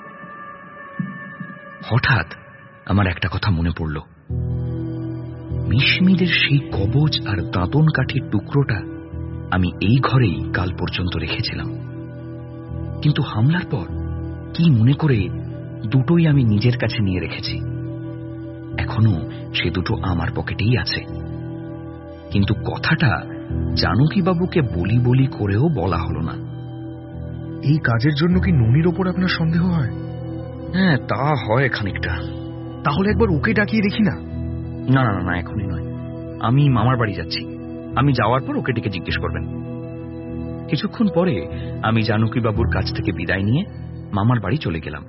Speaker 2: হঠাৎ আমার একটা কথা মনে পড়ল। মিশমিদের সেই কবচ আর দাঁতন কাঠির টুকরোটা আমি এই ঘরেই কাল পর্যন্ত রেখেছিলাম, কিন্তু হামলার পর কি মনে করে দুটোই আমি নিজের কাছে নিয়ে রেখেছি। এখনো সে দুটো আমার পকেটেই আছে, কিন্তু কথাটা জানকী বাবুকে বলি বলি করেও বলা হলো না।
Speaker 13: এই কাজের জন্য কি ননির ওপর আপনার সন্দেহ হয়?
Speaker 2: হ্যাঁ, তা হয় খানিকটা।
Speaker 13: তাহলে একবার ওকে ডাকিয়ে দেখি না?
Speaker 2: না না না, এখনই নয়, আমি মামার বাড়ি যাচ্ছি। আমি যাওয়ার পর ওকে ডেকে জিজ্ঞেস করবেন। কিছুক্ষণ পরে আমি জানকী বাবুর কাছ থেকে বিদায় নিয়ে মামার বাড়ি চলে গেলাম।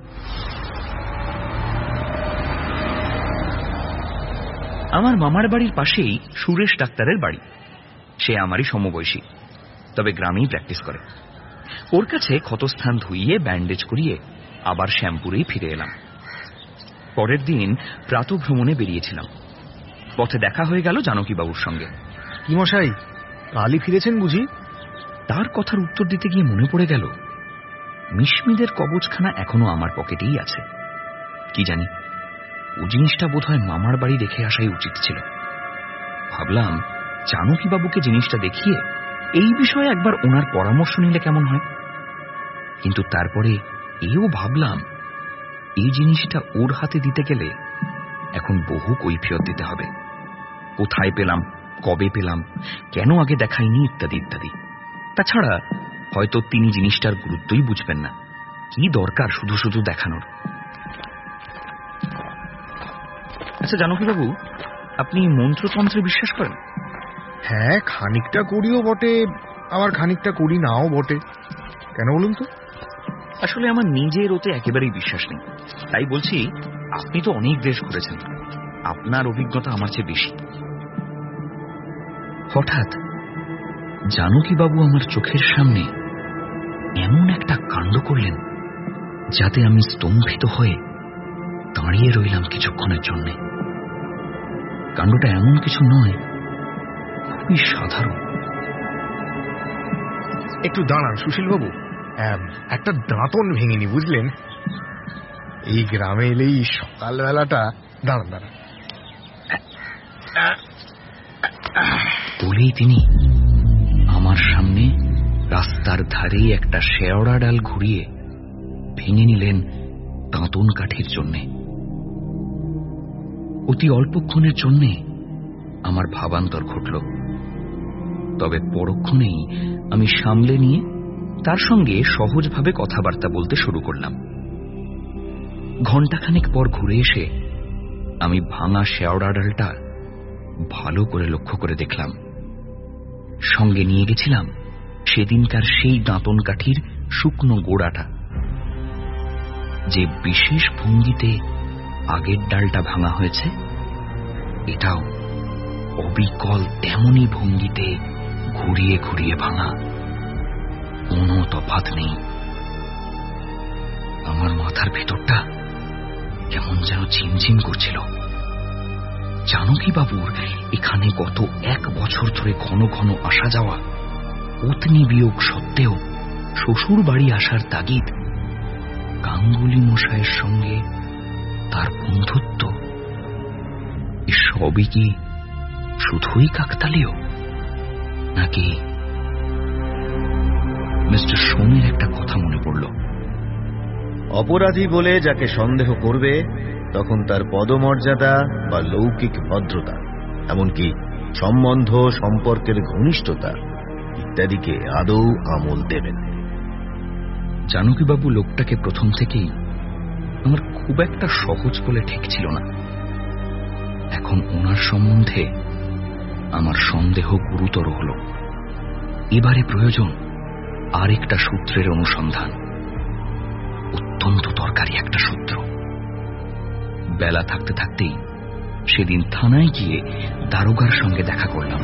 Speaker 2: আমার মামার বাড়ির পাশেই সুরেশ ডাক্তারের বাড়ি। সে আমারই সমবয়সী, তবে গ্রামেই প্র্যাকটিস করে। ওর কাছে ক্ষতস্থান ধুইয়ে ব্যান্ডেজ করিয়ে আবার শ্যামপুরেই ফিরে এলাম। পরের দিন প্রাতঃভ্রমণে বেরিয়েছিলাম। পথে দেখা হয়ে গেল জানকী বাবুর সঙ্গে।
Speaker 13: কি মশাই, কালই ফিরেছেন বুঝি?
Speaker 2: তার কথার উত্তর দিতে গিয়ে মনে পড়ে গেল মিশমিদের কবচখানা এখনো আমার পকেটেই আছে। কি জানি, ও জিনিসটা বোধহয় মামার বাড়ি রেখে আসাই উচিত ছিল। ভাবলাম জানকীবাবুকে জিনিসটা দেখিয়ে এই বিষয়ে একবার ওনার পরামর্শ নিলে কেমন হয়। কিন্তু তারপরে এও ভাবলাম এই জিনিসটা ওর হাতে দিতে গেলে এখন বহু কৈফিয়ত দিতে হবে। কোথায় পেলাম, কবে পেলাম, কেন আগে দেখাইনি, ইত্যাদি ইত্যাদি। তাছাড়া হয়তো তিনি জিনিসটার গুরুত্বই বুঝবেন না। কি দরকার শুধু শুধু দেখানোর। আচ্ছা জানকীবাবু, আপনি মন্ত্রতন্ত্রে বিশ্বাস করেন?
Speaker 13: হ্যাঁ, খানিকটা করিও বটে, আবার খানিকটা করি নাও বটে। কেন বলুন তো?
Speaker 2: আসলে আমার নিজের ওতে একেবারেই বিশ্বাস নেই। তাই বলছি, আপনি তো অনেক দেশ ঘুরেছেন, আপনার অভিজ্ঞতা আমার চেয়ে বেশি। হঠাৎ জানকীবাবু আমার চোখের সামনে এমন একটা কাণ্ড করলেন যাতে আমি স্তম্ভিত হয়ে দাঁড়িয়ে রইলাম কিছুক্ষণের জন্য। কাণ্ডটা এমন কিছু নয়, খুবই সাধারণ।
Speaker 13: একটু দাঁড়ান সুশীলবাবু, একটা দাঁতন ভেঙেনি বুঝলেন। এই গ্রামে এলেই সকালবেলাটা। দাঁড়ান দাঁড়ান।
Speaker 2: বলেই তিনি আমার সামনে রাস্তার ধারে একটা শেওড়া ডাল ঘুরিয়ে ভেঙে নিলেন দাঁতন কাঠির জন্যে। অতি অল্পক্ষণের জন্যে আমার ভাবান্তর ঘটল, তবে পরক্ষণেই আমি সামলে নিয়ে তার সঙ্গে সহজভাবে কথাবার্তা বলতে শুরু করলাম। ঘণ্টাখানেক পর ঘুরে এসে আমি ভাঙা শেওড়া ডালটা ভালো করে লক্ষ্য করে দেখলাম। সঙ্গে নিয়ে গেছিলাম সেদিনকার সেই দাঁতন কাঠির শুকনো গোড়াটা। যে বিশেষ ভঙ্গিতে আগের ডালটা ভাঙা হয়েছে, এটাও অবিকল তেমনি ভঙ্গিতে ঘুরিয়ে ঘুরিয়ে ভাঙা, কোনো তফাৎ নেই। আমার মাথার ভেতরটা কেমন যেন ঝিমঝিম করছিল। জানকীবাবুর এখানে গত এক বছর ধরে ঘন ঘন আসা যাওয়া, পত্নী বিয়োগ সত্ত্বেও শ্বশুর বাড়ি আসার তাগিদ, গাঙ্গুলি মশাইয়ের সঙ্গে তার বন্ধুত্ব, সবই কি শুধুই কাকতালীয়, নাকি? মিস্টার সোমের একটা কথা মনে পড়ল।
Speaker 7: অপরাধী বলে যাকে সন্দেহ করবে তখন তার পদমর্যাদা বা লৌকিক ভদ্রতা, এমনকি সম্বন্ধ সম্পর্কের ঘনিষ্ঠতা ইত্যাদিকে আদৌ আমল দেবেন।
Speaker 2: জানকীবাবু লোকটাকে প্রথম থেকেই আমার খুব একটা সহজ বলে ঠেকছিল না। এখন ওনার সম্বন্ধে আমার সন্দেহ গুরুতর হল। এবারে প্রয়োজন আরেকটা সূত্রের অনুসন্ধান, অত্যন্ত দরকারি একটা সূত্র। বেলা থাকতে থাকতেই সেদিন থানায় গিয়ে দারোগার সঙ্গে দেখা করলাম।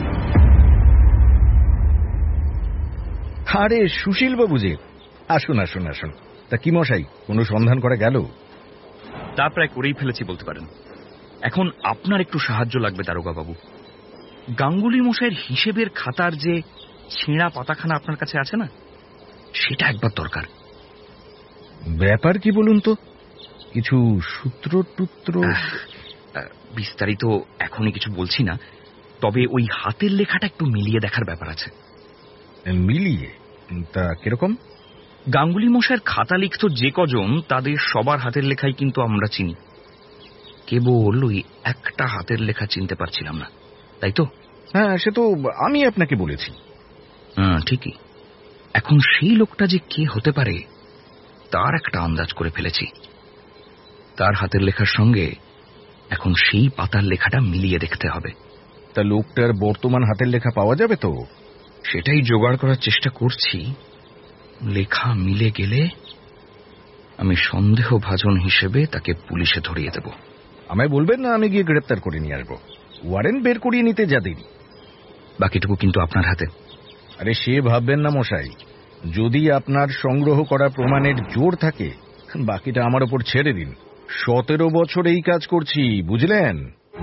Speaker 4: আরে সুশীলবাবু যে, আসুন আসুন আসুন। তা কি মশাই, কোনো সন্ধান করা গেল?
Speaker 2: তা প্রায় করেই ফেলেছি বলতে পারেন। এখন আপনার একটু সাহায্য লাগবে দারোগা বাবু। গাঙ্গুলি মশাইয়ের হিসেবের খাতার যে ছেঁড়া পাতাখানা আপনার কাছে আছে না, সেটা একবার দরকার।
Speaker 4: ব্যাপার কি বলুন তো? কিছু সূত্র টুত্র?
Speaker 2: বিস্তারিত এখনই কিছু বলছি না, তবে ওই হাতের লেখাটা একটু মিলিয়ে দেখার ব্যাপার আছে।
Speaker 4: মিলিয়ে? তা কিরকম?
Speaker 2: গাঙ্গুলি মশাইয়ের খাতা লিখত যে কজন, তাদের সবার হাতের লেখাই কিন্তু আমরা চিনি। কেবল ওই একটা হাতের লেখা চিনতে পারছিলাম না, তাই তো?
Speaker 4: হ্যাঁ, সে তো আমি আপনাকে বলেছি।
Speaker 2: হ্যাঁ ঠিকই। এখন সেই লোকটা যে কে হতে পারে তার একটা আন্দাজ করে ফেলেছি। তার হাতের লেখার সঙ্গে এখন সেই পাতার লেখাটা মিলিয়ে দেখতে হবে।
Speaker 4: তা লোকটার বর্তমান হাতের লেখা পাওয়া যাবে তো?
Speaker 2: সেটাই জোগাড় করার চেষ্টা করছি। লেখা মিলে গেলে আমি সন্দেহভাজন হিসেবে তাকে পুলিশে ধরিয়ে দেব।
Speaker 4: আমায় বলবেন না, আমি গিয়ে গ্রেপ্তার করে নিয়ে আসবো। ওয়ারেন্ট বের করিয়ে নিতে যা দেরি,
Speaker 2: বাকিটুকু কিন্তু আপনার হাতে।
Speaker 4: আরে সে ভাববেন না মশাই, যদি আপনার সংগ্রহ করা প্রমাণের জোর থাকে, বাকিটা আমার ওপর ছেড়ে দিন। সতেরো বছর এই কাজ করছি, বুঝলেন?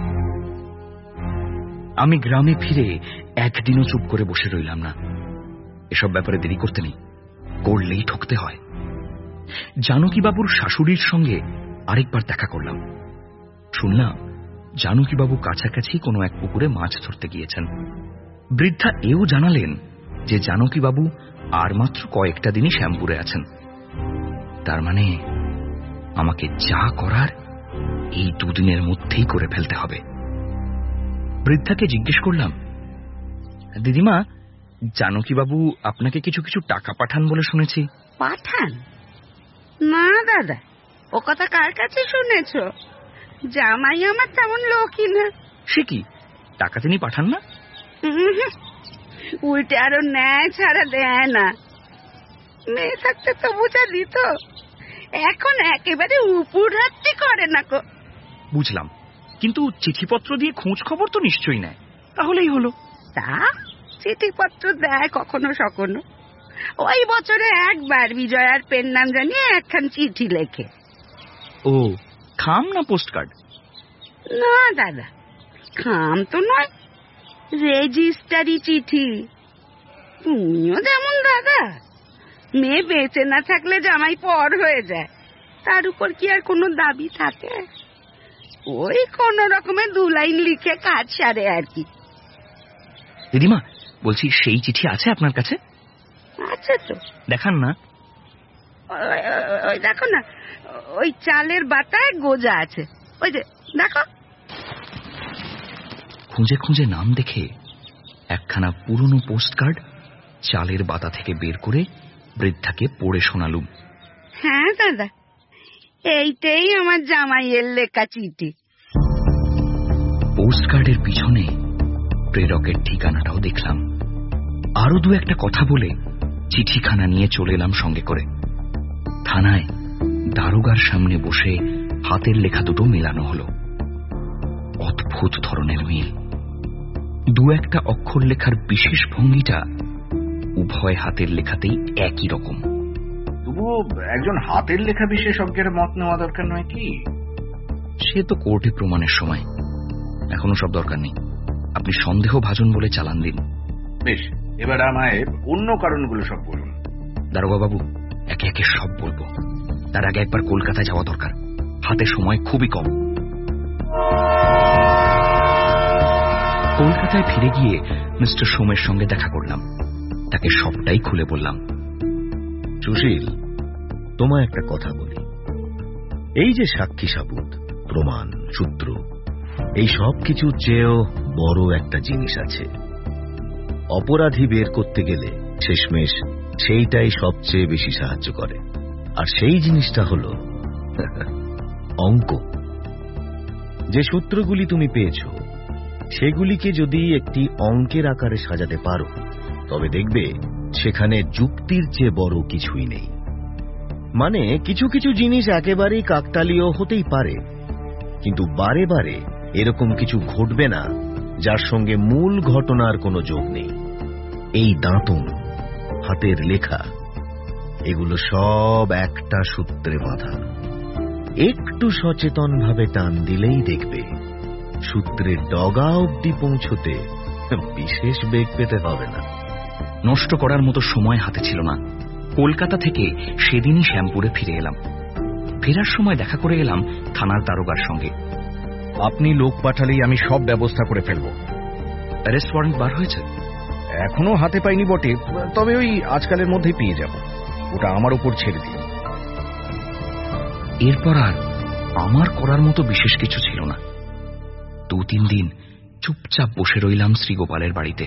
Speaker 2: আমি গ্রামে ফিরে একদিনও চুপ করে বসে রইলাম না। এসব ব্যাপারে দেরি করতে নেই, করলেই ঠকতে হয়। জানকীবাবুর শাশুড়ির সঙ্গে আরেকবার দেখা করলাম। শুনলাম জানকীবাবু কাছাকাছি কোনো এক পুকুরে মাছ ধরতে গিয়েছেন। বৃদ্ধা এও জানালেন যে জানকীবাবু আর মাত্র কয়েকটা দিনই শ্যামপুরে আছেন। তার মানে আমাকে যা করার এই দুদিনের মধ্যেই করে ফেলতে হবে। বৃদ্ধাকে জিজ্ঞেস করলাম, দিদিমা, জানকীবাবু আপনাকে কিছু কিছু টাকা পাঠান বলে শুনেছি।
Speaker 8: পাঠান? না দাদা, ও কথা কার কাছে শুনেছ? জামাই আমার তেমন লোকই না।
Speaker 2: সে কি, টাকা তিনি পাঠান না?
Speaker 8: উল্টে আরো ন্যায় ছাড়া দেয় না। মেয়ে থাকতে তো বুঝা দিত, এখন একেবারে উপর হাতটি করে না কো।
Speaker 2: বুঝলাম, কিন্তু চিঠিপত্র দিয়ে খোঁজ খবর তো নিশ্চয়ই নেয়, তাহলেই হলো।
Speaker 8: তা চিঠিপত্র দেয় কখনো সখনো। ওই বছরে একবার বিজয়ার পেন নাম জানিয়ে একখান চিঠি লেখে।
Speaker 2: ও, খাম না পোস্ট কার্ড?
Speaker 8: না দাদা, খাম তো নয়, রেজিস্টারি চিঠি। তুমিও যেমন দাদা, মেয়ে বেঁচে না থাকলে জামাই পর হয়ে যায়, তার উপর কি আর কোনো দাবি থাকে? ওই কোন রকমের দু লাইন লিখে কাজ সারে আর কি।
Speaker 2: দিদিমা, বলছি সেই চিঠি আছে আপনার কাছে?
Speaker 8: আছে তো।
Speaker 2: দেখান না।
Speaker 8: ওই দেখো না, ওই চালের বাটায় গোজা আছে, ওই যে দেখো।
Speaker 2: খুঁজে খুঁজে নাম দেখে একখানা পুরনো পোস্ট কার্ড চালের বাতা থেকে বের করে বৃদ্ধাকে পড়ে শোনালুম।
Speaker 8: হ্যাঁ দাদা, এইটাই আমার জামাইয়ের লেখা চিঠি।
Speaker 2: পোস্ট কার্ডের পিছনে প্রেরকের ঠিকানাটাও দেখলাম। আরো দু একটা কথা বলে চিঠিখানা নিয়ে চলে এলাম সঙ্গে করে। থানায় দারোগার সামনে বসে হাতের লেখা দুটো মেলানো হলো। অদ্ভুত ধরনের মিল। দু একটা অক্ষর লেখার বিশেষ ভঙ্গিটা উভয় হাতের লেখাতেই একই রকম।
Speaker 4: তবুও একজন হাতের লেখা বিশেষজ্ঞের মত নেওয়া দরকার নয় কি?
Speaker 2: সে তো কোর্টে প্রমাণের সময়, এখনো সব দরকার নেই। আপনি সন্দেহ ভাজন বলে চালান দিন।
Speaker 4: বেশ, এবার আমায় অন্য কারণগুলো সব বলুন।
Speaker 2: দারোগা বাবু, একে একে সব বলবো। তার আগে একবার কলকাতায় যাওয়া দরকার, হাতে সময় খুবই কম। কলকাতায় ফিরে গিয়ে মিস্টার সোমের সঙ্গে দেখা করলাম। তাকে সবটাই খুলে বললাম।
Speaker 7: সুশীল, তোমায় একটা কথা বলি। এই যে সাক্ষী সাবুত, প্রমাণ, সূত্র, এই সব কিছুর চেয়েও বড় একটা জিনিস আছে। অপরাধী বের করতে গেলে শেষমেশ সেইটাই সবচেয়ে বেশি সাহায্য করে, আর সেই জিনিসটা হল অঙ্ক। যে সূত্রগুলি তুমি পেয়েছ সেগুলিকে যদি একটি অঙ্কের আকারে সাজাতে পারো, তবে দেখবে সেখানে যুক্তির চেয়ে বড় কিছুই নেই। মানে কিছু কিছু জিনিস একেবারেই কাকতালীয় হতেই পারে, কিন্তু বারে বারে এরকম কিছু ঘটবে না যার সঙ্গে মূল ঘটনার কোনো যোগ নেই। এই দাঁতন, হাতের লেখা, এগুলো সব একটা সূত্রে বাঁধা। একটু সচেতনভাবে টান দিলেই দেখবে সূত্রের ডগা অবধি পৌঁছতে বিশেষ বেগ পেতে হবে না।
Speaker 2: নষ্ট করার মতো সময় হাতে ছিল না। কলকাতা থেকে সেদিনই শ্যামপুরে ফিরে এলাম। ফেরার সময় দেখা করে এলাম থানার দারোগার সঙ্গে।
Speaker 4: আপনি লোক পাঠালেই আমি সব ব্যবস্থা করে ফেলব।
Speaker 2: অ্যারেস্ট ওয়ারেন্ট বার হয়েছে?
Speaker 4: এখনো হাতে পাইনি বটে, তবে ওই আজকালের মধ্যেই পেয়ে যাব। ওটা আমার উপর ছেড়ে দিন।
Speaker 2: এরপর আর আমার করার মতো বিশেষ কিছু ছিল না। দু তিন দিন চুপচাপ বসে রইলাম শ্রীগোপালের বাড়িতে।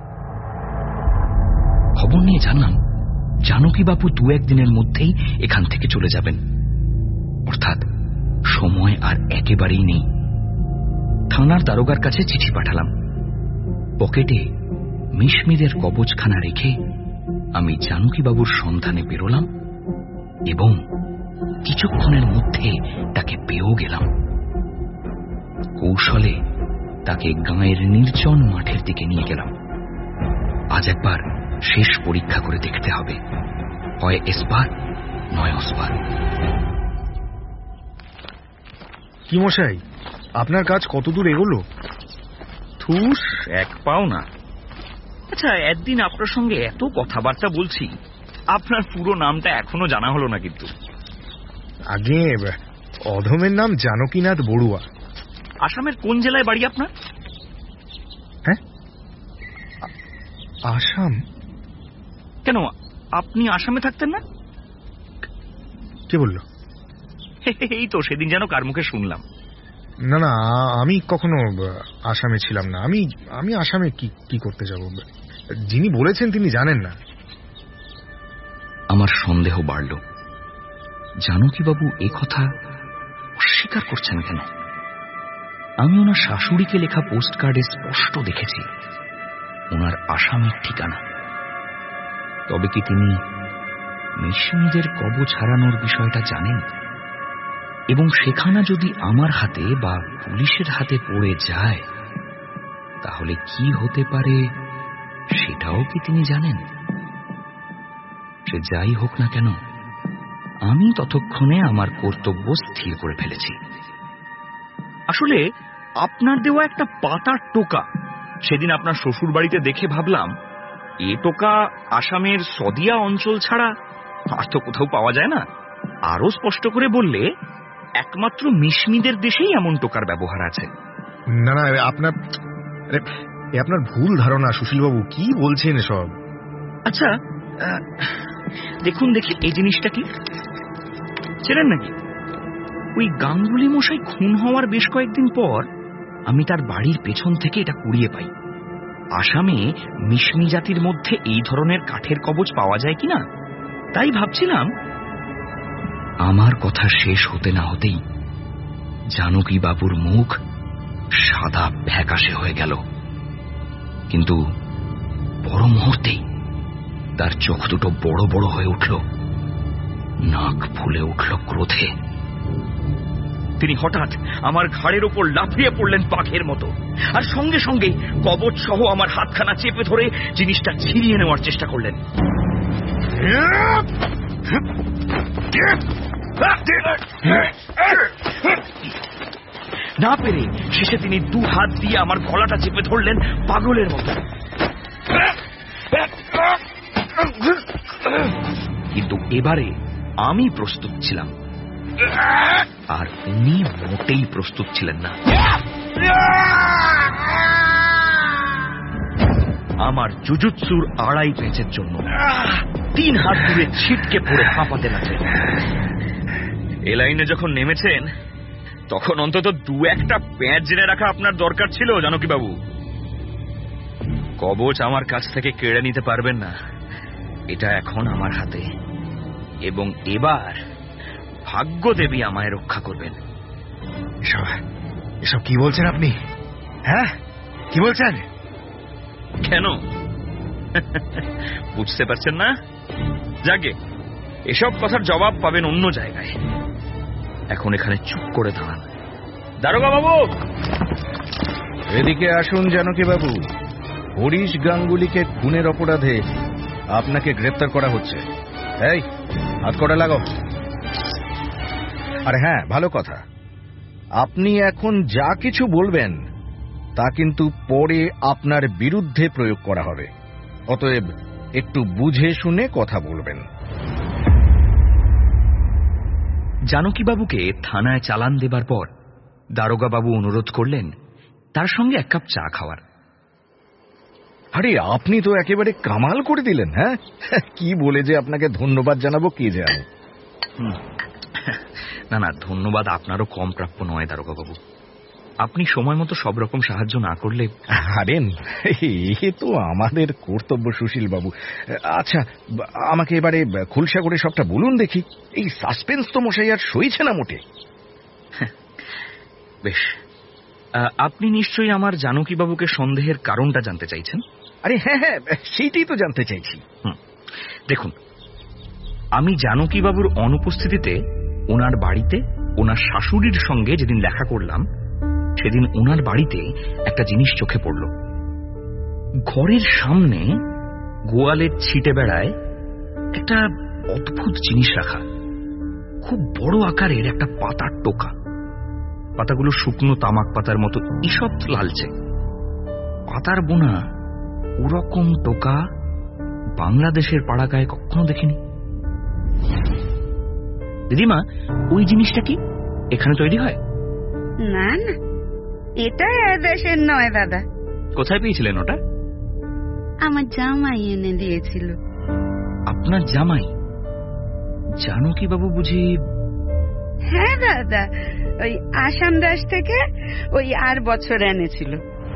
Speaker 2: খবর নিয়ে জানলাম জানকীবাবু দু একদিনের মধ্যেই এখান থেকে চলে যাবেন, অর্থাৎ সময় আর একেবারেই নেই। থানার দারোগার কাছে চিঠি পাঠালাম। পকেটে মিশমিদের কবচখানা রেখে আমি জানকীবাবুর সন্ধানে বেরোলাম এবং কিছুক্ষণের মধ্যে তাকে পেয়েও গেলাম। কৌশলে তাকে গাঁয়ের নির্জন মাঠের দিকে নিয়ে গেলাম। আজ একবার শেষ পরীক্ষা করে দেখতে হবে, হয় এসপার নয় ওসপার।
Speaker 13: কি মশাই, আপনার কাজ কতদূর এগোলো?
Speaker 2: থুস, এক পাও না। আচ্ছা, একদিন আপনার সঙ্গে এত কথাবার্তা বলছি, আপনার পুরো নামটা এখনো জানা হলো না। কিন্তু
Speaker 13: আগে অধমের নাম জানকীনাথ বড়ুয়া।
Speaker 2: আসামের কোন জেলায় বাড়ি আপনার?
Speaker 13: হ্যাঁ, আসাম?
Speaker 2: কেন, আপনি আসামে থাকতেন না?
Speaker 13: কে বলল?
Speaker 2: এই তো সেদিন যেন কার মুখে শুনলাম।
Speaker 13: না না, আমি কখনো আসামে ছিলাম না। আমি আমি আসামে কি কি করতে যাব? যিনি বলেছেন তিনি জানেন না।
Speaker 2: আমার সন্দেহ বাড়ল। জানকীবাবু এ কথা অস্বীকার করছেন কেন? আমি ওনার শাশুড়িকে লেখা পোস্ট কার্ডে স্পষ্ট দেখেছি ওনার আসামের ঠিকানা। তবে কি তিনি মিশমীদের কবচ হারানোর বিষয়টা জানেন? এবং সেখানা যদি আমার হাতে বা পুলিশের হাতে পড়ে যায় তাহলে কি হতে পারে সেটাও কি তিনি জানেন? সে যাই হোক না কেন, আমি ততক্ষণে আমার কর্তব্য স্থির করে ফেলেছি। আসলে আপনার দেওয়া একটা পাতার টোকা সেদিন আপনার শ্বশুর বাড়িতে দেখে ভাবলাম এ টোকা আসামের সদিয়া অঞ্চল ছাড়া আর তো কোথাও পাওয়া যায় না। আরো স্পষ্ট করে বললে একমাত্র মিশমীদের দেশেই এমন টোকার ব্যবহার আছে।
Speaker 13: না না, আপনার আপনার ভুল ধারণা সুশীলবাবু। কি বলছেন এসব?
Speaker 2: আচ্ছা দেখুন দেখি এই জিনিসটা কি ছিলেন নাকি? ওই গাঙ্গুলি মশাই খুন হওয়ার বেশ কয়েকদিন পর আমি তার বাড়ির পেছন থেকে এটা কুড়িয়ে পাই। আসামে মিশমি জাতির মধ্যে এই ধরনের কাঠের কবচ পাওয়া যায় কিনা তাই ভাবছিলাম। আমার কথা শেষ হতে না হতেই জানকী বাবুর মুখ সাদা ফ্যাকাশে হয়ে গেল, কিন্তু পর মুহূর্তেই তার চোখ দুটো বড় বড় হয়ে উঠল, নাক ফুলে উঠল ক্রোধে। তিনি হঠাৎ আমার ঘাড়ের ওপর লাফিয়ে পড়লেন বাঘের মতো, আর সঙ্গে সঙ্গে কবচ সহ আমার হাতখানা চেপে ধরে জিনিসটা ছিনিয়ে নেওয়ার চেষ্টা করলেন। না পেরে শেষে তিনি দু হাত দিয়ে আমার গলাটা চেপে ধরলেন পাগলের মতো। কিন্তু এবারে আমি প্রস্তুত ছিলাম, আর উনি মোটেই প্রস্তুত ছিলেন না। আমার জুজুৎসুর আড়াই পেঁচের জন্য তিন হাত দূরে ছিটকে পড়ে হাঁপাতে লাগলেন। এ লাইনে যখন নেমেছেন তখন অন্তত দু একটা প্যাঁচ জেনে রাখা আপনার দরকার ছিল জানকী বাবু। কবচ আমার কাছ থেকে কেড়ে নিতে পারবেন না, এটা এখন আমার হাতে, এবং এবার ভাগ্য দেবী আমায় রক্ষা করবেন।
Speaker 13: এসব কি বলছেন আপনি? হ্যাঁ, কি বলছেন?
Speaker 2: কেন বুঝতে পারছেন না? যাকে এসব কথার জবাব পাবেন অন্য জায়গায়, এখন এখানে চুপ করে দাঁড়ান। দারোগা বাবু,
Speaker 4: এদিকে আসুন জানকী বাবু। হরিশ গাঙ্গুলিকে খুনের অপরাধে আপনাকে গ্রেপ্তার করা হচ্ছে। এই হাত কড়া লাগাও। আর হ্যাঁ, ভালো কথা, আপনি এখন যা কিছু বলবেন তা কিন্তু পরে আপনার বিরুদ্ধে প্রয়োগ করা হবে, অতএব একটু বুঝে শুনে কথা বলবেন।
Speaker 2: জানকী বাবুকে থানায় চালান দেবার পর দারোগা বাবু অনুরোধ করলেন তার সঙ্গে এক কাপ চা খাওয়ার।
Speaker 4: আরে আপনি তো একেবারে কামাল করে দিলেন। হ্যাঁ, কি বলে যে আপনাকে ধন্যবাদ জানাবো কে জানে।
Speaker 2: না না, ধন্যবাদ আপনারও কম প্রাপ্য নয় দারোগা বাবু। আপনি সময় মতো সব রকম সাহায্য না করলে।
Speaker 4: আরে এ তো আমাদের কর্তব্য সুশীল বাবু। আচ্ছা, আমাকে এবারে খুলসা করে সবটা বলুন দেখি। এই সাসপেন্স তো মশাই আর সইছে না মোটে।
Speaker 2: বেশ, আপনি নিশ্চয়ই আমার জানকী বাবুকে সন্দেহের কারণটা জানতে চাইছেন।
Speaker 4: আরে হ্যাঁ হ্যাঁ, সেইটাই তো জানতে চাইছি।
Speaker 2: দেখুন, আমি জানকী বাবুর অনুপস্থিতিতে ওনার বাড়িতে ওনার শাশুড়ির সঙ্গে যেদিন দেখা করলাম সেদিন ওনার বাড়িতে একটা জিনিস চোখে পড়ল। ঘরের সামনে গোয়ালের ছিটে বেড়ায় একটা অদ্ভুত জিনিস রাখা, খুব বড় আকারের একটা পাতার টোকা। পাতাগুলো শুকনো তামাক পাতার মতো ঈষৎ লালচে, পাতার বোনা ওরকম টোকা বাংলাদেশের পাড়াগায় কখনো দেখিনি। দিদিমা, ওই জিনিসটা কি এখানে তৈরি হয়?
Speaker 8: না না, এটা দেশের নয় দাদা।
Speaker 2: কোথায় পেয়েছিলেন ওটা?
Speaker 8: আমার জামাই এনে দিয়েছিল।
Speaker 2: আপনার জামাই? জানকী বাবু বুঝি?
Speaker 8: হ্যাঁ দাদা, ওই আসাম দেশ থেকে ওই আর বছর এনেছিল।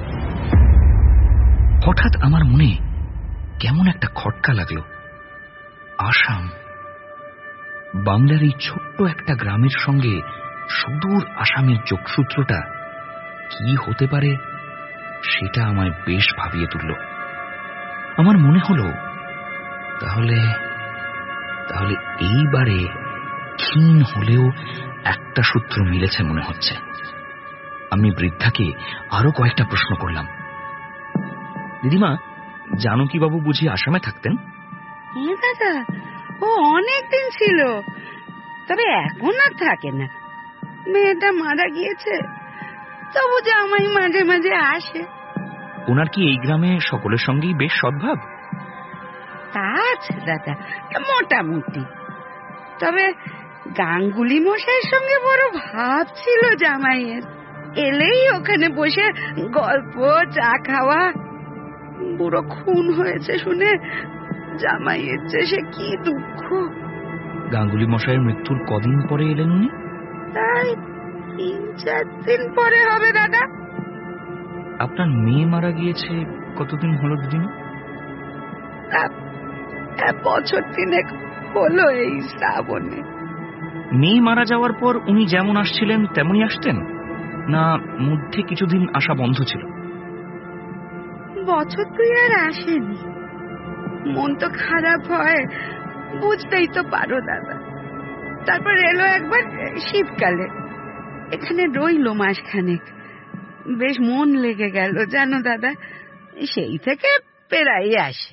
Speaker 2: হঠাৎ আমার মনে কেমন একটা খটকা লাগলো। আসাম, বাংলার এই ছোট্ট একটা গ্রামের সঙ্গে সুদূর আসামের যোগসূত্রটা কি হতে পারে সেটা আমায় বেশ ভাবিয়ে তুলল। আমার মনে হলো তাহলে তাহলে এইবারে ক্ষীণ হলেও একটা সূত্র মিলেছে মনে হচ্ছে। আমি বৃদ্ধাকে আরো কয়েকটা প্রশ্ন করলাম। দিদিমা, জানকী বাবু বুঝি আসামে থাকতেন?
Speaker 8: হ্যাঁ দাদা, ও অনেক দিন ছিল, তবে এখন আর থাকে না। মেয়েটা মারা গিয়েছে, তবু জামাই মাঝে মাঝে আসে।
Speaker 2: ওনার কি এই গ্রামে সকলের সঙ্গেই বেশ সদ্ভাব?
Speaker 8: তা আছে দাদা, মোটামুটি। তবে গাঙ্গুলি মশাইয়ের সঙ্গে বড় ভাব ছিল জামাইয়ের। এলেই ওখানে বসে গল্প, চা খাওয়া। বুড়ো খুন হয়েছে শুনে জামাইয়ের যে সে কি দুঃখ।
Speaker 2: গাঙ্গুলি মশাইয়ের মৃত্যুর কদিন পরে এলেন উনি?
Speaker 8: তাই তিন চার দিন পরে হবে দাদা।
Speaker 2: আপনার মেয়ে মারা গিয়েছে কতদিন হলো দিদিমা?
Speaker 8: বছর তিনেক হলো এই শ্রাবণে।
Speaker 2: মেয়ে মারা যাওয়ার পর উনি যেমন আসছিলেন তেমনই আসতেন, না মধ্যে কিছুদিন আসা বন্ধ ছিল?
Speaker 8: বছর দুই আর আসেনি। মন তো খারাপ হয়, বুঝতেই তো পারো দাদা। তারপর এলো একবার শীতকালে, এখানে রইল মাসখানেক। বেশ মন লেগে গেল জানো দাদা, সেই থেকে পেরাই আসে।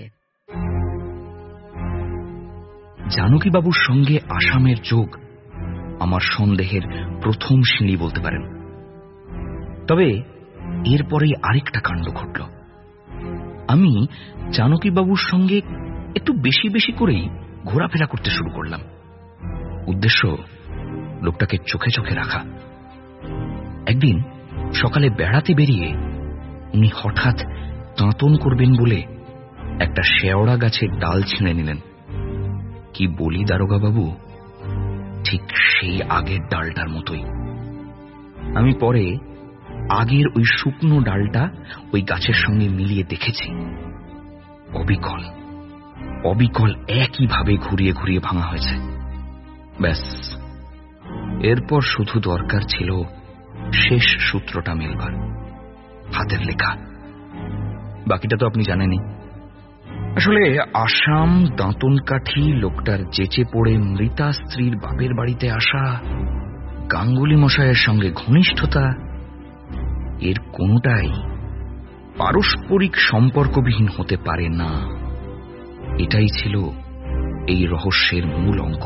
Speaker 2: জানকী বাবুর সঙ্গে আসামের যোগ আমার সন্দেহের প্রথম সিঁড়ি বলতে পারেন। তবে এরপরেই আরেকটা কাণ্ড ঘটল। আমি জানকী বাবুর সঙ্গে একটু বেশি বেশি করেই ঘোরাফেরা করতে শুরু করলাম। উদ্দেশ্য লোকটাকে চোখে চোখে রাখা। একদিন সকালে বেড়াতে বেরিয়ে উনি হঠাৎ দাঁতন করবেন বলে একটা শেওড়া গাছের ডাল ছিঁড়ে নিলেন। কি বলি দারোগা বাবু, ঠিক সেই আগের ডালটার মতোই। আমি পরে আগের ওই শুকনো ডালটা ওই গাছের সঙ্গে মিলিয়ে দেখেছি। অবিকল অবিকল একইভাবে ঘুরিয়ে ঘুরিয়ে ভাঙা হয়েছে। ব্যাস, এরপর শুধু দরকার ছিল শেষ সূত্রটা মিলবার। হাতের লেখা। বাকিটা তো আপনি জানেনই। আসলে আসাম, দাঁতন কাঠি, লোকটার যেচে পড়ে মৃতা স্ত্রীর বাপের বাড়িতে আসা, গাঙ্গুলি মশাইয়ের সঙ্গে ঘনিষ্ঠতা, এর কোনটাই পারস্পরিক সম্পর্কবিহীন হতে পারে না। এটাই ছিল এই রহস্যের মূল অঙ্ক।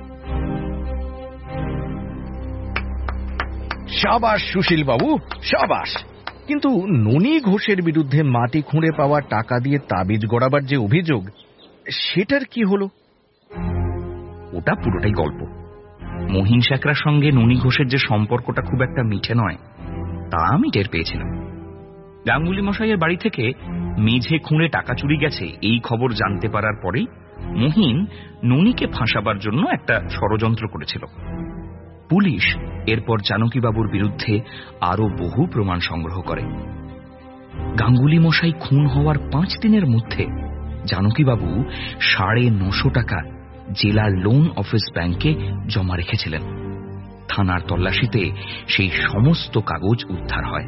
Speaker 4: সাবাস সুশীল বাবু, সাবাস। কিন্তু ননী ঘোষের বিরুদ্ধে মাটি খুঁড়ে পাওয়া টাকা দিয়ে তাবিজ গড়াবার যে অভিযোগ, সেটার কি হলো?
Speaker 2: ওটা পুরোটাই গল্প। মহিন শেখরার সঙ্গে ননী ঘোষের যে সম্পর্কটা খুব একটা মিঠে নয়, তা আমি টের পেয়েছিলাম। গাঙ্গুলি মশাইয়ের বাড়ি থেকে মেঝে খুঁড়ে টাকা চুরি গেছে এই খবর জানতে পারার পরেই মহিন ননীকে ফাঁসাবার জন্য একটা ষড়যন্ত্র করেছিল। পুলিশ এরপর জানকী বাবুর বিরুদ্ধে আরো বহু প্রমাণ সংগ্রহ করে। গাঙ্গুলি মশাই খুন হওয়ার পাঁচ দিনের মধ্যে জানকী বাবু সাড়ে নশো টাকা জেলা লোন অফিস ব্যাংকে জমা রেখেছিলেন। থানার তল্লাশিতে সেই সমস্ত কাগজ উদ্ধার হয়।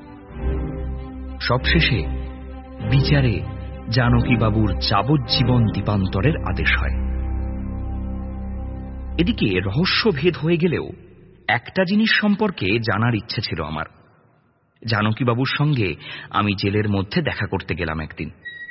Speaker 2: সবশেষে বিচারে জানকী বাবুর যাবজ্জীবন দ্বীপান্তরের আদেশ হয়। এদিকে রহস্যভেদ হয়ে গেলেও একটা জিনিস সম্পর্কে জানার ইচ্ছে ছিল আমার। জানকী বাবুর সঙ্গে আমি জেলের মধ্যে দেখা করতে গেলাম একদিন।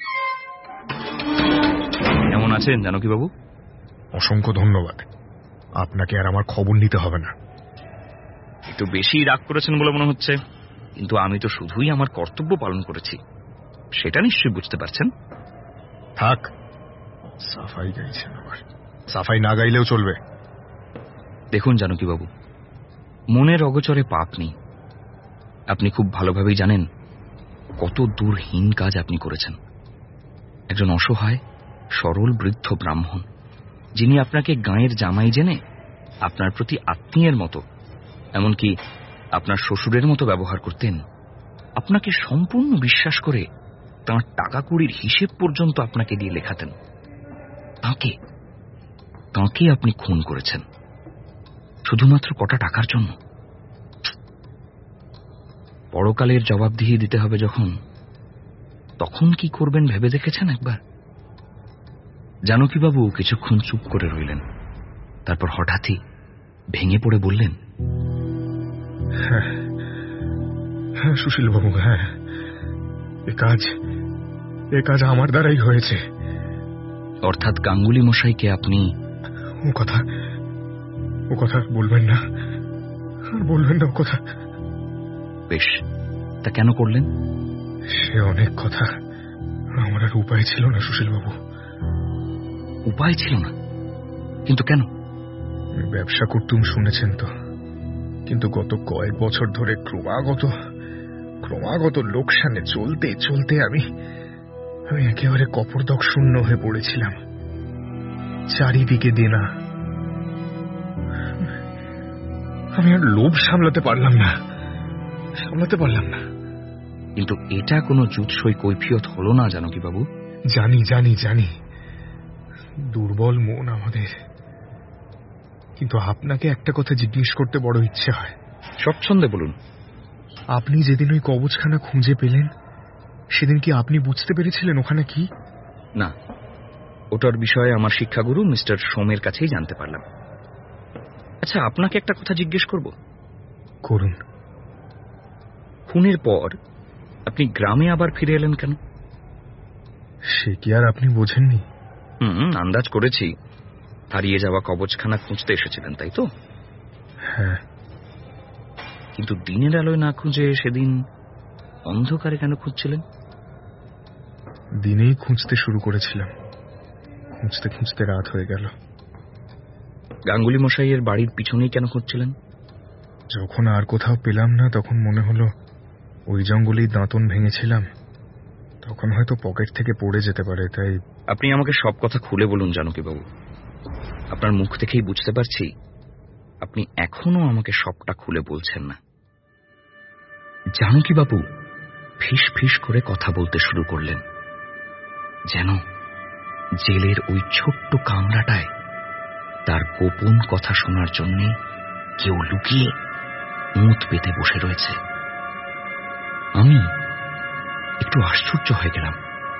Speaker 2: কেমন আছেন জানকী বাবু?
Speaker 13: অসংখ্য ধন্যবাদ। আপনাকে আর আমার খবর নিতে হবে না।
Speaker 2: একটু বেশি রাগ করেছেন বলে মনে হচ্ছে, কিন্তু আমি তো শুধুই আমার কর্তব্য পালন করেছি, সেটা নিশ্চয়ই বুঝতে পারছেন।
Speaker 13: থাক, সাফাই গাইছেন আবার। সাফাই না গাইলেও চলবে।
Speaker 2: দেখুন জানকী বাবু, মনের অগোচরে পাপ নেই। আপনি খুব ভালোভাবেই জানেন কত দূরহীন কাজ আপনি করেছেন। একজন অসহায় সরল বৃদ্ধ ব্রাহ্মণ, যিনি আপনাকে গাঁয়ের জামাই জেনে আপনার প্রতি আত্মীয়ের মতো, এমনকি আপনার শ্বশুরের মতো ব্যবহার করতেন, আপনাকে সম্পূর্ণ বিশ্বাস করে তাঁর টাকা কুড়ির হিসেব পর্যন্ত আপনাকে দিয়ে লেখাতেন, তাঁকে তাঁকে আপনি খুন করেছেন শুধুমাত্র কটা টাকার জন্য। পরকালের জবাবদিহি দিতে হবে যখন, তখন কি করবেন ভেবে দেখেছেন একবার? জানকীবাবু কিছুক্ষণ চুপ করে রইলেন, তারপর হঠাৎই ভেঙে পড়ে বললেন,
Speaker 13: হ্যাঁ হ্যাঁ সুশীলবাবু, হ্যাঁ, এ কাজ এ কাজ আমার দ্বারাই হয়েছে।
Speaker 2: অর্থাৎ গাঙ্গুলি মশাইকে আপনি...
Speaker 13: ও কথা ও কথা বলবেন না, আর বলবেন না ও কথা।
Speaker 2: বেশ, তা কেন করলেন?
Speaker 13: সে অনেক কথা, আমার আর উপায় ছিল না সুশীলবাবু।
Speaker 2: উপায় ছিল না? কিন্তু কেন?
Speaker 13: ব্যবসা করতুম শুনেছেন তো, কিন্তু গত কয়েক বছর ধরে ক্রমাগত ক্রমাগত লোকসানে চলতে চলতে আমি আমি একেবারে কপরদক শূন্য হয়ে পড়েছিলাম। চারিদিকে দেনা, আমি আর লোভ সামলাতে পারলাম না সামলাতে পারলাম না
Speaker 2: কিন্তু এটা কোনো জুৎসই কৈফিয়ত হলো না জানকীবাবু।
Speaker 13: জানি জানি জানি দুর্বল মন আমাদের, কিন্তু আপনাকে একটা কথা জিজ্ঞেস করতে বড় ইচ্ছে হয়।
Speaker 2: স্বচ্ছন্দে বলুন।
Speaker 13: আপনি যেদিন ওই কবচখানা খুঁজে পেলেন, সেদিন কি আপনি বুঝতে পেরেছিলেন ওখানে কি?
Speaker 2: না, ওটার বিষয়ে আমার শিক্ষাগুরু মিস্টার সোমের কাছেই জানতে পারলাম। আচ্ছা, আপনাকে একটা কথা জিজ্ঞেস করব।
Speaker 13: করুন।
Speaker 2: খুনের পর আপনি গ্রামে আবার ফিরে এলেন কেন?
Speaker 13: সে কি আর আপনি বোঝেননি?
Speaker 2: হুম, আন্দাজ করেছি। হারিয়ে যাওয়া কবচখানা খুঁজতে এসেছিলেন, তাই তো?
Speaker 13: হ্যাঁ।
Speaker 2: কিন্তু দিনের আলোয় না খুঁজে সেদিন অন্ধকারে কেন খুঁজছিলেন?
Speaker 13: দিনেই খুঁজতে শুরু করেছিলাম, খুঁজতে খুঁজতে রাত হয়ে গেল।
Speaker 2: গাঙ্গুলি মশাইয়ের বাড়ির পিছনেই কেন খুঁজছিলেন?
Speaker 13: যখন আর কোথাও পেলাম না, তখন মনে হলো ওই জঙ্গলেই দাঁতন ভেঙেছিলাম, তখন হয়তো পকেট থেকে পড়ে যেতে পারে, তাই...
Speaker 2: আপনি আমাকে সব কথা খুলে বলুন জানকীবাবু। আপনার মুখ দেখেই বুঝতে পারছি আপনি এখনো আমাকে সবটা খুলে বলছেন না। জানকীবাবু ফিস ফিস করে কথা বলতে শুরু করলেন, যেন জেলের ওই ছোট্ট কামরাটায় তার গোপন কথা শোনার জন্য কেউ লুকিয়ে মুত পেতে বসে রয়েছে। আমি একটু আশ্চর্য হয়ে গেলাম।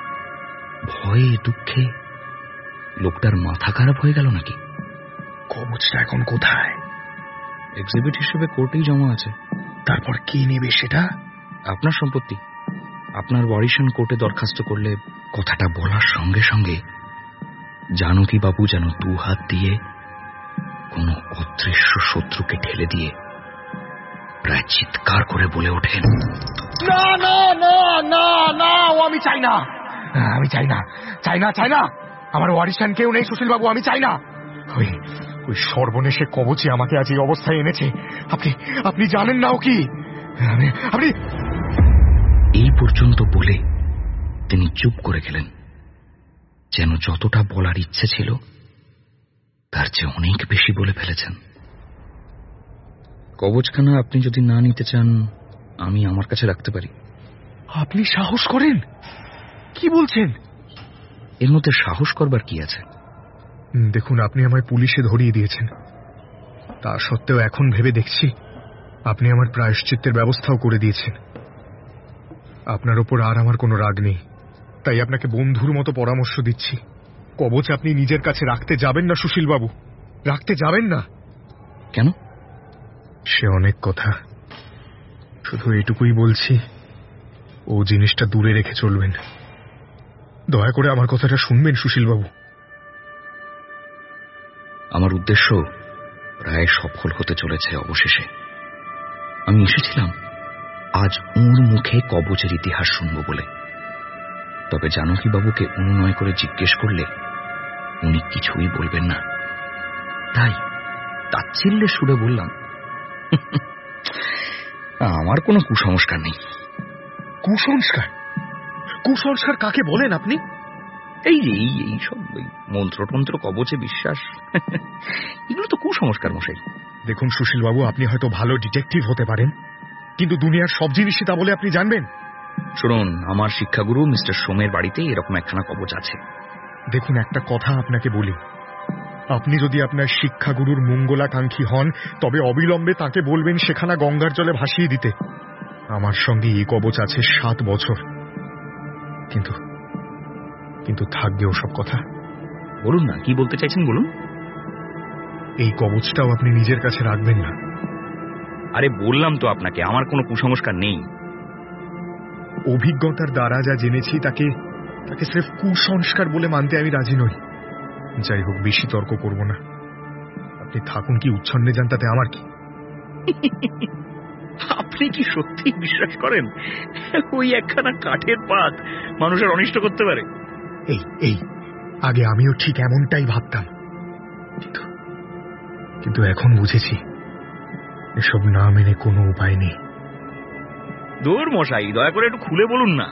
Speaker 2: ভয়ে দুঃখে লোকটার মাথা খারাপ হয়ে গেল নাকি?
Speaker 13: কবচটা এখন কোথায়?
Speaker 2: এক্সিবিট হিসেবে কোর্টেই জমা আছে।
Speaker 13: তারপর কি নেবে সেটা?
Speaker 2: আপনার সম্পত্তি। আপনার ওয়ারিশন কোর্টে দরখাস্ত করলে... কথাটা বলার সঙ্গে সঙ্গে জানকীবাবু যেন দু হাত দিয়ে কোন অদৃশ্য শত্রুকে ঠেলে দিয়ে প্রায় চিৎকার করে বলে ওঠেন,
Speaker 13: না না না না না, ও আমি চাই না, আমি চাই না চাই না চাই না আমার ওয়ারিশান কেউ নেই সুশীলবাবু, আমি চাই না। ওই ওই সর্বনেশে কবচে আমাকে আজ এই অবস্থায় এনেছে। আপনি আপনি জানেন না ও কি? আপনি...
Speaker 2: এই পর্যন্ত বলে তিনি চুপ করে গেলেন, যেন যতটা বলার ইচ্ছে ছিল তার চেয়ে অনেক বেশি বলে ফেলেছেন। কবচখানা আপনি যদি না নিতে চান, আমি আমার কাছে রাখতে পারি।
Speaker 13: আপনি সাহস করেন? কি বলছেন?
Speaker 2: এর মধ্যে সাহস করবার কি আছে?
Speaker 13: দেখুন, আপনি আমায় পুলিশে ধরিয়ে দিয়েছেন, তা সত্ত্বেও এখন ভেবে দেখছি আপনি আমার প্রায়শ্চিত্তের ব্যবস্থাও করে দিয়েছেন। আপনার ওপর আর আমার কোনো রাগ নেই, তাই আপনাকে বন্ধুর মতো পরামর্শ দিচ্ছি। কবচ আপনি নিজের কাছে রাখতে যাবেন না সুশীলবাবু, রাখতে যাবেন না।
Speaker 2: কেন?
Speaker 13: সে অনেক কথা, শুধু এটুকুই বলছি, ও জিনিসটা দূরে রেখে চলবেন। দয়া করে আমার কথাটা শুনবেন সুশীলবাবু।
Speaker 2: আমার উদ্দেশ্য প্রায় সফল হতে চলেছে অবশেষে। আমি এসেছিলাম আজ ওর মুখে কবচের ইতিহাস শুনব বলে। তবে জানকীবাবুকে অনুনয় করে জিজ্ঞেস করলে উনি কিছুই বলবেন না, তাই তাচ্ছিল্যের সুরে বললাম, আমার কোনো কুসংস্কার নেই।
Speaker 13: কুসংস্কার? কুসংস্কার কাকে বলেন আপনি?
Speaker 2: এই এই এই সব মন্ত্রতন্ত্র, কবচে বিশ্বাস, এগুলো তো কুসংস্কার মশাই।
Speaker 13: দেখুন সুশীল বাবু, আপনি হয়তো ভালো ডিটেকটিভ হতে পারেন, কিন্তু দুনিয়ার সব জিনিসই তা বলে আপনি জানবেন?
Speaker 2: শুনুন, আমার শিক্ষাগুরু মিস্টার সোমের বাড়িতে এরকম একখানা কবচ আছে।
Speaker 13: দেখুন, একটা কথা আপনাকে বলি, আপনি যদি আপনার শিক্ষাগুরুর মঙ্গলাকাঙ্ক্ষী হন তবে অবিলম্বে তাকে বলবেন সেখানা গঙ্গার জলে ভাসিয়ে দিতে। আমার সঙ্গে এই কবচ আছে সাত বছর, কিন্তু কিন্তু থাকবে ওসব কথা।
Speaker 2: বলুন না, কি বলতে চাইছেন বলুন।
Speaker 13: এই কবচটাও আপনি নিজের কাছে রাখবেন না।
Speaker 2: আরে বললাম তো আপনাকে, আমার কোনো কুসংস্কার নেই।
Speaker 13: অভিজ্ঞতার দ্বারা যা জেনেছি তাকে তাকে সির্ফ কুসংস্কার বলে মানতে আমি রাজি নই। যাই হোক, বেশি তর্ক করব না। আপনি থাকুন, কি উচ্ছন্নে যান তাতে আমার কি।
Speaker 2: আপনি কি সত্যি বিশ্বাস করেন ওই একখানা কাঠের পাত মানুষের অনিষ্ট করতে পারে?
Speaker 13: এই এই আগে আমিও ঠিক এমনটাই ভাবতাম, কিন্তু কিন্তু এখন বুঝেছি এসব না মেনে কোনো উপায় নেই।
Speaker 2: দূর মশাই, দয়া করে একটু খুলে বলুন না।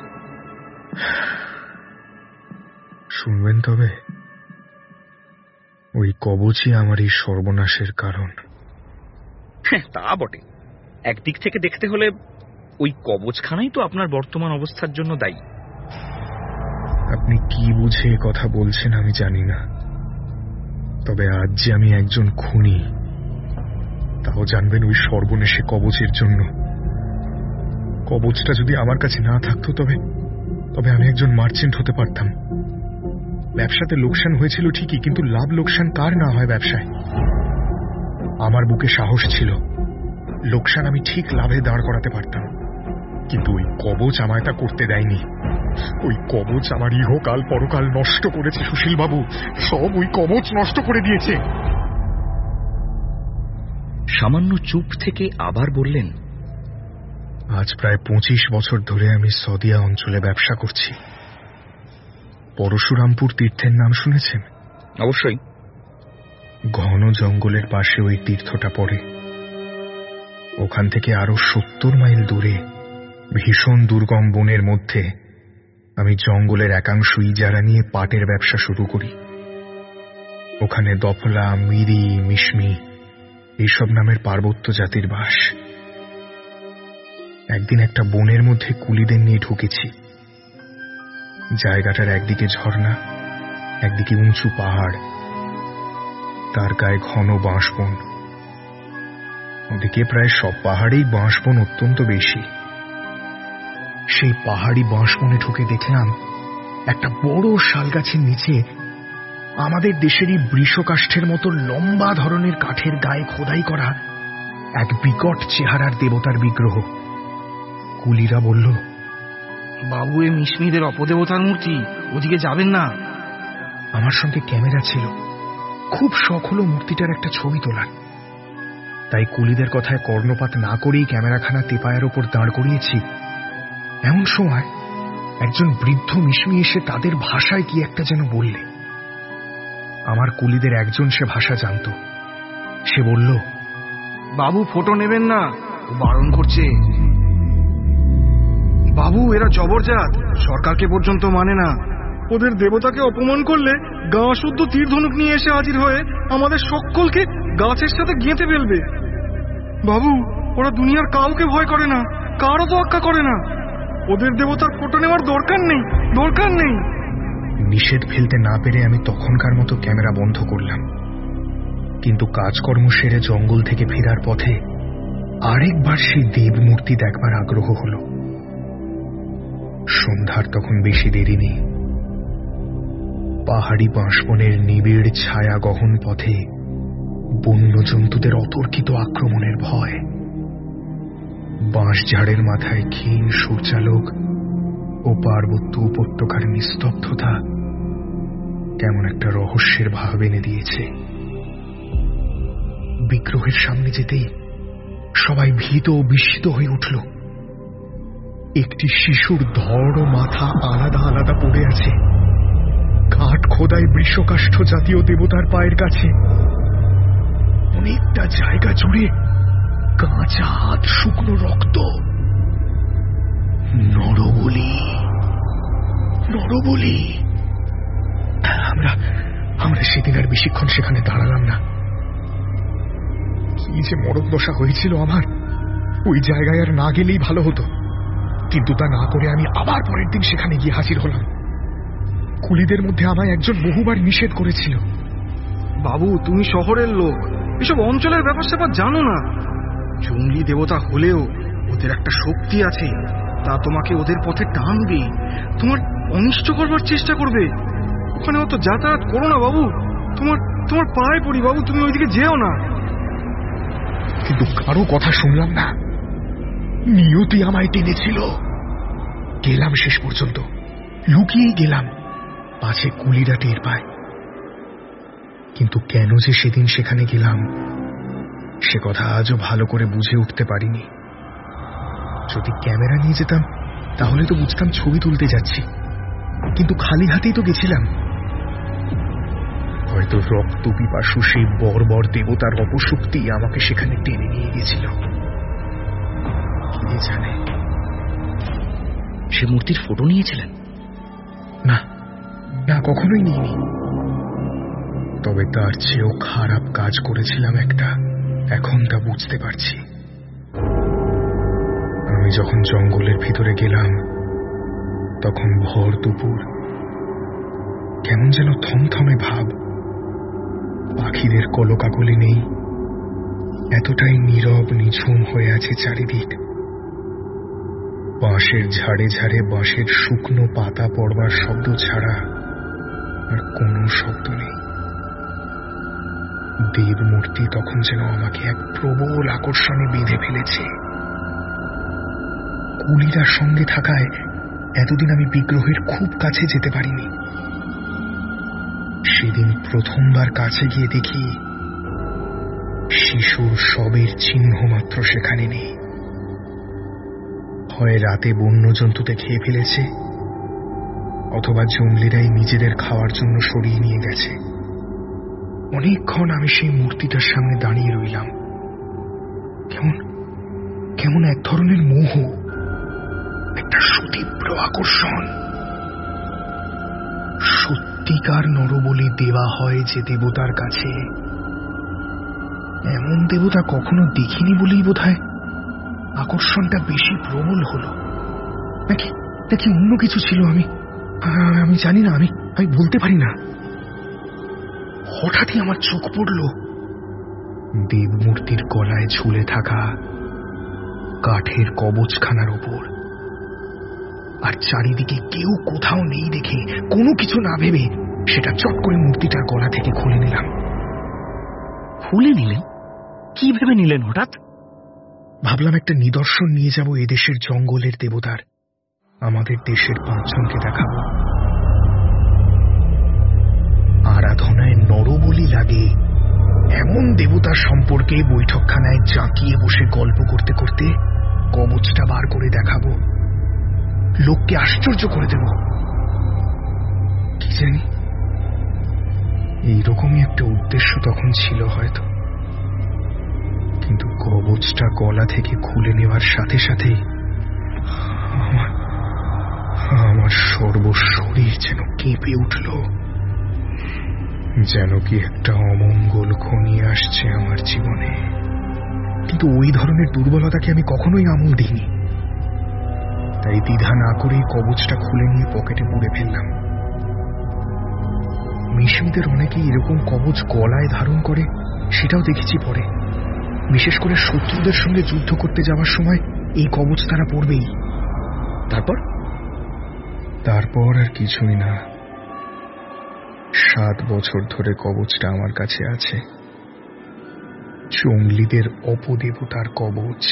Speaker 13: শুনবেন তবে? ওই কবচই আমার এই সর্বনাশের কারণ।
Speaker 2: তা বটে, একদিক থেকে দেখতে হলে ওই কবচখানাই তো আপনার বর্তমান অবস্থার জন্য দায়ী।
Speaker 13: আপনি কি বুঝে কথা বলছেন আমি জানি না, তবে আজ যে আমি একজন খুনি তাও জানবেন ওই সর্বনেশে কবচের জন্য। কবচটা যদি আমার কাছে না থাকতো তবে তবে আমি একজন মার্চেন্ট হতে পারতাম। ব্যবসাতে লোকসান হয়েছিল ঠিকই, কিন্তু লাভ লোকসান কার না হয় ব্যবসায়। আমার বুকে সাহস ছিল, লোকসান আমি ঠিক লাভে দাঁড় করাতে পারতাম, কিন্তু ওই কবচ আমায় তা করতে দেয়নি। ওই কবচ আমার ইহকাল পরকাল নষ্ট করেছে সুশীল বাবু, সব ওই কবচ নষ্ট করে দিয়েছে।
Speaker 2: সামান্য চুপ থেকে আবার বললেন,
Speaker 13: আজ প্রায় পঁচিশ বছর ধরে আমি সদিয়া অঞ্চলে ব্যবসা করছি। পরশুরামপুর তীর্থের নাম শুনেছেন?
Speaker 2: অবশ্যই।
Speaker 13: ঘন জঙ্গলের পাশে ওই তীর্থটা পড়ে। ওখান থেকে আরো সত্তর মাইল দূরে ভীষণ দুর্গম বনের মধ্যে আমি জঙ্গলের একাংশ ইজারা নিয়ে পাটের ব্যবসা শুরু করি। ওখানে দফলা, মিরি, মিশমি এইসব নামের পার্বত্য জাতির বাস। একদিন একটা বনের মধ্যে কুলিদের নিয়ে ঢুকেছি। জায়গাটার একদিকে ঝর্ণা, একদিকে উঁচু পাহাড়, তার গায়ে ঘন বাঁশবন। ওদিকে প্রায় সব পাহাড়েই বাঁশবন অত্যন্ত বেশি। সেই পাহাড়ি বাঁশবনে ঢুকে দেখলাম একটা বড় শাল গাছের নিচে আমাদের দেশেরই বৃষকাষ্ঠের মতো লম্বা ধরনের কাঠের গায়ে খোদাই করা এক বিকট চেহারার দেবতার বিগ্রহ। কুলিরা বলল,
Speaker 11: বাবু, এ মিশমিদের অপদেবতার মূর্তি, ওদিকে যাবেন না।
Speaker 13: আমার সঙ্গে ক্যামেরা ছিল, খুব শখ হলো মূর্তিটার একটা ছবি তোলার। তাই কুলিদের কথায় কর্ণপাত না করেই ক্যামেরাখানা তেপায়ের ওপর দাঁড় করিয়েছি। এমন সময় একজন বৃদ্ধ মিশমি এসে তাদের ভাষায় কি একটা যেন বললে। আমার কুলিদের একজন সে ভাষা জানত। সে বলল,
Speaker 11: বাবু, ফটো নেবেন না, ও বারণ করছে। বাবু, এরা জবরজাত, সরকারকে পর্যন্ত মানে না।
Speaker 13: ওদের দেবতাকে অপমান করলে গা শুদ্ধ তীর ধনুক নিয়ে এসে হাজির হয়ে আমাদের সকলকে গাছের সাথে গেঁথে ফেলবে। বাবু, ওরা দুনিয়ার কাউকে ভয় করে না, কারও তো আক্কা করে না। ওদের দেবতার ফটো নেওয়ার দরকার নেই, দরকার নেই। নিষেধ ফেলতে না পেরে আমি তখনকার মতো ক্যামেরা বন্ধ করলাম। কিন্তু কাজকর্ম সেরে জঙ্গল থেকে ফেরার পথে আরেকবার সেই দেব মূর্তি দেখবার আগ্রহ হল। সন্ধ্যার তখন বেশি দেরি নেই। পাহাড়ি বাঁশবনের নিবিড় ছায়া গহন পথে বন্য জন্তুদের অতর্কিত আক্রমণের ভয়। বাঁশ ঝাড়ের মাথায় ক্ষীণ সূর্যালোক ও পার্বত্য উপত্যকার নিস্তব্ধতা কেমন একটা রহস্যের ভাব এনে দিয়েছে। বিগ্রহের সামনে যেতেই সবাই ভীত ও বিস্মিত হয়ে উঠল। একটি শিশুর ধড় ও মাথা আলাদা আলাদা পড়ে আছে কাঠ খোদাই বৃষকাষ্ঠ জাতীয় দেবতার পায়ের কাছে। অনেকটা জায়গা জুড়ে কাঁচা হাত, শুকনো রক্ত, নরবলি, নরবলি। আমরা আমরা সেদিন আর বেশিক্ষণ সেখানে দাঁড়ালাম না। কি যে মরণ দশা হয়েছিল আমার, ওই জায়গায় আর না গেলেই ভালো হতো। কিন্তু তা না করে আমি আবার পরের দিন সেখানে গিয়ে হাজির হলাম। কুলিদের মধ্যে আমায় একজন বহুবার নিষেধ করেছিল।
Speaker 14: বাবু, তুমি শহরের লোক, এসব অঞ্চলের ব্যাপার স্যাপার জানো না। জঙ্গলি দেবতা হলেও ওদের একটা শক্তি আছে, তা তোমাকে ওদের পথে টানবে, তোমার অনিষ্ট করবার চেষ্টা করবে। ওখানে অত যাতায়াত করো না বাবু, তোমার তোমার পায়ে পড়ি বাবু, তুমি ওইদিকে যেও না।
Speaker 13: কিন্তু কারো কথা শুনলাম না, নিয়তি আমায় টেনেছিল। গেলাম শেষ পর্যন্ত, লুকিয়ে গেলাম, পাছে কুলিরা টের পায়। কিন্তু কেন যে সেদিন সেখানে গেলাম সে কথা আজও ভালো করে বুঝে উঠতে পারিনি। যদি ক্যামেরা নিয়ে যেতাম তাহলে তো বুঝতাম ছবি তুলতে যাচ্ছি, কিন্তু খালি হাতেই তো গেছিলাম। হয়তো রক্ত পিপাসু সেই বর্বর দেবতার অপশক্তি আমাকে সেখানে টেনে নিয়ে গেছিল, কে জানে।
Speaker 2: সে মূর্তির ফটো নিয়েছিলেন?
Speaker 13: না না, কখনোই নিইনি। তবে তার চেয়েও খারাপ কাজ করেছিলাম একটা, এখন তা বুঝতে পারছি। আমি যখন জঙ্গলের ভিতরে গেলাম তখন ভর দুপুর, কেমন যেন থমথমে ভাব। পাখিদের কলকাকলি নেই, এতটাই নীরব নিঝুম হয়ে আছে চারিদিক। বাঁশের ঝাড়ে ঝাড়ে বাঁশের শুকনো পাতা পড়বার শব্দ ছাড়া আর কোনো শব্দ নেই। দেবমূর্তি তখন যেন আমাকে এক প্রবল আকর্ষণে বেঁধে ফেলেছে। কুলিরা সঙ্গে থাকায় এতদিন আমি বিগ্রহের খুব কাছে যেতে পারিনি। সেদিন প্রথমবার কাছে গিয়ে দেখি শিশুর শবের চিহ্ন মাত্র সেখানে নেই। হয় রাতে বন্য জন্তুতে খেয়ে ফেলেছে, অথবা জঙ্গলিরাই নিজেদের খাওয়ার জন্য সরিয়ে নিয়ে গেছে। অনেকক্ষণ আমি সেই মূর্তিটার সামনে দাঁড়িয়ে রইলাম। কেমন কেমন এক ধরনের মোহ, একটা সুতীব্র আকর্ষণ। সত্যিকার নরবলি দেওয়া হয় যে দেবতার কাছে, এমন দেবতা কখনো দেখিনি বলেই বোধহয় আকর্ষণটা বেশি প্রবল হলো। নাকি নাকি অন্য কিছু ছিল, আমি আমি জানি না, আমি আমি বলতে পারি না। হঠাৎই আমার চোখ পড়ল দেবমূর্তির গলায় ঝুলে থাকা কাঠের কবচখানার উপর। আর চারিদিকে কেউ কোথাও নেই দেখে, কোনো কিছু না ভেবে সেটা চট করে মূর্তিটার গলা থেকে খুলে নিলাম।
Speaker 2: খুলে নিলেন? কি ভেবে নিলেন হঠাৎ?
Speaker 13: ভাবলাম একটা নিদর্শন নিয়ে যাব এদেশের জঙ্গলের দেবতার, আমাদের দেশের পাঁচজনকে দেখাবো। আরাধনায় নরবলি লাগে এমন দেবতার সম্পর্কে বৈঠকখানায় জাঁকিয়ে বসে গল্প করতে করতে কবচটা বার করে দেখাবো, লোককে আশ্চর্য করে দেব। কি জানি, এইরকমই একটা উদ্দেশ্য তখন ছিল হয়তো। কিন্তু কবচটা গলা থেকে খুলে নেওয়ার সাথে সাথেই আমার আমার সর্বশরীর যেন কেঁপে উঠল, যেন কি একটা অমঙ্গল ঘনিয়ে আসছে আমার জীবনে। কিন্তু ওই ধরনের দুর্বলতাকে আমি কখনোই আমল দিইনি, তাই দ্বিধা না করেই কবচটা খুলে নিয়ে পকেটে পুরে ফেললাম। মিশমীদের অনেকেই এরকম কবচ গলায় ধারণ করে, সেটাও দেখেছি পরে। বিশেষ করে শত্রুদের সঙ্গে যুদ্ধ করতে যাওয়ার সময় এই কবচ তারা পরবেই। তারপর তারপর আর কিছুই না। সাত বছর ধরে কবচটা আমার কাছে আছে, জঙ্গলিদের অপদেবতার কবচ।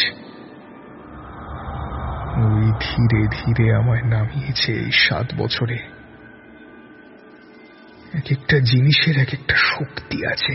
Speaker 13: ওই ধীরে ধীরে আমায় নামিয়েছে এই সাত বছরে। এক একটা জিনিসের এক একটা শক্তি আছে।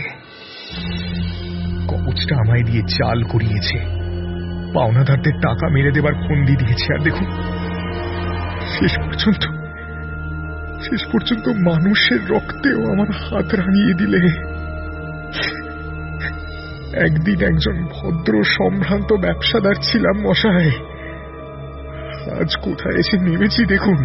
Speaker 13: কবচটা আমায় দিয়ে চাল করিয়েছে, পাওনাদারদের টাকা মেরে দেবার ফন্দি দিয়েছে। আর দেখুন, শেষ পর্যন্ত শেষ পর্যন্ত মানুষের রক্তেও আমার হাত রাঙিয়ে দিলে। একদিন একজন ভদ্র সম্ভ্রান্ত ব্যবসাদার ছিলাম মশাই, আজ কোথায় এসে নেমেছি দেখুন।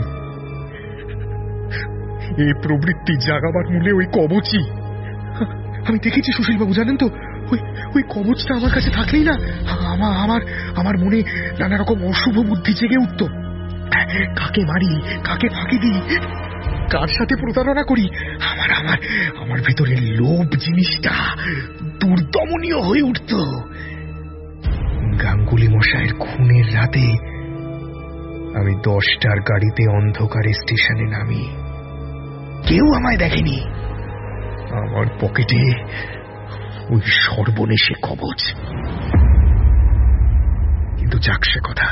Speaker 13: এই প্রবৃত্তি জাগাবার মূলে ওই কবচই। আমি দেখেছি সুশীলবাবু, জানেন তো, ওই ওই কবচটা আমার কাছে থাকলেই না আমার আমার আমার মনে নানা রকম অশুভ বুদ্ধি জেগে উঠত। কাকে মারি, কাকে ফাঁকি দিই, কার সাথে প্রতারণা করি, আমার আমার আমার ভেতরে লোভ জিনিসটা দুর্দমনীয় হয়ে উঠত। গাঙ্গুলি মশাইয়ের খুনের রাতে আমি দশটার গাড়িতে অন্ধকারে স্টেশনে নামি, কেউ আমায় দেখেনি। আমার পকেটে ওই সর্বনেশে কবচ। কিন্তু যাক সে কথা,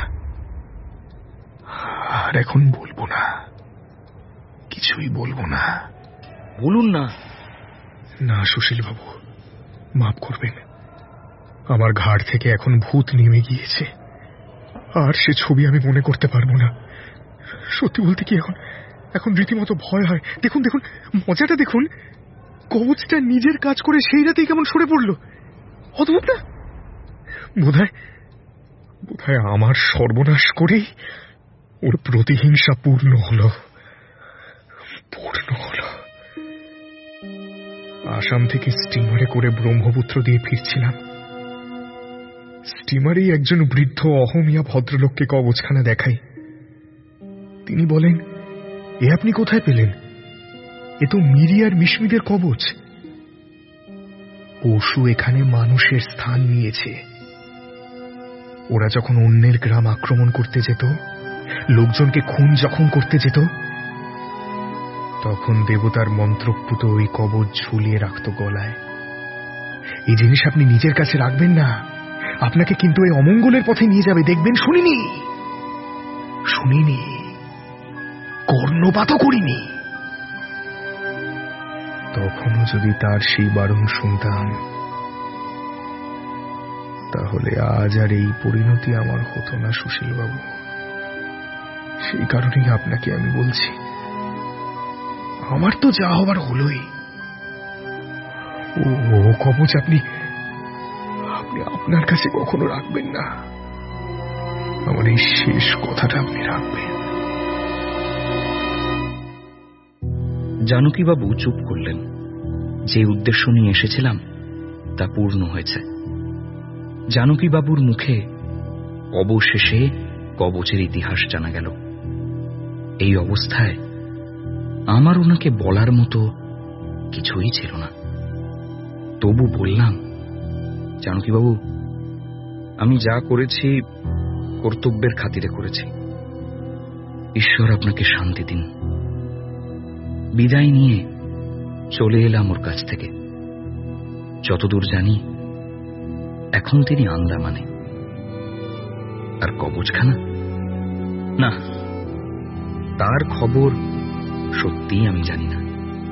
Speaker 13: আর এখন বলবো না, কিছুই বলবো না।
Speaker 9: বলুন না।
Speaker 13: না সুশীল বাবু, মাফ করবেন, আমার ঘাড় থেকে এখন ভূত নেমে গিয়েছে, আর সে ছবি আমি মনে করতে পারবো না। সত্যি বলতে কি এখন এখন রীতিমতো ভয় হয়। দেখুন দেখুন, মজাটা দেখুন, কবচটা নিজের কাজ করে সেই রাতেই কেমন সরে পড়ল। অদ্ভুত না? বোধহয় বোধহয় আমার সর্বনাশ করেই ওর প্রতিহিংসা পূর্ণ হল পূর্ণ হল আসাম থেকে স্টিমারে করে ব্রহ্মপুত্র দিয়ে ফিরছিলাম। স্টিমারেই একজন বৃদ্ধ অহমিয়া ভদ্রলোককে কবচখানা দেখাই। তিনি বলেন, এ আপনি কোথায় পেলেন? এ তো মিরি আর মিশমিদের কবচ। পশু এখানে মানুষের স্থান নিয়েছে। ওরা যখন অন্যের গ্রাম আক্রমণ করতে যেত, লোকজনকে খুন যখন করতে যেত, তখন দেবতার মন্ত্রপুত ওই কবচ ঝুলিয়ে রাখত গলায়। এই জিনিস আপনি নিজের কাছে রাখবেন না, আপনাকে কিন্তু এই অমঙ্গলের পথে নিয়ে যাবে, দেখবেন। শুনিনি শুনিনি কর্ণপাতও করিনি। তখনও যদি তার সেই বারণ শুনতাম, তাহলে আজ আর এই পরিণতি আমার হতো না সুশীল বাবু। সেই কারণেই আপনাকে আমি বলছি, আমার তো যা হবার হলোই। ও কবচ আপনি আপনি আপনার কাছে কখনো রাখবেন না। আমার এই শেষ কথাটা আপনি রাখবেন।
Speaker 2: জানকীবাবু চুপ করলেন। যে উদ্দেশ্য নিয়ে এসেছিলাম তা পূর্ণ হয়েছে। জানকীবাবুর মুখে অবশেষে কবচের ইতিহাস জানা গেল। এই অবস্থায় আমার ওনাকে বলার মতো কিছুই ছিল না। তবু বললাম, জানকীবাবু, আমি যা করেছি কর্তব্যের খাতিরে করেছি। ঈশ্বর আপনাকে শান্তি দিন। বিদায় নিয়ে চলে এলাম ওর কাছ থেকে। যতদূর জানি এখন তিনি আন্দামানে। আর কবচখানা, না, তার খবর সত্যিই আমি জানি না।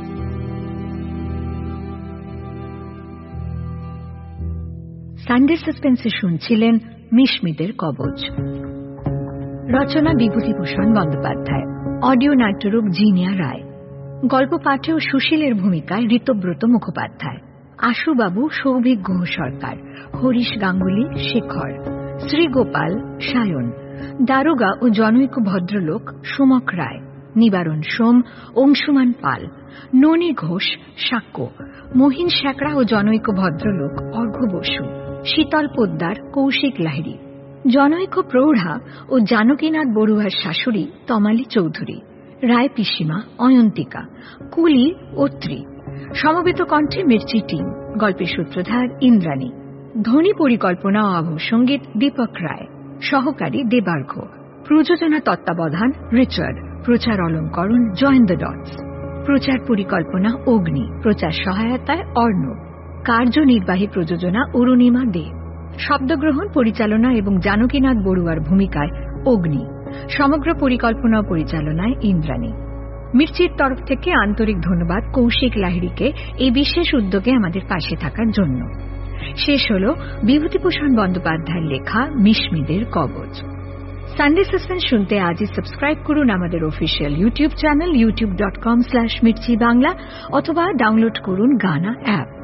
Speaker 6: সানডে সাসপেন্সে শুনছিলেন মিশমিদের কবচ। রচনা বিভূতিভূষণ বন্দ্যোপাধ্যায়, অডিও নাট্যরূপ জিনিয়া রায়, গল্প পাঠে ও সুশীলের ভূমিকায় ঋতব্রত মুখোপাধ্যায়, আশুবাবু সৌভিক গুহ সরকার, হরিশ গাঙ্গুলি শেখর, শ্রীগোপাল সায়ন, দারোগা ও জনৈক ভদ্রলোক সুমক রায়, নিবারণ সোম অংশুমান পাল, ননী ঘোষ সাক্ষ্য, মহিন শেকড়া ও জনৈক ভদ্রলোক অর্ঘ্য বসু, শীতল পোদ্দার কৌশিক লাহিড়ী, জনৈক প্রৌঢ়া ও জানকীনাথ বড়ুয়ার শাশুড়ি তমালী চৌধুরী, রায় পিসিমা অয়ন্তিকা, কুলি অত্রি। সমবেত কণ্ঠে মির্চি টিম। গল্পের সূত্রধার ইন্দ্রাণী। ধ্বনি পরিকল্পনা ও আবহ সঙ্গীত দীপক রায়। সহকারী দেবার্ঘ। প্রযোজনা তত্ত্বাবধান রিচার্ড। প্রচার অলঙ্করণ জয়েন দ্য ডটস। প্রচার পরিকল্পনা অগ্নি। প্রচার সহায়তায় অর্ণব। কার্যনির্বাহী প্রযোজনা অরুণিমা দে। শব্দগ্রহণ পরিচালনা এবং জানকীনাথ বড়ুয়ার ভূমিকায় অগ্নি। সমগ্র পরিকল্পনা ও পরিচালনায় ইন্দ্রাণী। মির্চির তরফ থেকে আন্তরিক ধন্যবাদ কৌশিক লাহিড়ীকে এই বিশেষ উদ্যোগে আমাদের পাশে থাকার জন্য। শেষ হল বিভূতিভূষণ বন্দ্যোপাধ্যায়ের লেখা মিশমিদের কবচ। সানডে সাসপেন্স শুনতে আজই সাবস্ক্রাইব করুন আমাদের official YouTube channel YouTube dot com slash Mirchi Bangla, অথবা ডাউনলোড করুন গানা অ্যাপ।